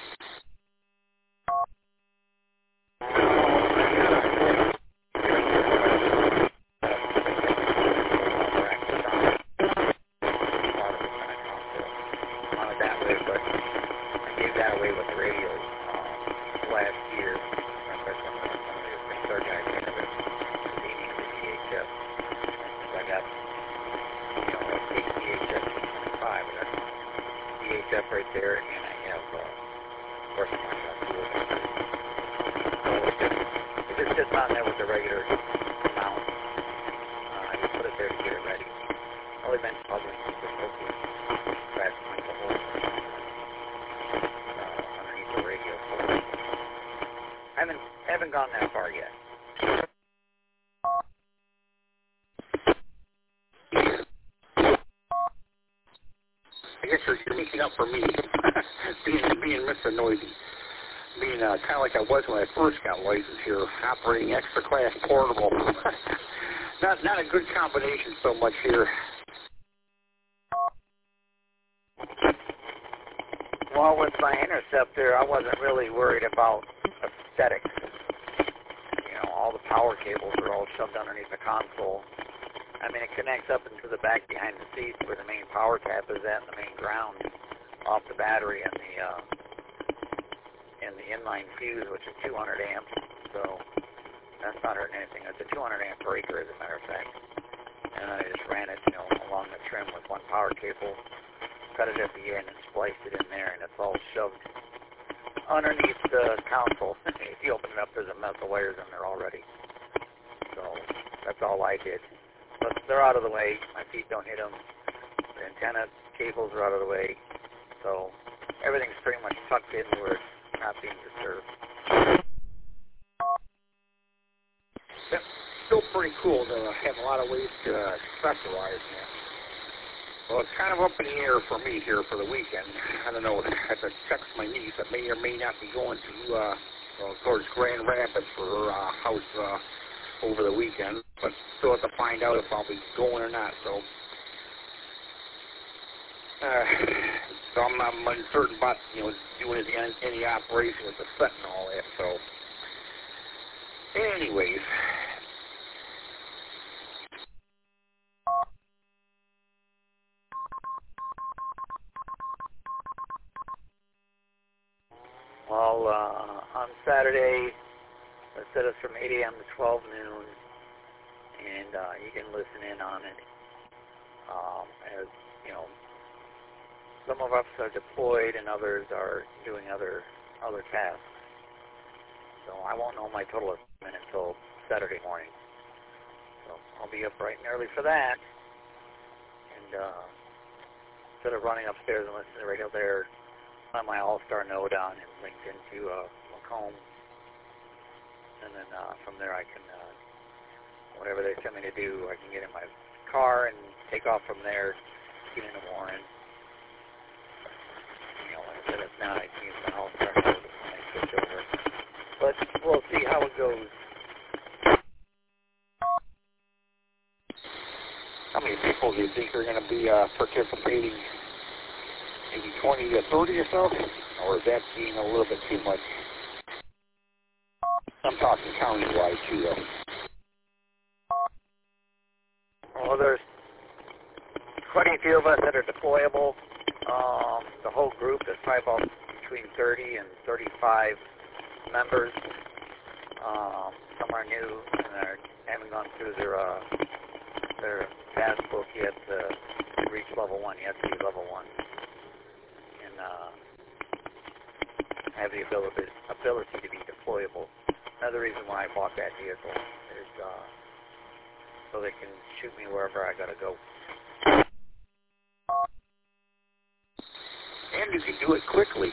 Right there, and I have, of course, my tool. So if it's just on there with the regular mount, I just put it there to get it ready. I'll eventually probably just hopefully scratch the hole underneath the radio. I haven't gone that far yet. I guess you're making up for me, being Mr. Noisy, being kind of like I was when I first got licensed here, operating extra class portable. not a good combination so much here. Well, Well, with my Interceptor, I wasn't really worried about aesthetics. You know, all the power cables are all shoved underneath the console. I mean, it connects up into the back behind the seats where the main power tap is at and the main ground off the battery and the inline fuse, which is 200 amps. So that's not hurting anything. It's a 200 amp breaker, as a matter of fact. And I just ran it, you know, along the trim with one power cable, cut it at the end, and spliced it in there, and it's all shoved underneath the console. If you open it up, there's a mess of wires in there already. So that's all I did. But they're out of the way. My feet don't hit them. The antenna cables are out of the way. So everything's pretty much tucked in where it's not being disturbed. That's still pretty cool to have a lot of ways to specialize in. Well, it's kind of up in the air for me here for the weekend. I don't know. I have to text my niece that may or may not be going to towards Grand Rapids for her house over the weekend, but still have to find out if I'll be going or not. So, I'm uncertain about doing any operation with the set and all that. So, anyways. Well, on Saturday, they set us from 8 a.m. to 12 noon, and you can listen in on it. As you know, some of us are deployed, and others are doing other tasks. So I won't know my total estimate until Saturday morning. So I'll be up bright and early for that, and instead of running upstairs and listening to the radio there, on my All-Star node on and linked into Macomb. And then from there I can, whatever they send me to do, I can get in my car and take off from there, get into Warren. You know, like I said, if not, I can use my All-Star node when I switch over. But we'll see how it goes. How many people do you think are going to be participating? Maybe 20 to 30 or so? Or is that being a little bit too much? I'm talking county-wide, too, though. Well, there's quite a few of us that are deployable. The whole group is probably about between 30 and 35 members. Some are new and haven't gone through their task book yet to reach level 1. You have to be level 1. Have the ability to be deployable. Another reason why I bought that vehicle is so they can shoot me wherever I gotta go. And you can do it quickly.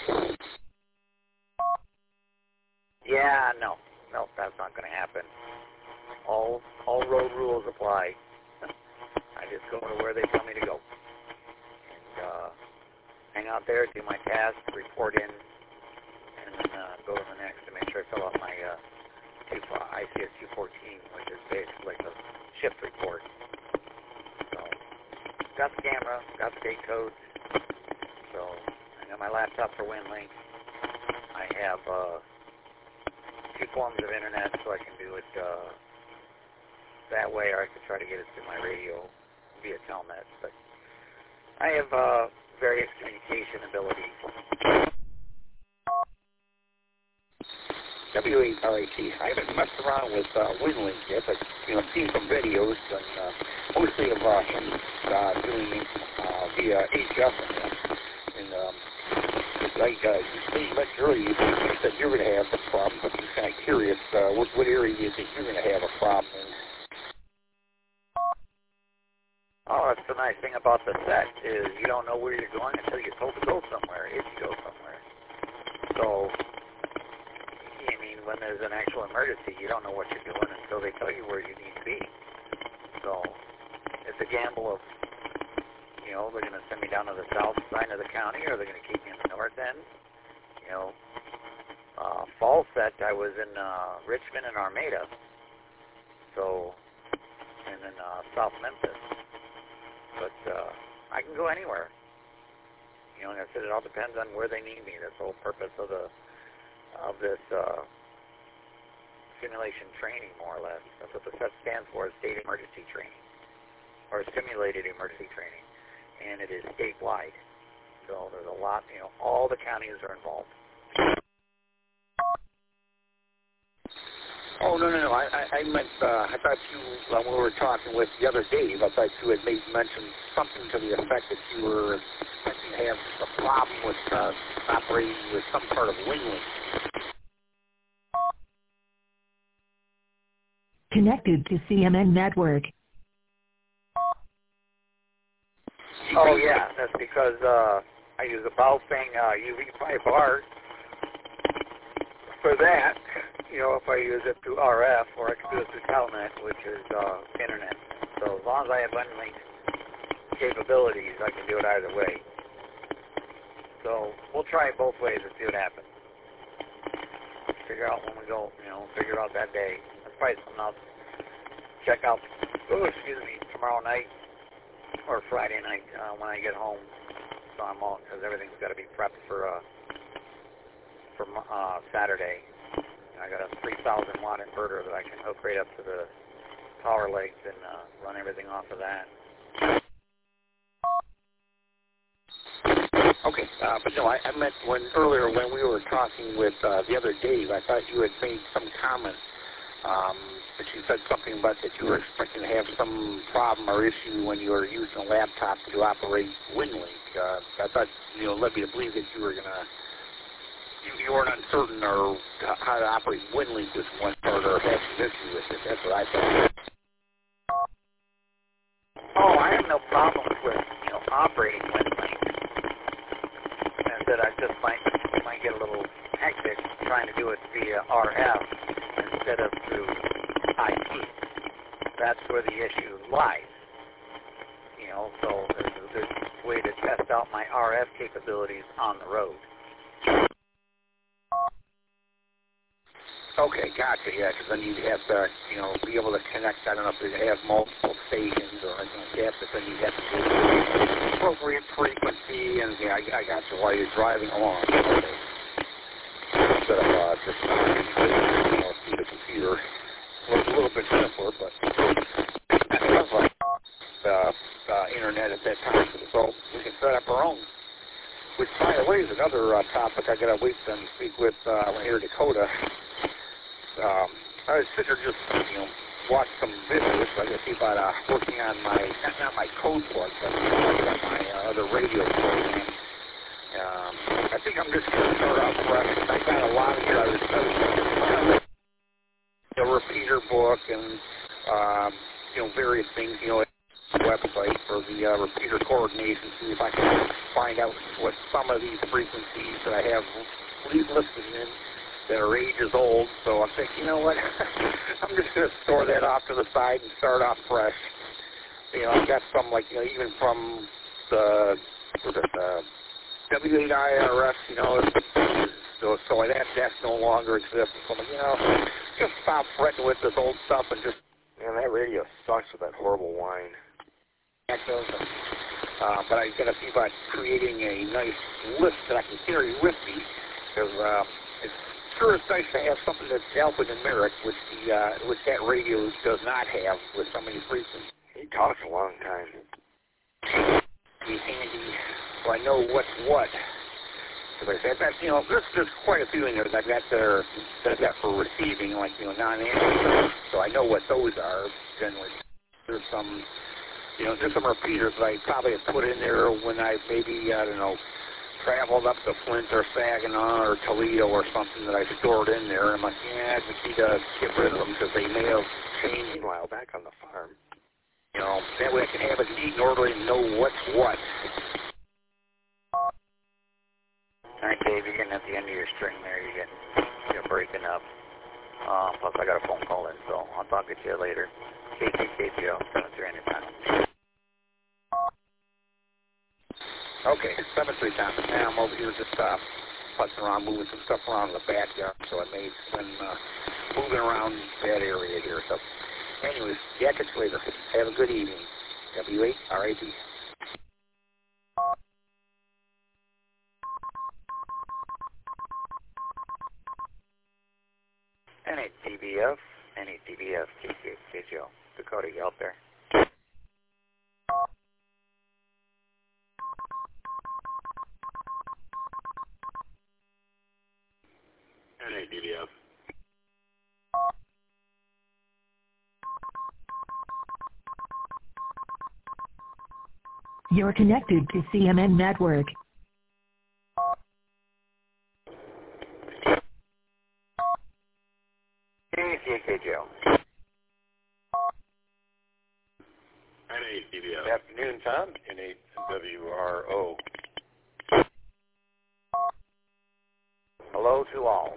Yeah, no, that's not gonna happen. All road rules apply. I just go to where they tell me to go. And hang out there, do my task, report in, and then go to the next to make sure I fill out my ICS 214, which is basically like a shift report. So, got the camera, got the date codes. So, I got my laptop for WinLink. I have 2 forms of internet, so I can do it that way, or I could try to get it through my radio via Telnet. But I have various communication abilities. W8RAT. I haven't messed around with WinLink yet, but I've seen some videos, and mostly of him doing via HF. And like you mentioned earlier, you said you're going to have the problem, but I'm kind of curious, what area do you think you're going to have a problem in? Oh, that's the nice thing about the set is you don't know where you're going until you're told to go somewhere, if you go somewhere. So, I mean, when there's an actual emergency, you don't know what you're doing until they tell you where you need to be. So, it's a gamble of, they're going to send me down to the south side of the county, or they're going to keep me in the north end. Fall set, I was in Richmond and Armada. So, and then South Memphis. But I can go anywhere. You know, like I said, it all depends on where they need me. That's the whole purpose of this simulation training, more or less. That's what the SET stands for, is State Emergency Training, or Simulated Emergency Training, and it is statewide. So there's a lot, you know, all the counties are involved. Oh, no. I meant, I thought you, when we were talking with the other Dave, I thought you had mentioned something to the effect that you were expecting to have a problem with operating with some part of WinLink. Connected to CMN Network. Oh, yeah, that's because I use a Baofeng UV5R for that. You know, if I use it through RF, or I can do it through Telnet, which is internet. So as long as I have WinLink capabilities, I can do it either way. So we'll try it both ways and see what happens. Figure out when we go, you know, figure out that day. That's probably something I'll check out, tomorrow night or Friday night when I get home. So I'm all, because everything's got to be prepped for Saturday. I got a 3,000 watt inverter that I can hook right up to the power legs and run everything off of that. Okay, but no, I meant earlier when we were talking with the other Dave, I thought you had made some comment that you said something about that you were expecting to have some problem or issue when you were using a laptop to operate WinLink. I thought, you know, led me to believe that you were gonna. You weren't uncertain or how to operate WinLink with one part or had some issue with it. That's what I thought. Oh, I have no problems with, you know, operating WinLink. And that I just might get a little hectic trying to do it via RF instead of through IP. That's where the issue lies. You know, so there's a way to test out my RF capabilities on the road. Okay, gotcha, yeah, because then you'd have to, you know, be able to connect, I don't know if you have multiple stations or anything like that, but then you'd have to do the appropriate frequency, and yeah, I got you while you're driving along. Okay. Instead of just, you know, through the computer. Well, it's a little bit simpler, but that sounds like the internet at that time, so we can set up our own. Which, by the way, is another topic I got to wait to speak with when I hear Dakota. I was sitting there just, you know, watch some videos. I got to see about working on my, not my code book, but on my other radio program. I think I'm just going to start out fresh. I got a lot of here. A repeater book and, you know, various things, you know, website for the repeater coordination, see if I can find out what some of these frequencies that I have listed in that are ages old. So I'm thinking, you know what, I'm just going to store that off to the side and start off fresh. You know, I've got some, like, you know, even from the W8IRS, you know, so that's no longer exists. So, you know, just stop fretting with this old stuff and just... Man, that radio sucks with that horrible whine. But I got to see about creating a nice list that I can carry with me, because it's sure it's nice to have something that's alphanumeric, which that radio does not have with so many frequencies. He talks a long time. It's handy, so I know what's what. As I said, that, you know, there's quite a few in there that I've got for receiving, like, you know, non-answers. So I know what those are generally. There's some. You know, there's some repeaters that I probably have put in there when I maybe, I don't know, traveled up to Flint or Saginaw or Toledo or something that I stored in there. And I'm like, yeah, I just need to get rid of them because they may have changed. Meanwhile, back on the farm. You know, that way I can have it neat and orderly and know what's what. All right, Dave, you're getting at the end of your string there. You're breaking up. Plus, I got a phone call in, so I'll talk to you later. KTKPO, 73 anytime. Okay, 73 times. Now I'm over here just fussing around, moving some stuff around in the backyard, so I may spend moving around that area here. So, anyways, yeah, catch you later. Have a good evening. W8 RAP. NADBF, NADBF, KJO. Dakota, you out there? NADBF. You're connected to CMN Network. KJO. NADBF. Good afternoon, Tom. NAWRO. Hello to all.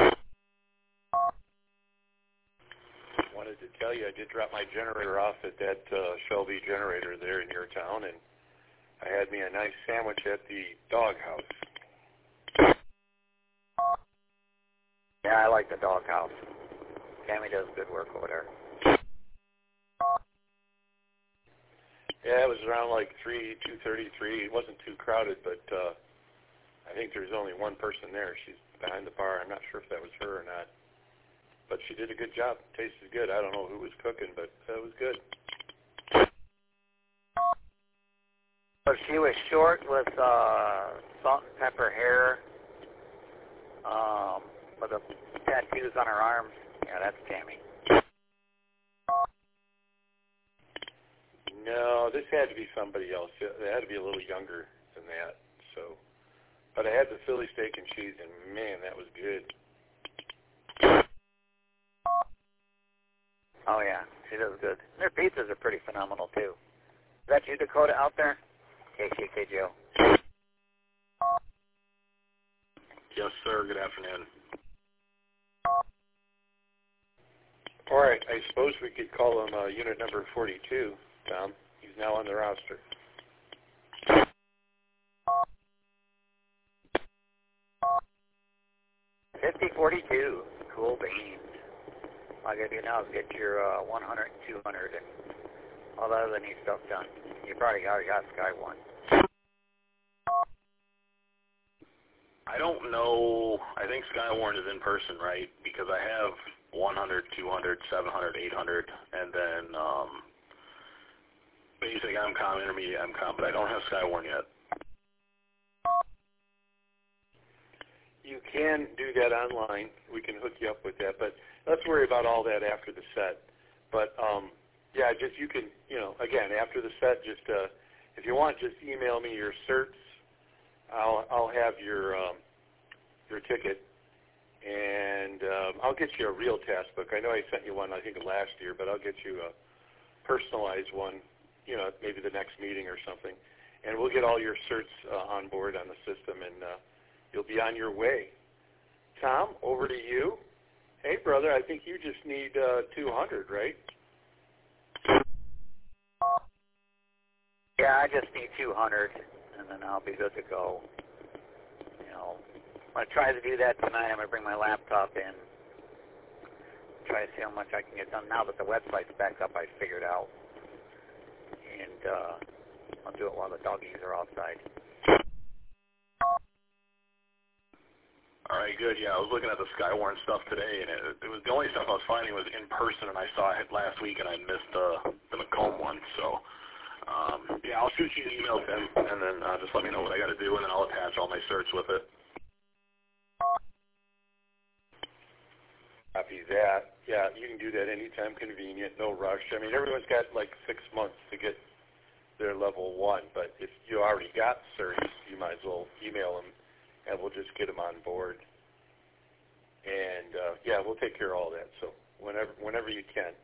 Wanted to tell you I did drop my generator off at that Shelby generator there in your town, and I had me a nice sandwich at the doghouse. Yeah, I like the doghouse. Tammy does good work over there. Yeah, it was around like 2:33. It wasn't too crowded, but I think there's only one person there. She's behind the bar. I'm not sure if that was her or not. But she did a good job. Tasted good. I don't know who was cooking, but it was good. So she was short with salt and pepper hair, with the tattoos on her arms. Yeah, that's Tammy. No, this had to be somebody else. It had to be a little younger than that. So, but I had the Philly steak and cheese, and man, that was good. Oh yeah, she does good. Their pizzas are pretty phenomenal too. Is that you, Dakota, out there? KJO. Yes, sir. Good afternoon. All right, I suppose we could call him unit number 42, Tom. He's now on the roster. 5042. Cool beans. All I gotta do now is get your 100 and 200 and all that other neat stuff done. You probably already got Sky One. I don't know. I think Skywarn is in person, right? Because I have 100, 200, 700, 800, and then basic MCOM, intermediate MCOM, but I don't have Skywarn yet. You can do that online. We can hook you up with that, but let's worry about all that after the set. But yeah, just you can, again, after the set, just if you want, just email me your certs. I'll have your ticket, and I'll get you a real task book. I know I sent you one, I think, last year, but I'll get you a personalized one, maybe the next meeting or something. And we'll get all your certs on board on the system, and you'll be on your way. Tom, over to you. Hey, brother, I think you just need 200, right? Yeah, I just need 200, and then I'll be good to go. I'm going to try to do that tonight. I'm going to bring my laptop in, try to see how much I can get done now that the website's back up. I figured out, and I'll do it while the doggies are outside. All right, good. Yeah, I was looking at the Skywarn stuff today, and it was the only stuff I was finding was in person, and I saw it last week, and I missed the Macomb one. So, yeah, I'll shoot you an email, Tim, and then just let me know what I got to do, and then I'll attach all my certs with it. Copy that. Yeah, you can do that anytime convenient, no rush. I mean, everyone's got like 6 months to get their level 1, but if you already got certs, you might as well email them, and we'll just get them on board. And, yeah, we'll take care of all that, so whenever you can.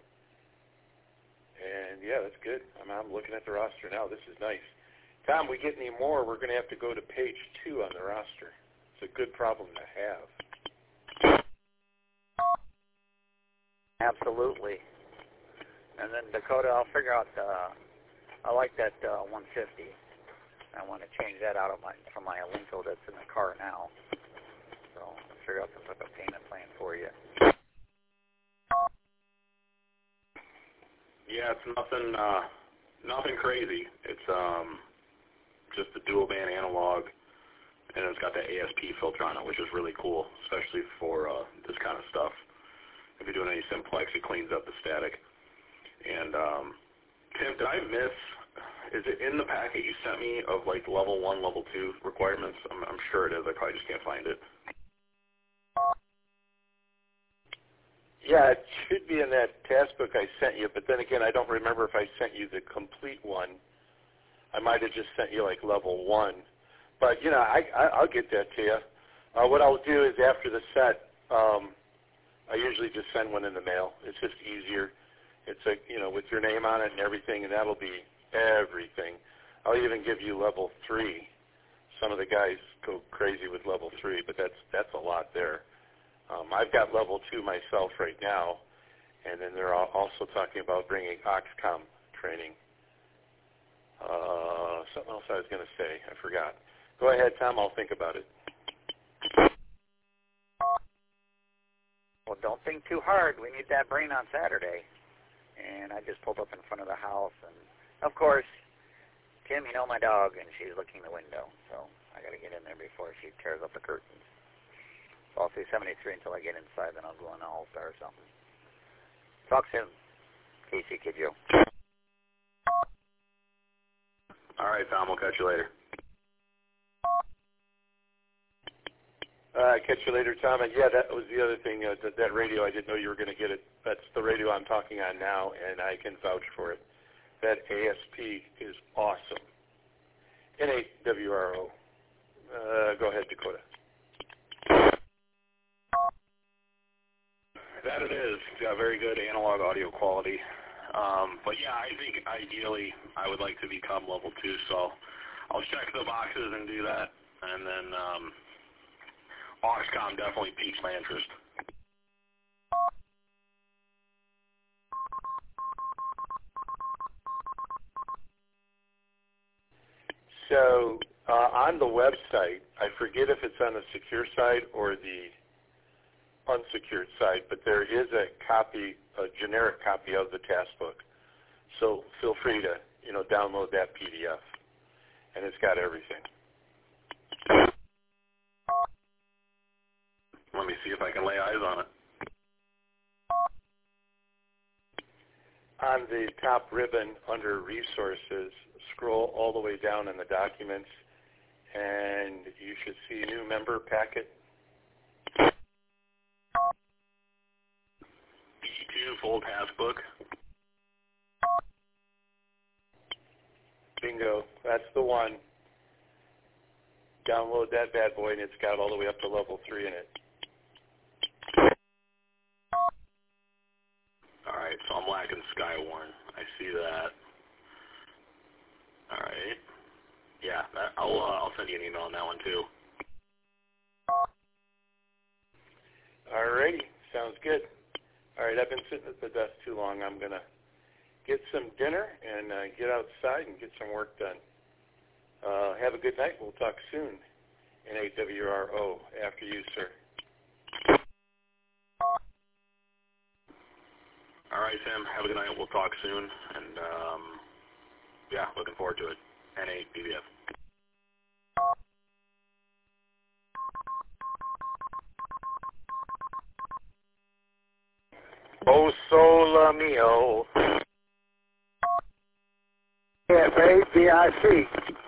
And, yeah, that's good. I'm looking at the roster now. This is nice. Tom, we get any more, we're going to have to go to page 2 on the roster. It's a good problem to have. Absolutely. And then Dakota, I'll figure out I like that 150. I want to change that out of from my Alinco that's in the car now. So I'll figure out some type of payment plan for you. Yeah, it's nothing crazy. It's just a dual band analog, and it's got the ASP filter on it, which is really cool, especially for this kind of stuff. if you're doing any simplex, it cleans up the static. And Tim, did I miss? Is it in the packet you sent me of like level 1, level 2 requirements? I'm sure it is. I probably just can't find it. Yeah, it should be in that task book I sent you, but then again, I don't remember if I sent you the complete one. I might have just sent you like level 1. But, you know, I'll get that to you. What I'll do is after the set, I usually just send one in the mail. It's just easier. It's like, you know, with your name on it and everything, and that'll be everything. I'll even give you level 3. Some of the guys go crazy with level 3, but that's a lot there. I've got level 2 myself right now, and then they're also talking about bringing Oxcom training. Something else I was going to say. I forgot. Go ahead, Tom. I'll think about it. Well, don't think too hard. We need that brain on Saturday. And I just pulled up in front of the house, and of course, Tim, you know my dog, and she's looking the window, so I got to get in there before she tears up the curtains. So I'll say 73 until I get inside, then I'll go on the All-Star or something. Talk soon. Casey, Kid Joe. All right, Tom. We'll catch you later. Catch you later, Tom. And yeah, that was the other thing. That radio, I didn't know you were going to get it. That's the radio I'm talking on now, and I can vouch for it. That ASP is awesome. N8WRO. Go ahead, Dakota. That it is. It's got very good analog audio quality. But yeah, I think ideally I would like to become level 2, so I'll check the boxes and do that. And then Oxcom definitely piques my interest. So on the website, I forget if it's on the secure side or the unsecured side, but there is a copy, a generic copy of the task book. So feel free to, you know, download that PDF, and it's got everything. Let me see if I can lay eyes on it. On the top ribbon under resources, scroll all the way down in the documents, and you should see new member packet. B2 full task book. Bingo, that's the one. Download that bad boy, and it's got all the way up to level 3 in it. All right, so I'm lacking Skywarn. I see that. All right. Yeah, I'll send you an email on that one too. All righty, sounds good. All right, I've been sitting at the desk too long. I'm going to get some dinner and get outside and get some work done. Have a good night. We'll talk soon. N8WRO. After you, sir. All right, Tim. Have a good night. We'll talk soon. And, yeah, looking forward to it. N8BBF. O Sole Mio. KF8VIC.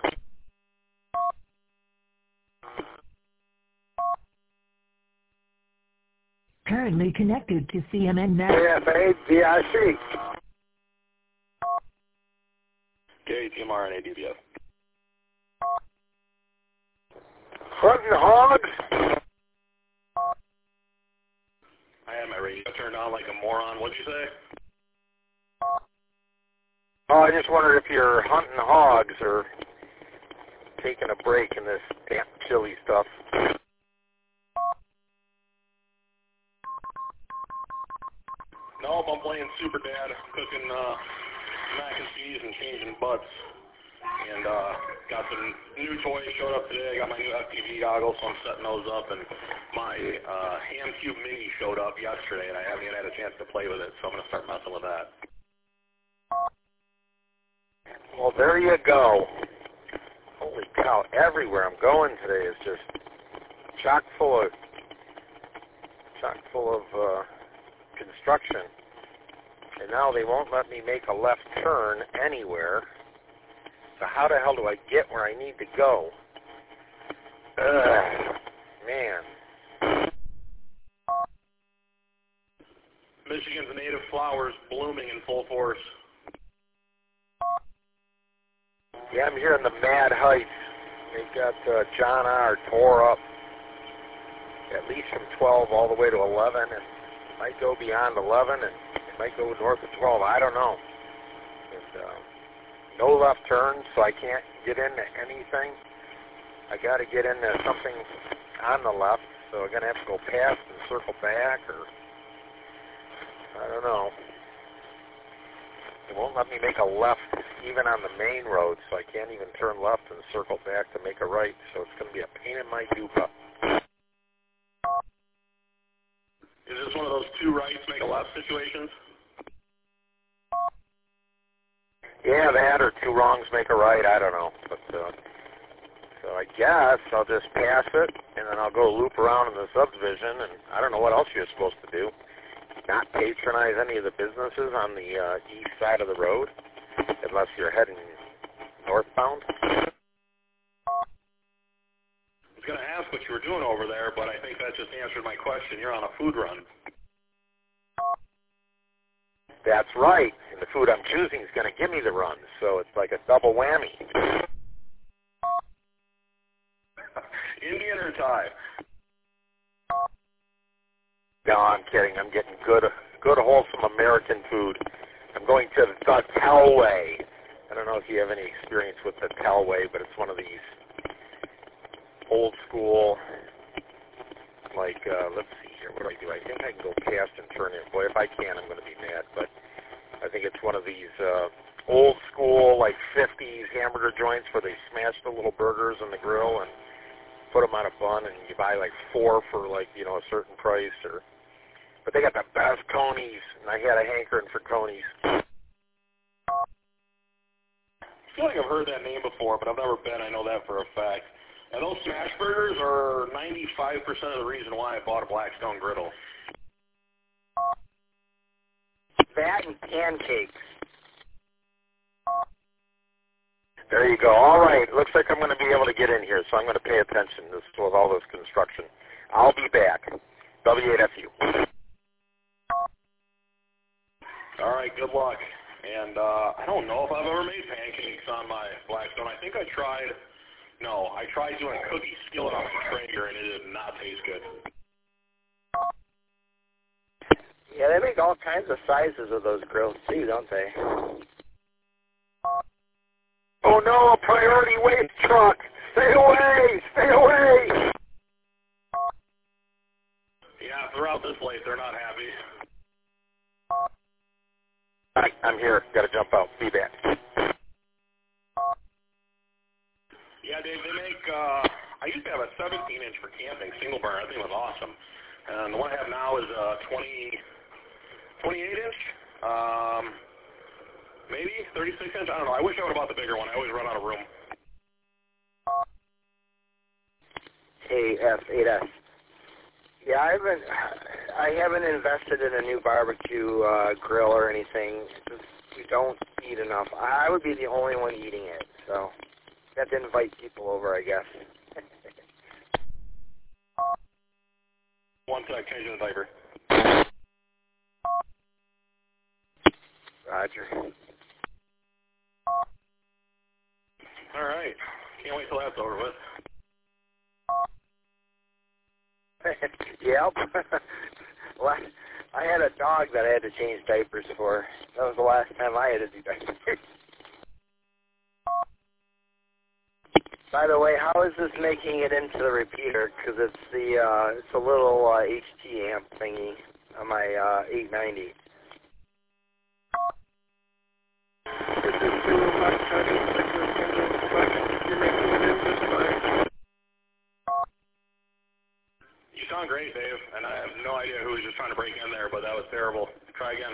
Currently connected to CMN Network. KF8VIC. KTMR and ADBF. Hunting hogs. I had my radio turned on like a moron. What'd you say? Oh, I just wondered if you're hunting hogs or taking a break in this damn chilly stuff. Nope, I'm playing Super Dad, cooking mac and cheese and changing butts. And got some new toys showed up today. I got my new FPV goggles, so I'm setting those up. And my Hamcube Mini showed up yesterday, and I haven't even had a chance to play with it, so I'm going to start messing with that. Well, there you go. Holy cow, everywhere I'm going today is just chock full of construction, and now they won't let me make a left turn anywhere. So how the hell do I get where I need to go? Man. Michigan's native flowers blooming in full force. Yeah, I'm here in the Mad Heights. They've got John R. tore up at least from 12 all the way to 11, and it might go beyond 11, and it might go north of 12. I don't know. And, no left turns, so I can't get into anything. I got to get into something on the left, so I'm going to have to go past and circle back, or I don't know. It won't let me make a left even on the main road, so I can't even turn left and circle back to make a right, so it's going to be a pain in my dupa. Is this one of those two rights make a left situations? Yeah, that or two wrongs make a right, I don't know. But so I guess I'll just pass it, and then I'll go loop around in the subdivision, and I don't know what else you're supposed to do. Not patronize any of the businesses on the east side of the road, unless you're heading northbound. I was going to ask what you were doing over there, but I think that just answered my question. You're on a food run. That's right. And the food I'm choosing is going to give me the run, so it's like a double whammy. Indian or Thai? No, I'm kidding. I'm getting good, wholesome American food. I'm going to the Telway. I don't know if you have any experience with the Telway, but it's one of these old school, like, let's see here. What do? I think I can go past and turn in. Boy, if I can, I'm going to be mad. But I think it's one of these old school, like 50s hamburger joints where they smash the little burgers in the grill and put them on a bun, and you buy like 4 for like, you know, a certain price. But they got the best conies, and I had a hankering for conies. I feel like I've heard that name before, but I've never been. I know that for a fact. And those smash burgers are 95% of the reason why I bought a Blackstone griddle. That and pancakes. There you go. All right. Looks like I'm going to be able to get in here, so I'm going to pay attention to with all this construction. I'll be back. W8FU. All right. Good luck. And I don't know if I've ever made pancakes on my Blackstone. I think I tried. No, I tried doing a cookie skillet off the Traeger, and it did not taste good. Yeah, they make all kinds of sizes of those grills too, don't they? Oh no, a priority waste truck! Stay away! Stay away! Yeah, throughout this place, they're not happy. All right, I'm here. Got to jump out. Be back. Yeah, Dave, they make, I used to have a 17-inch for camping, single burner. I think it was awesome. And the one I have now is a 28-inch, maybe 36-inch. I don't know. I wish I would have bought the bigger one. I always run out of room. KF8S. Yeah, I haven't invested in a new barbecue grill or anything. We don't eat enough. I would be the only one eating it, so I have to invite people over, I guess. One sec, changing the diaper. Roger. All right. Can't wait till that's over with. Yep. Well, I had a dog that I had to change diapers for. That was the last time I had to do diapers. By the way, how is this making it into the repeater? Because it's a little HT amp thingy on my 890. This is Zulu Mike Chinese, you're making it in just fine. You sound great, Dave, and I have no idea who was just trying to break in there, but that was terrible. Try again.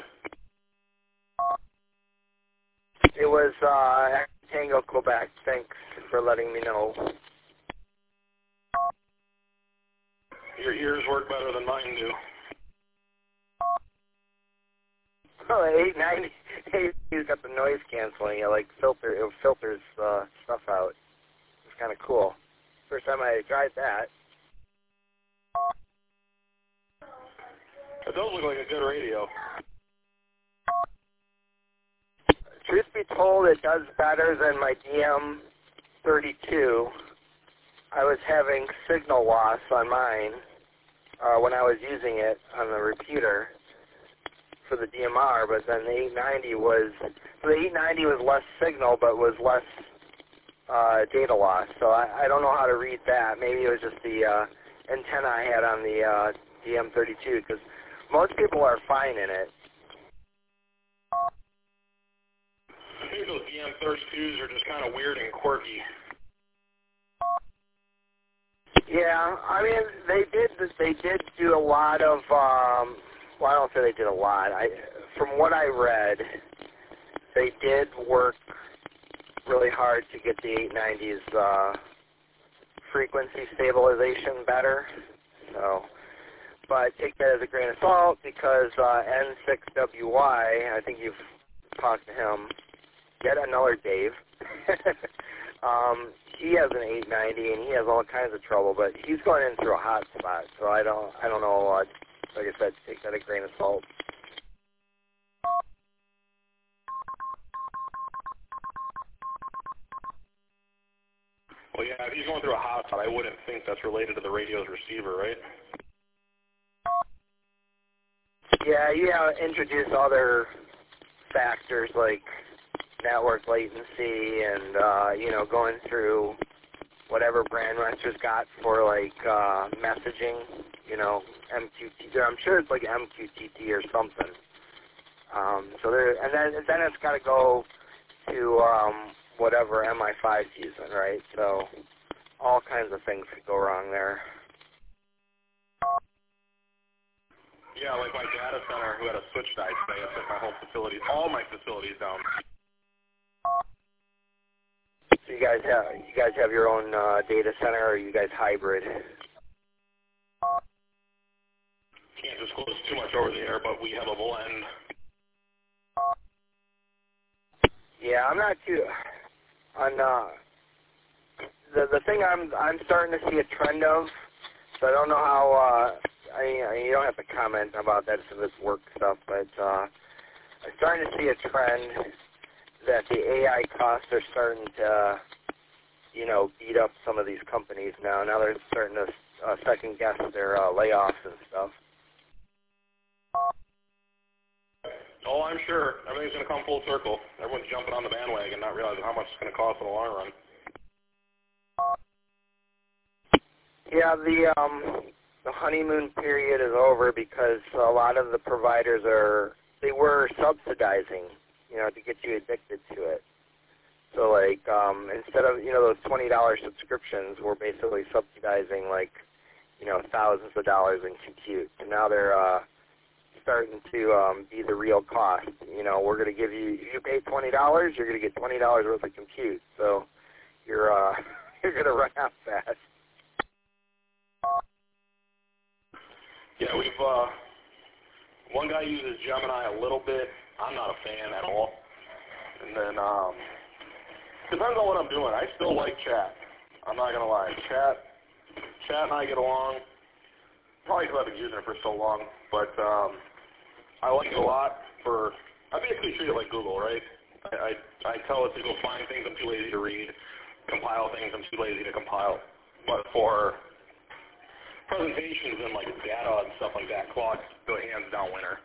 It was Tango Quebec. Thanks for letting me know. Your ears work better than mine do. 890, he's got the noise canceling. It filters stuff out. It's kind of cool. First time I tried that. It does look like a good radio. Truth be told, it does better than my DM32. I was having signal loss on mine when I was using it on the repeater for the DMR, but then the 890 was less signal, but was less data loss. So I don't know how to read that. Maybe it was just the antenna I had on the DM32, because most people are fine in it. I think those DM32s are just kind of weird and quirky. Yeah, I mean, they did do a lot of, well, I don't say they did a lot. From what I read, they did work really hard to get the 890's frequency stabilization better. So, but take that as a grain of salt, because N6WY, I think you've talked to him, yet another Dave. He has an 890 and he has all kinds of trouble, but he's going in through a hot spot. So I don't know. Like I said, take that a grain of salt. Well, yeah, if he's going through a hot spot, I wouldn't think that's related to the radio's receiver, right? Yeah, you introduce other factors like network latency and, going through whatever brand Renster's got for, like, messaging, MQTT. I'm sure it's like MQTT or something. And then it's got to go to whatever MI5's using, right? So all kinds of things could go wrong there. Yeah, like my data center who had a switch die today, I took my whole facility, all my facilities down. So you guys have your own data center, or are you guys hybrid? Can't disclose too much over the air, but we have a blend. Yeah, I'm not too on the thing I'm starting to see a trend of. So I don't know how. You don't have to comment about that if it's work stuff, but I'm starting to see a trend that the AI costs are starting to, beat up some of these companies now. Now they're starting to second guess their layoffs and stuff. Oh, I'm sure. Everything's going to come full circle. Everyone's jumping on the bandwagon, not realizing how much it's going to cost in the long run. Yeah, the honeymoon period is over because a lot of the providers were subsidizing, to get you addicted to it. So, like, instead of, those $20 subscriptions, we're basically subsidizing, like, thousands of dollars in compute. And now they're starting to be the real cost. We're going to give you, if you pay $20, you're going to get $20 worth of compute. So you're going to run out fast. Yeah, we've, one guy uses Gemini a little bit. I'm not a fan at all. And then, depends on what I'm doing. I still like chat. I'm not going to lie. Chat and I get along. Probably because I've been using it for so long. But I like it a lot for, I basically treat it like Google, right? I tell it to go find things I'm too lazy to read, compile things I'm too lazy to compile. But for presentations and like data and stuff like that, Claude's the hands down winner.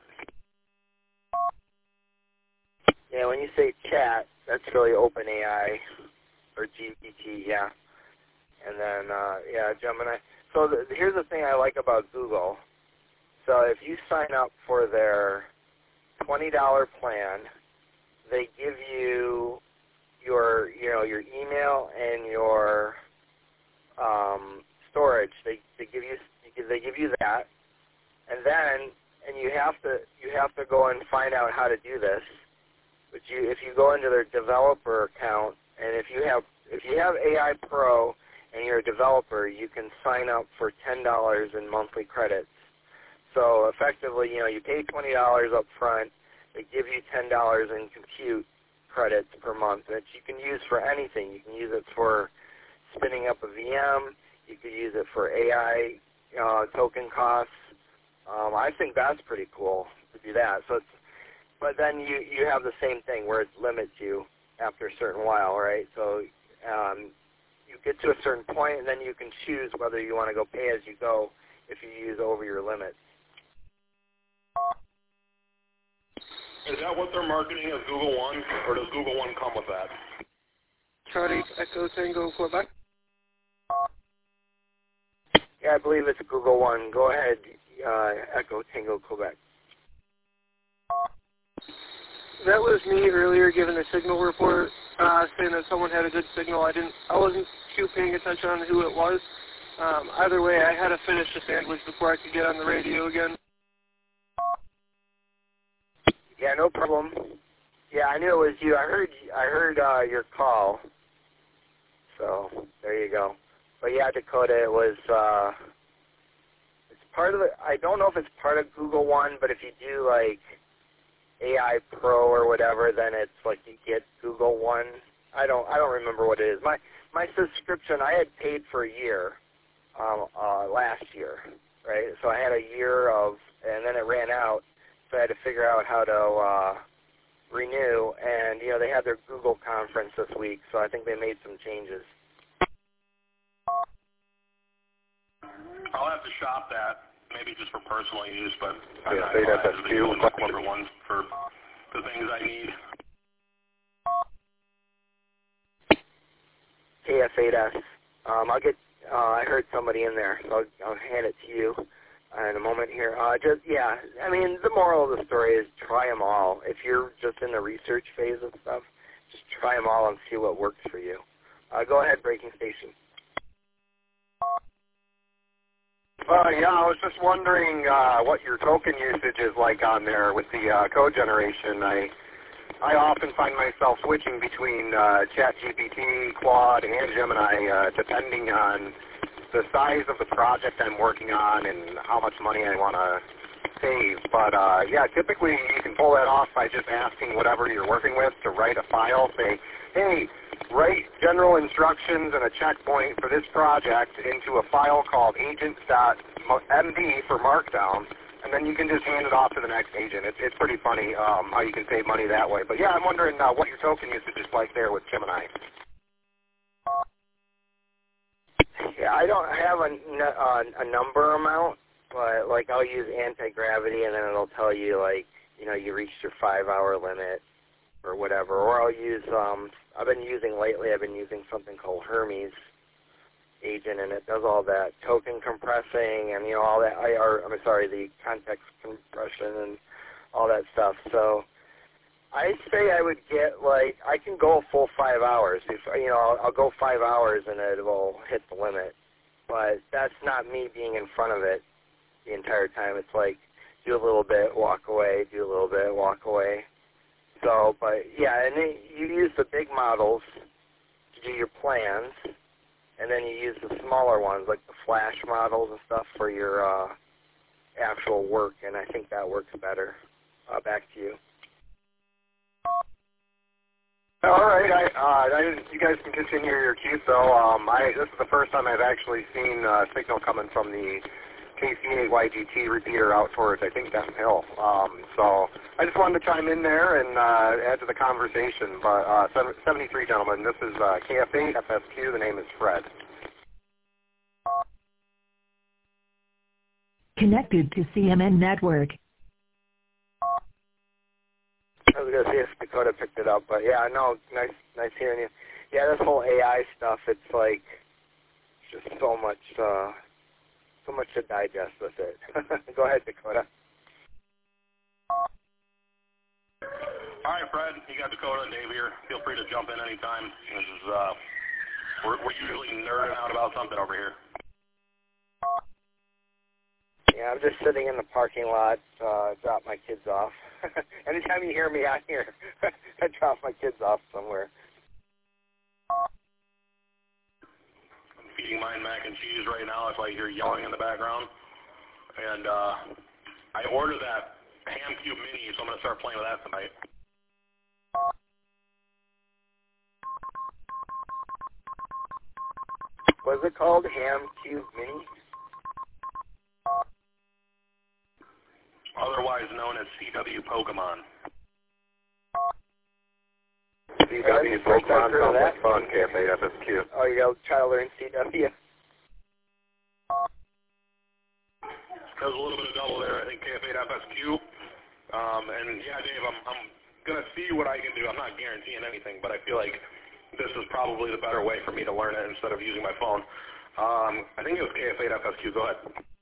Yeah, when you say chat, that's really OpenAI or GPT, yeah. And then, Gemini. So here's the thing I like about Google. So if you sign up for their $20 plan, they give you your email and your storage. They give you that, and you have to go and find out how to do this. But if you go into their developer account, and if you have AI Pro and you're a developer, you can sign up for $10 in monthly credits. So effectively, you pay $20 up front, they give you $10 in compute credits per month that you can use for anything. You can use it for spinning up a VM. You could use it for AI token costs. I think that's pretty cool to do that. So, but then you have the same thing where it limits you after a certain while, right? So you get to a certain point, and then you can choose whether you want to go pay as you go if you use over your limit. Is that what they're marketing as Google One, or does Google One come with that? Charlie Echo Tango Quebec. Yeah, I believe it's Google One. Go ahead, Echo Tango Quebec. That was me earlier giving a signal report, saying that someone had a good signal. I wasn't too paying attention on who it was. Either way, I had to finish the sandwich before I could get on the radio again. Yeah, no problem. Yeah, I knew it was you. I heard your call. So there you go. But yeah, Dakota, it was. It's part of the. I don't know if it's part of Google One, but if you do like AI Pro or whatever, then it's like you get Google One. I don't remember what it is. My subscription, I had paid for a year last year, right? So I had a year of, and then it ran out. So I had to figure out how to renew, and they had their Google conference this week, so I think they made some changes. I'll have to shop that, maybe just for personal use, but I'm not sure that's a few corporate ones for the things I need. KF8S. I heard somebody in there, so I'll hand it to you in a moment here. I mean, the moral of the story is try them all. If you're just in the research phase of stuff, just try them all and see what works for you. Go ahead, Breaking Station. Yeah, I was just wondering what your token usage is like on there with the code generation. I often find myself switching between ChatGPT, Claude, and Gemini depending on the size of the project I'm working on and how much money I want to save. But yeah, typically you can pull that off by just asking whatever you're working with to write a file. Say, hey, write general instructions and a checkpoint for this project into a file called agents.md for Markdown, and then you can just hand it off to the next agent. It's pretty funny how you can save money that way. But yeah, I'm wondering what your token usage is like there with Gemini. Yeah, I don't have a number amount, but like I'll use anti-gravity, and then it'll tell you like you reached your 5-hour limit or whatever. Or I'll use I've been using something called Hermes agent, and it does all that token compressing and all that the context compression and all that stuff. So I say I would get I can go a full 5 hours. I'll go 5 hours and it will hit the limit. But that's not me being in front of it the entire time. It's like do a little bit, walk away, do a little bit, walk away. So, but yeah, and then you use the big models to do your plans, and then you use the smaller ones like the Flash models and stuff for your actual work, and I think that works better. Back to you. All right, you guys can continue your cue. So this is the first time I've actually seen signal coming from the KC8YGT repeater out towards, I think, Denham Hill. So I just wanted to chime in there and add to the conversation. But 73, gentlemen, this is KF8 FSQ. The name is Fred. Connected to CMN Network. I was going to see if Dakota picked it up, but yeah, no, nice hearing you. Yeah, this whole AI stuff, it's like just so much to digest with it. Go ahead, Dakota. All right, Fred, you got Dakota and Dave here. Feel free to jump in anytime. This is we're usually nerding out about something over here. Yeah, I'm just sitting in the parking lot, drop my kids off. Anytime you hear me out here, I drop my kids off somewhere. I'm feeding mine mac and cheese right now if I hear yelling in the background. And I ordered that Ham Cube Mini, so I'm going to start playing with that tonight. Was it called Ham Cube Mini? Otherwise known as CW Pokemon. CW Pokemon sounds like fun, Cafe FSQ. Oh, you got to try to learn CW? There's a little bit of double there, I think, KF8 FSQ. And yeah, Dave, I'm going to see what I can do. I'm not guaranteeing anything, but I feel like this is probably the better way for me to learn it instead of using my phone. I think it was KF8 FSQ. Go ahead.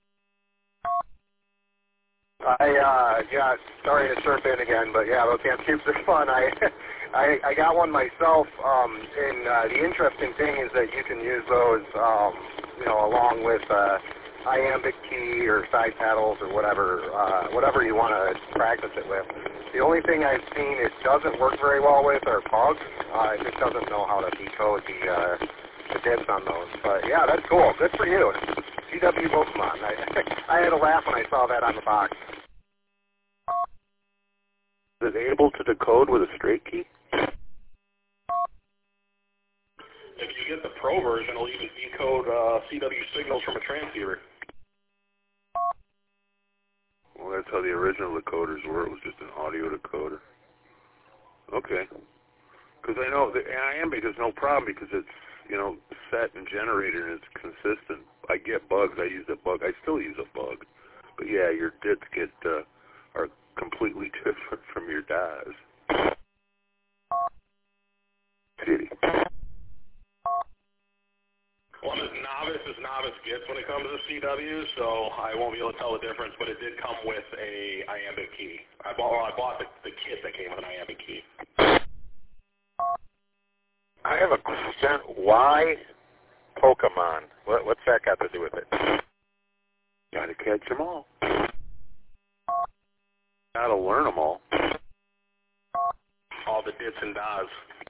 Sorry to surf in again, but yeah, those Ham Cubes are fun. I got one myself, and the interesting thing is that you can use those, along with iambic key or side paddles or whatever you want to practice it with. The only thing I've seen it doesn't work very well with are bugs. It just doesn't know how to decode the bits on those. But yeah, that's cool. Good for you. CW Pokemon. I had a laugh when I saw that on the box. Is it able to decode with a straight key? If you get the Pro version, it'll even decode CW signals from a transceiver. Well, that's how the original decoders were. It was just an audio decoder. Okay. Because I know the iambic is no problem because it's, set and generated and it's consistent. I get bugs. I use a bug. I still use a bug. But yeah, your dits are completely different from your DAs. Shitty. Well, I'm as novice gets when it comes to CW, so I won't be able to tell the difference, but it did come with a iambic key. I bought the kit that came with an iambic key. I have a question. Why Pokemon? What's that got to do with it? Gotta catch them all. Gotta learn them all. All the dits and das.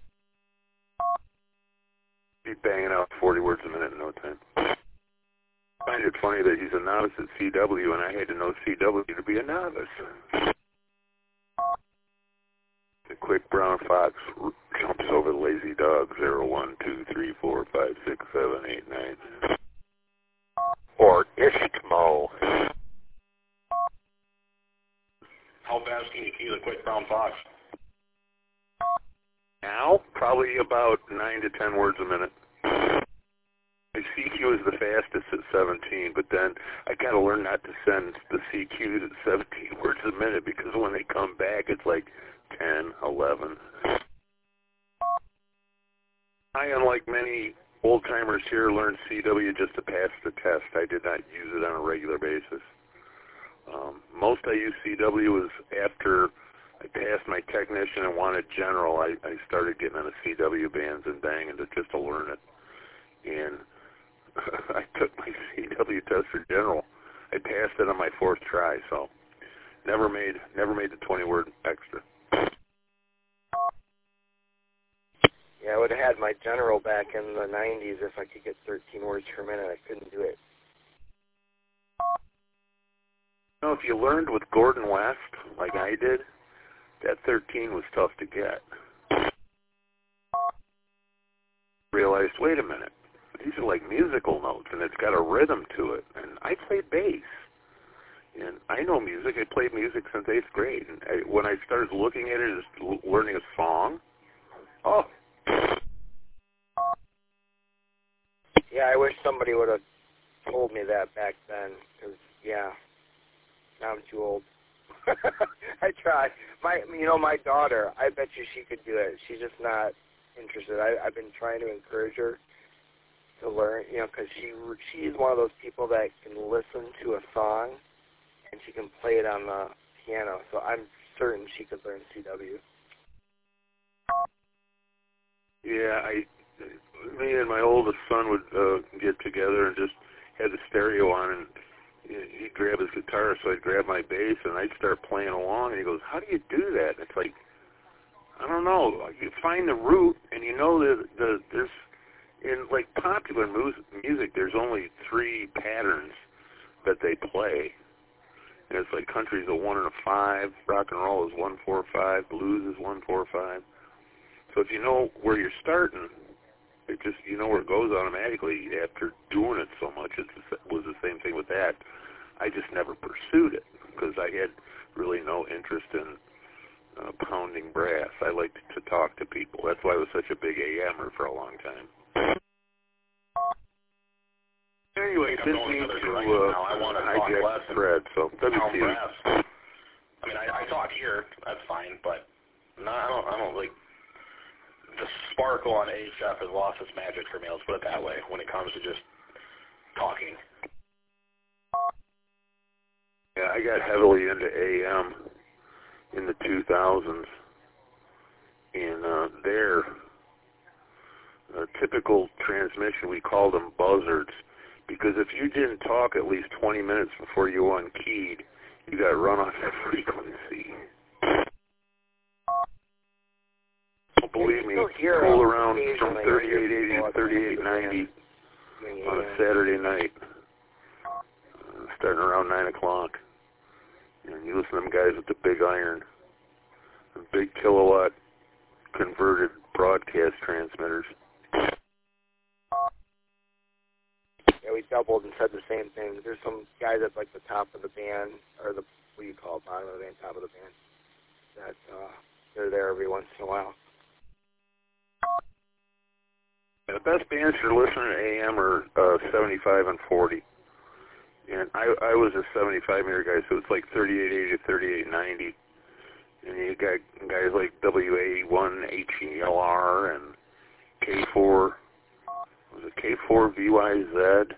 Be banging out 40 words a minute in no time. I find it funny that he's a novice at CW, and I had to know CW to be a novice. The quick brown fox jumps over the lazy dog. 0, 1, 2, 3, 4, 5, 6, 7, 8, 9. Or Ishmo. How fast can you key the quick brown fox? Now, probably about 9 to 10 words a minute. My CQ is the fastest at 17, but then I got to learn not to send the CQs at 17 words a minute because when they come back, it's like 10, 11. I, unlike many old-timers here, learned CW just to pass the test. I did not use it on a regular basis. Most I used CW was after I passed my technician and wanted general. I started getting on the CW bands and banging just to learn it. And I took my CW test for general. I passed it on my 4th try, so never made the 20-word extra. Yeah, I would have had my general back in the 90s if I could get 13 words per minute. I couldn't do it. If you learned with Gordon West, like I did, that 13 was tough to get. Realized, wait a minute, these are like musical notes, and it's got a rhythm to it. And I played bass, and I know music. I played music since 8th grade. And when I started looking at it as learning a song, Yeah, I wish somebody would have told me that back then, because, yeah, now I'm too old. I tried. My daughter, I bet you she could do it. She's just not interested. I've been trying to encourage her to learn, because she's one of those people that can listen to a song and she can play it on the piano. So I'm certain she could learn CW. Yeah, me and my oldest son would get together and just have the stereo on, and he'd grab his guitar, so I'd grab my bass, and I'd start playing along, and he goes, how do you do that? And it's like, I don't know. You find the root, and you know that there's, in like popular music, there's only 3 patterns that they play. And it's like country's a 1 and a 5, rock and roll is 1, 4, 5, blues is 1, 4, 5. So if you know where you're starting, it just, you know where it goes automatically. After doing it so much, it was the same thing with that. I just never pursued it because I had really no interest in pounding brass. I liked to talk to people. That's why I was such a big AMer for a long time. Anyway, I didn't mean to hijack the thread, so WQ. I mean, I talk here, that's fine, but no, I don't like, the sparkle on HF has lost its magic for me, let's put it that way, when it comes to just talking. Yeah, I got heavily into AM in the 2000s, and their typical transmission, we called them buzzards, because if you didn't talk at least 20 minutes before you unkeyed, you got run off that frequency. Don't believe me, pull around from 3880 to 3890 on a Saturday night, starting around 9 o'clock. And you listen to them guys with the big iron, the big kilowatt converted broadcast transmitters. Yeah, we doubled and said the same thing. There's some guys at like the top of the band, or the, what do you call it, bottom of the band, top of the band, that they're there every once in a while. And the best bands for listening to AM are 75 and 40. And I was a 75 meter guy, so it's like 3880 to 3890. And you got guys like WA1 HELR and K4. Was it K4 VYZ?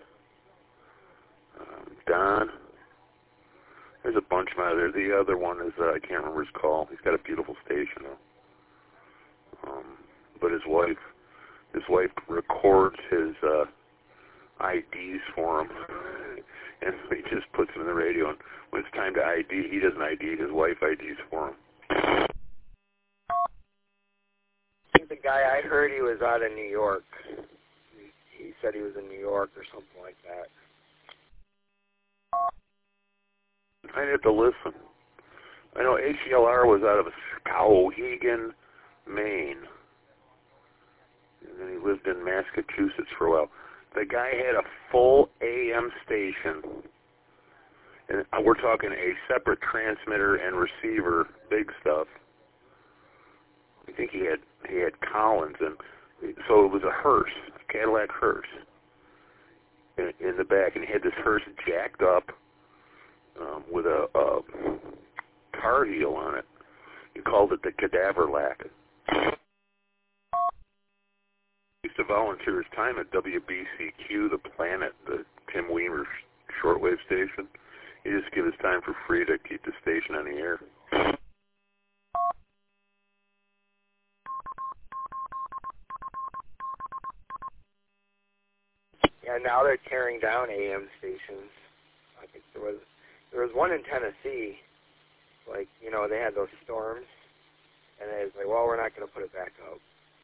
Don. There's a bunch of them out there. The other one is, I can't remember his call. He's got a beautiful station, though. But his wife records his IDs for him. And he just puts them in the radio. And when it's time to ID, he doesn't ID. His wife IDs for him. I think the guy I heard, he was out of New York. He said he was in New York or something like that. I'd have to listen. I know HELR was out of Skowhegan, Maine. And then he lived in Massachusetts for a while. The guy had a full AM station. And we're talking a separate transmitter and receiver, big stuff. I think he had Collins, and so it was a hearse, a Cadillac hearse in the back, and he had this hearse jacked up with a car heel on it. He called it the Cadaver Lack. He used to volunteer his time at WBCQ, the Planet, the Tim Weimer shortwave station. He just give his time for free to keep the station on the air. Yeah, now they're tearing down AM stations. I think there was one in Tennessee. Like, you know, they had those storms, and they was like, well, we're not going to put it back up.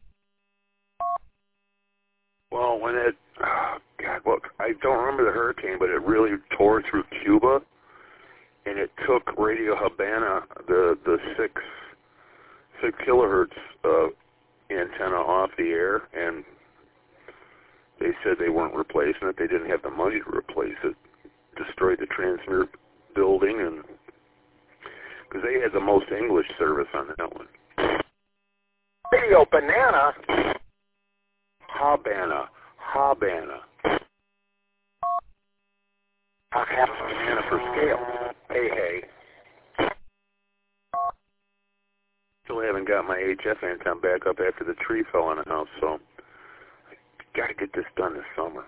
Well, when it, I don't remember the hurricane, but it really tore through Cuba, and it took Radio Habana, the 6 kilohertz antenna off the air, and they said they weren't replacing it. They didn't have the money to replace it. Destroyed the transmitter building, and because they had the most English service on that one. Radio Banana. Habana. Half a banana for scale. Hey. Still haven't got my HF antenna back up after the tree fell on the house, so I got to get this done this summer.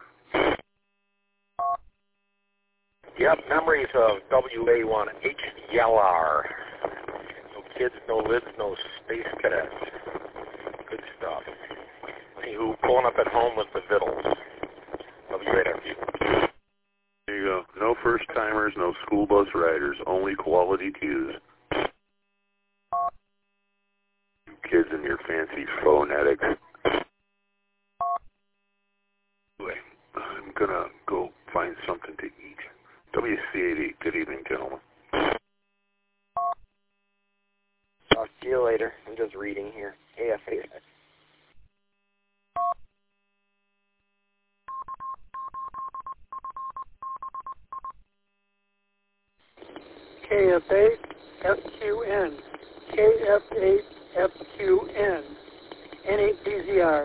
Yep, memories of WA1 HELR. No kids, no lids, no space cadets. Good stuff. Anywho, pulling up at home with the vittles. WAW. There you go. No first-timers, no school bus riders, only quality cues. You kids and your fancy phonetics. Anyway, I'm going to go find something to eat. WC80, good evening, gentlemen. Talk to you later. I'm just reading here. AF8. KF8 FQN. KF8 FQN. N8BZR.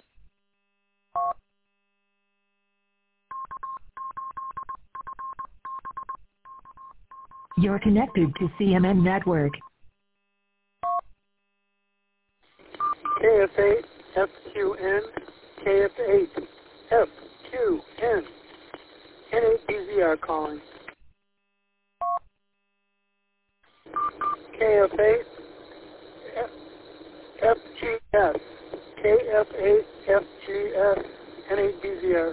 You're connected to CMN Network. KF8 FQN. KF8 FQN. N8BZR calling. KF8 FGS. KF8 FGS. N8BZR.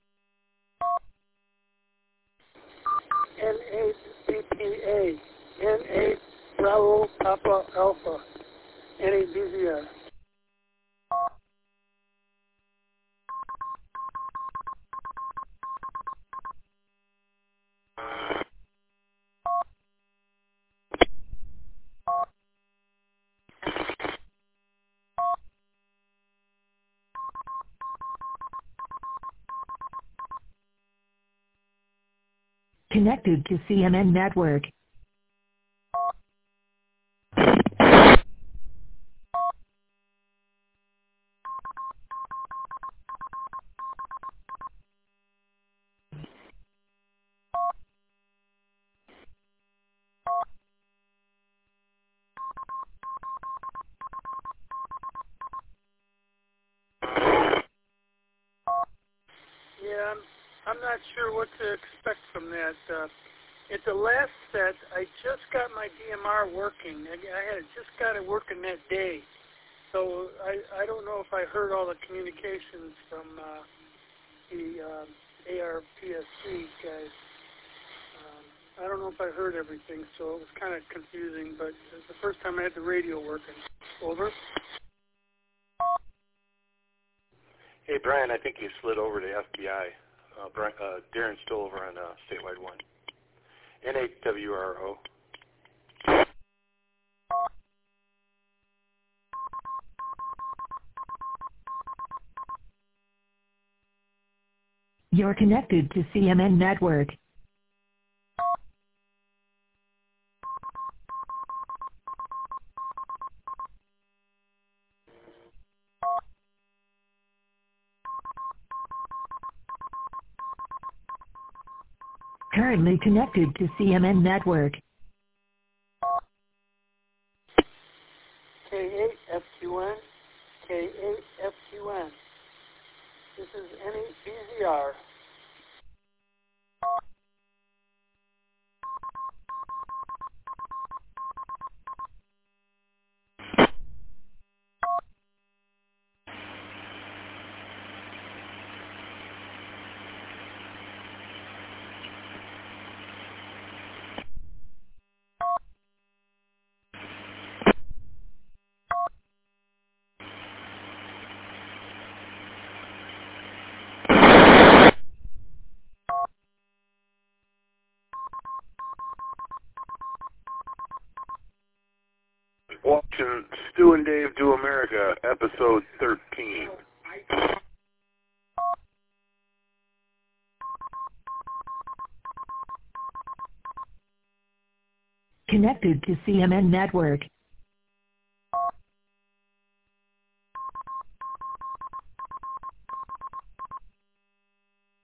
N8 BPA. N8 Bravo Papa Alpha. N8BZR. Connected to CMN Network. Yeah, I'm not sure what to expect from that. At the last set, I just got my DMR working. I had just got it working that day. So I don't know if I heard all the communications from the ARPSC guys. I don't know if I heard everything, so it was kind of confusing, but it's the first time I had the radio working. Over. Hey, Brian, I think you slid over to FBI. Darren's still over on Statewide 1. N8WRO. You're connected to CMN Network. Currently connected to CMN Network. K8 FQN. K8 FQN. This is N8BZR. Watching Stu and Dave Do America, episode 13. Connected to CMN Network.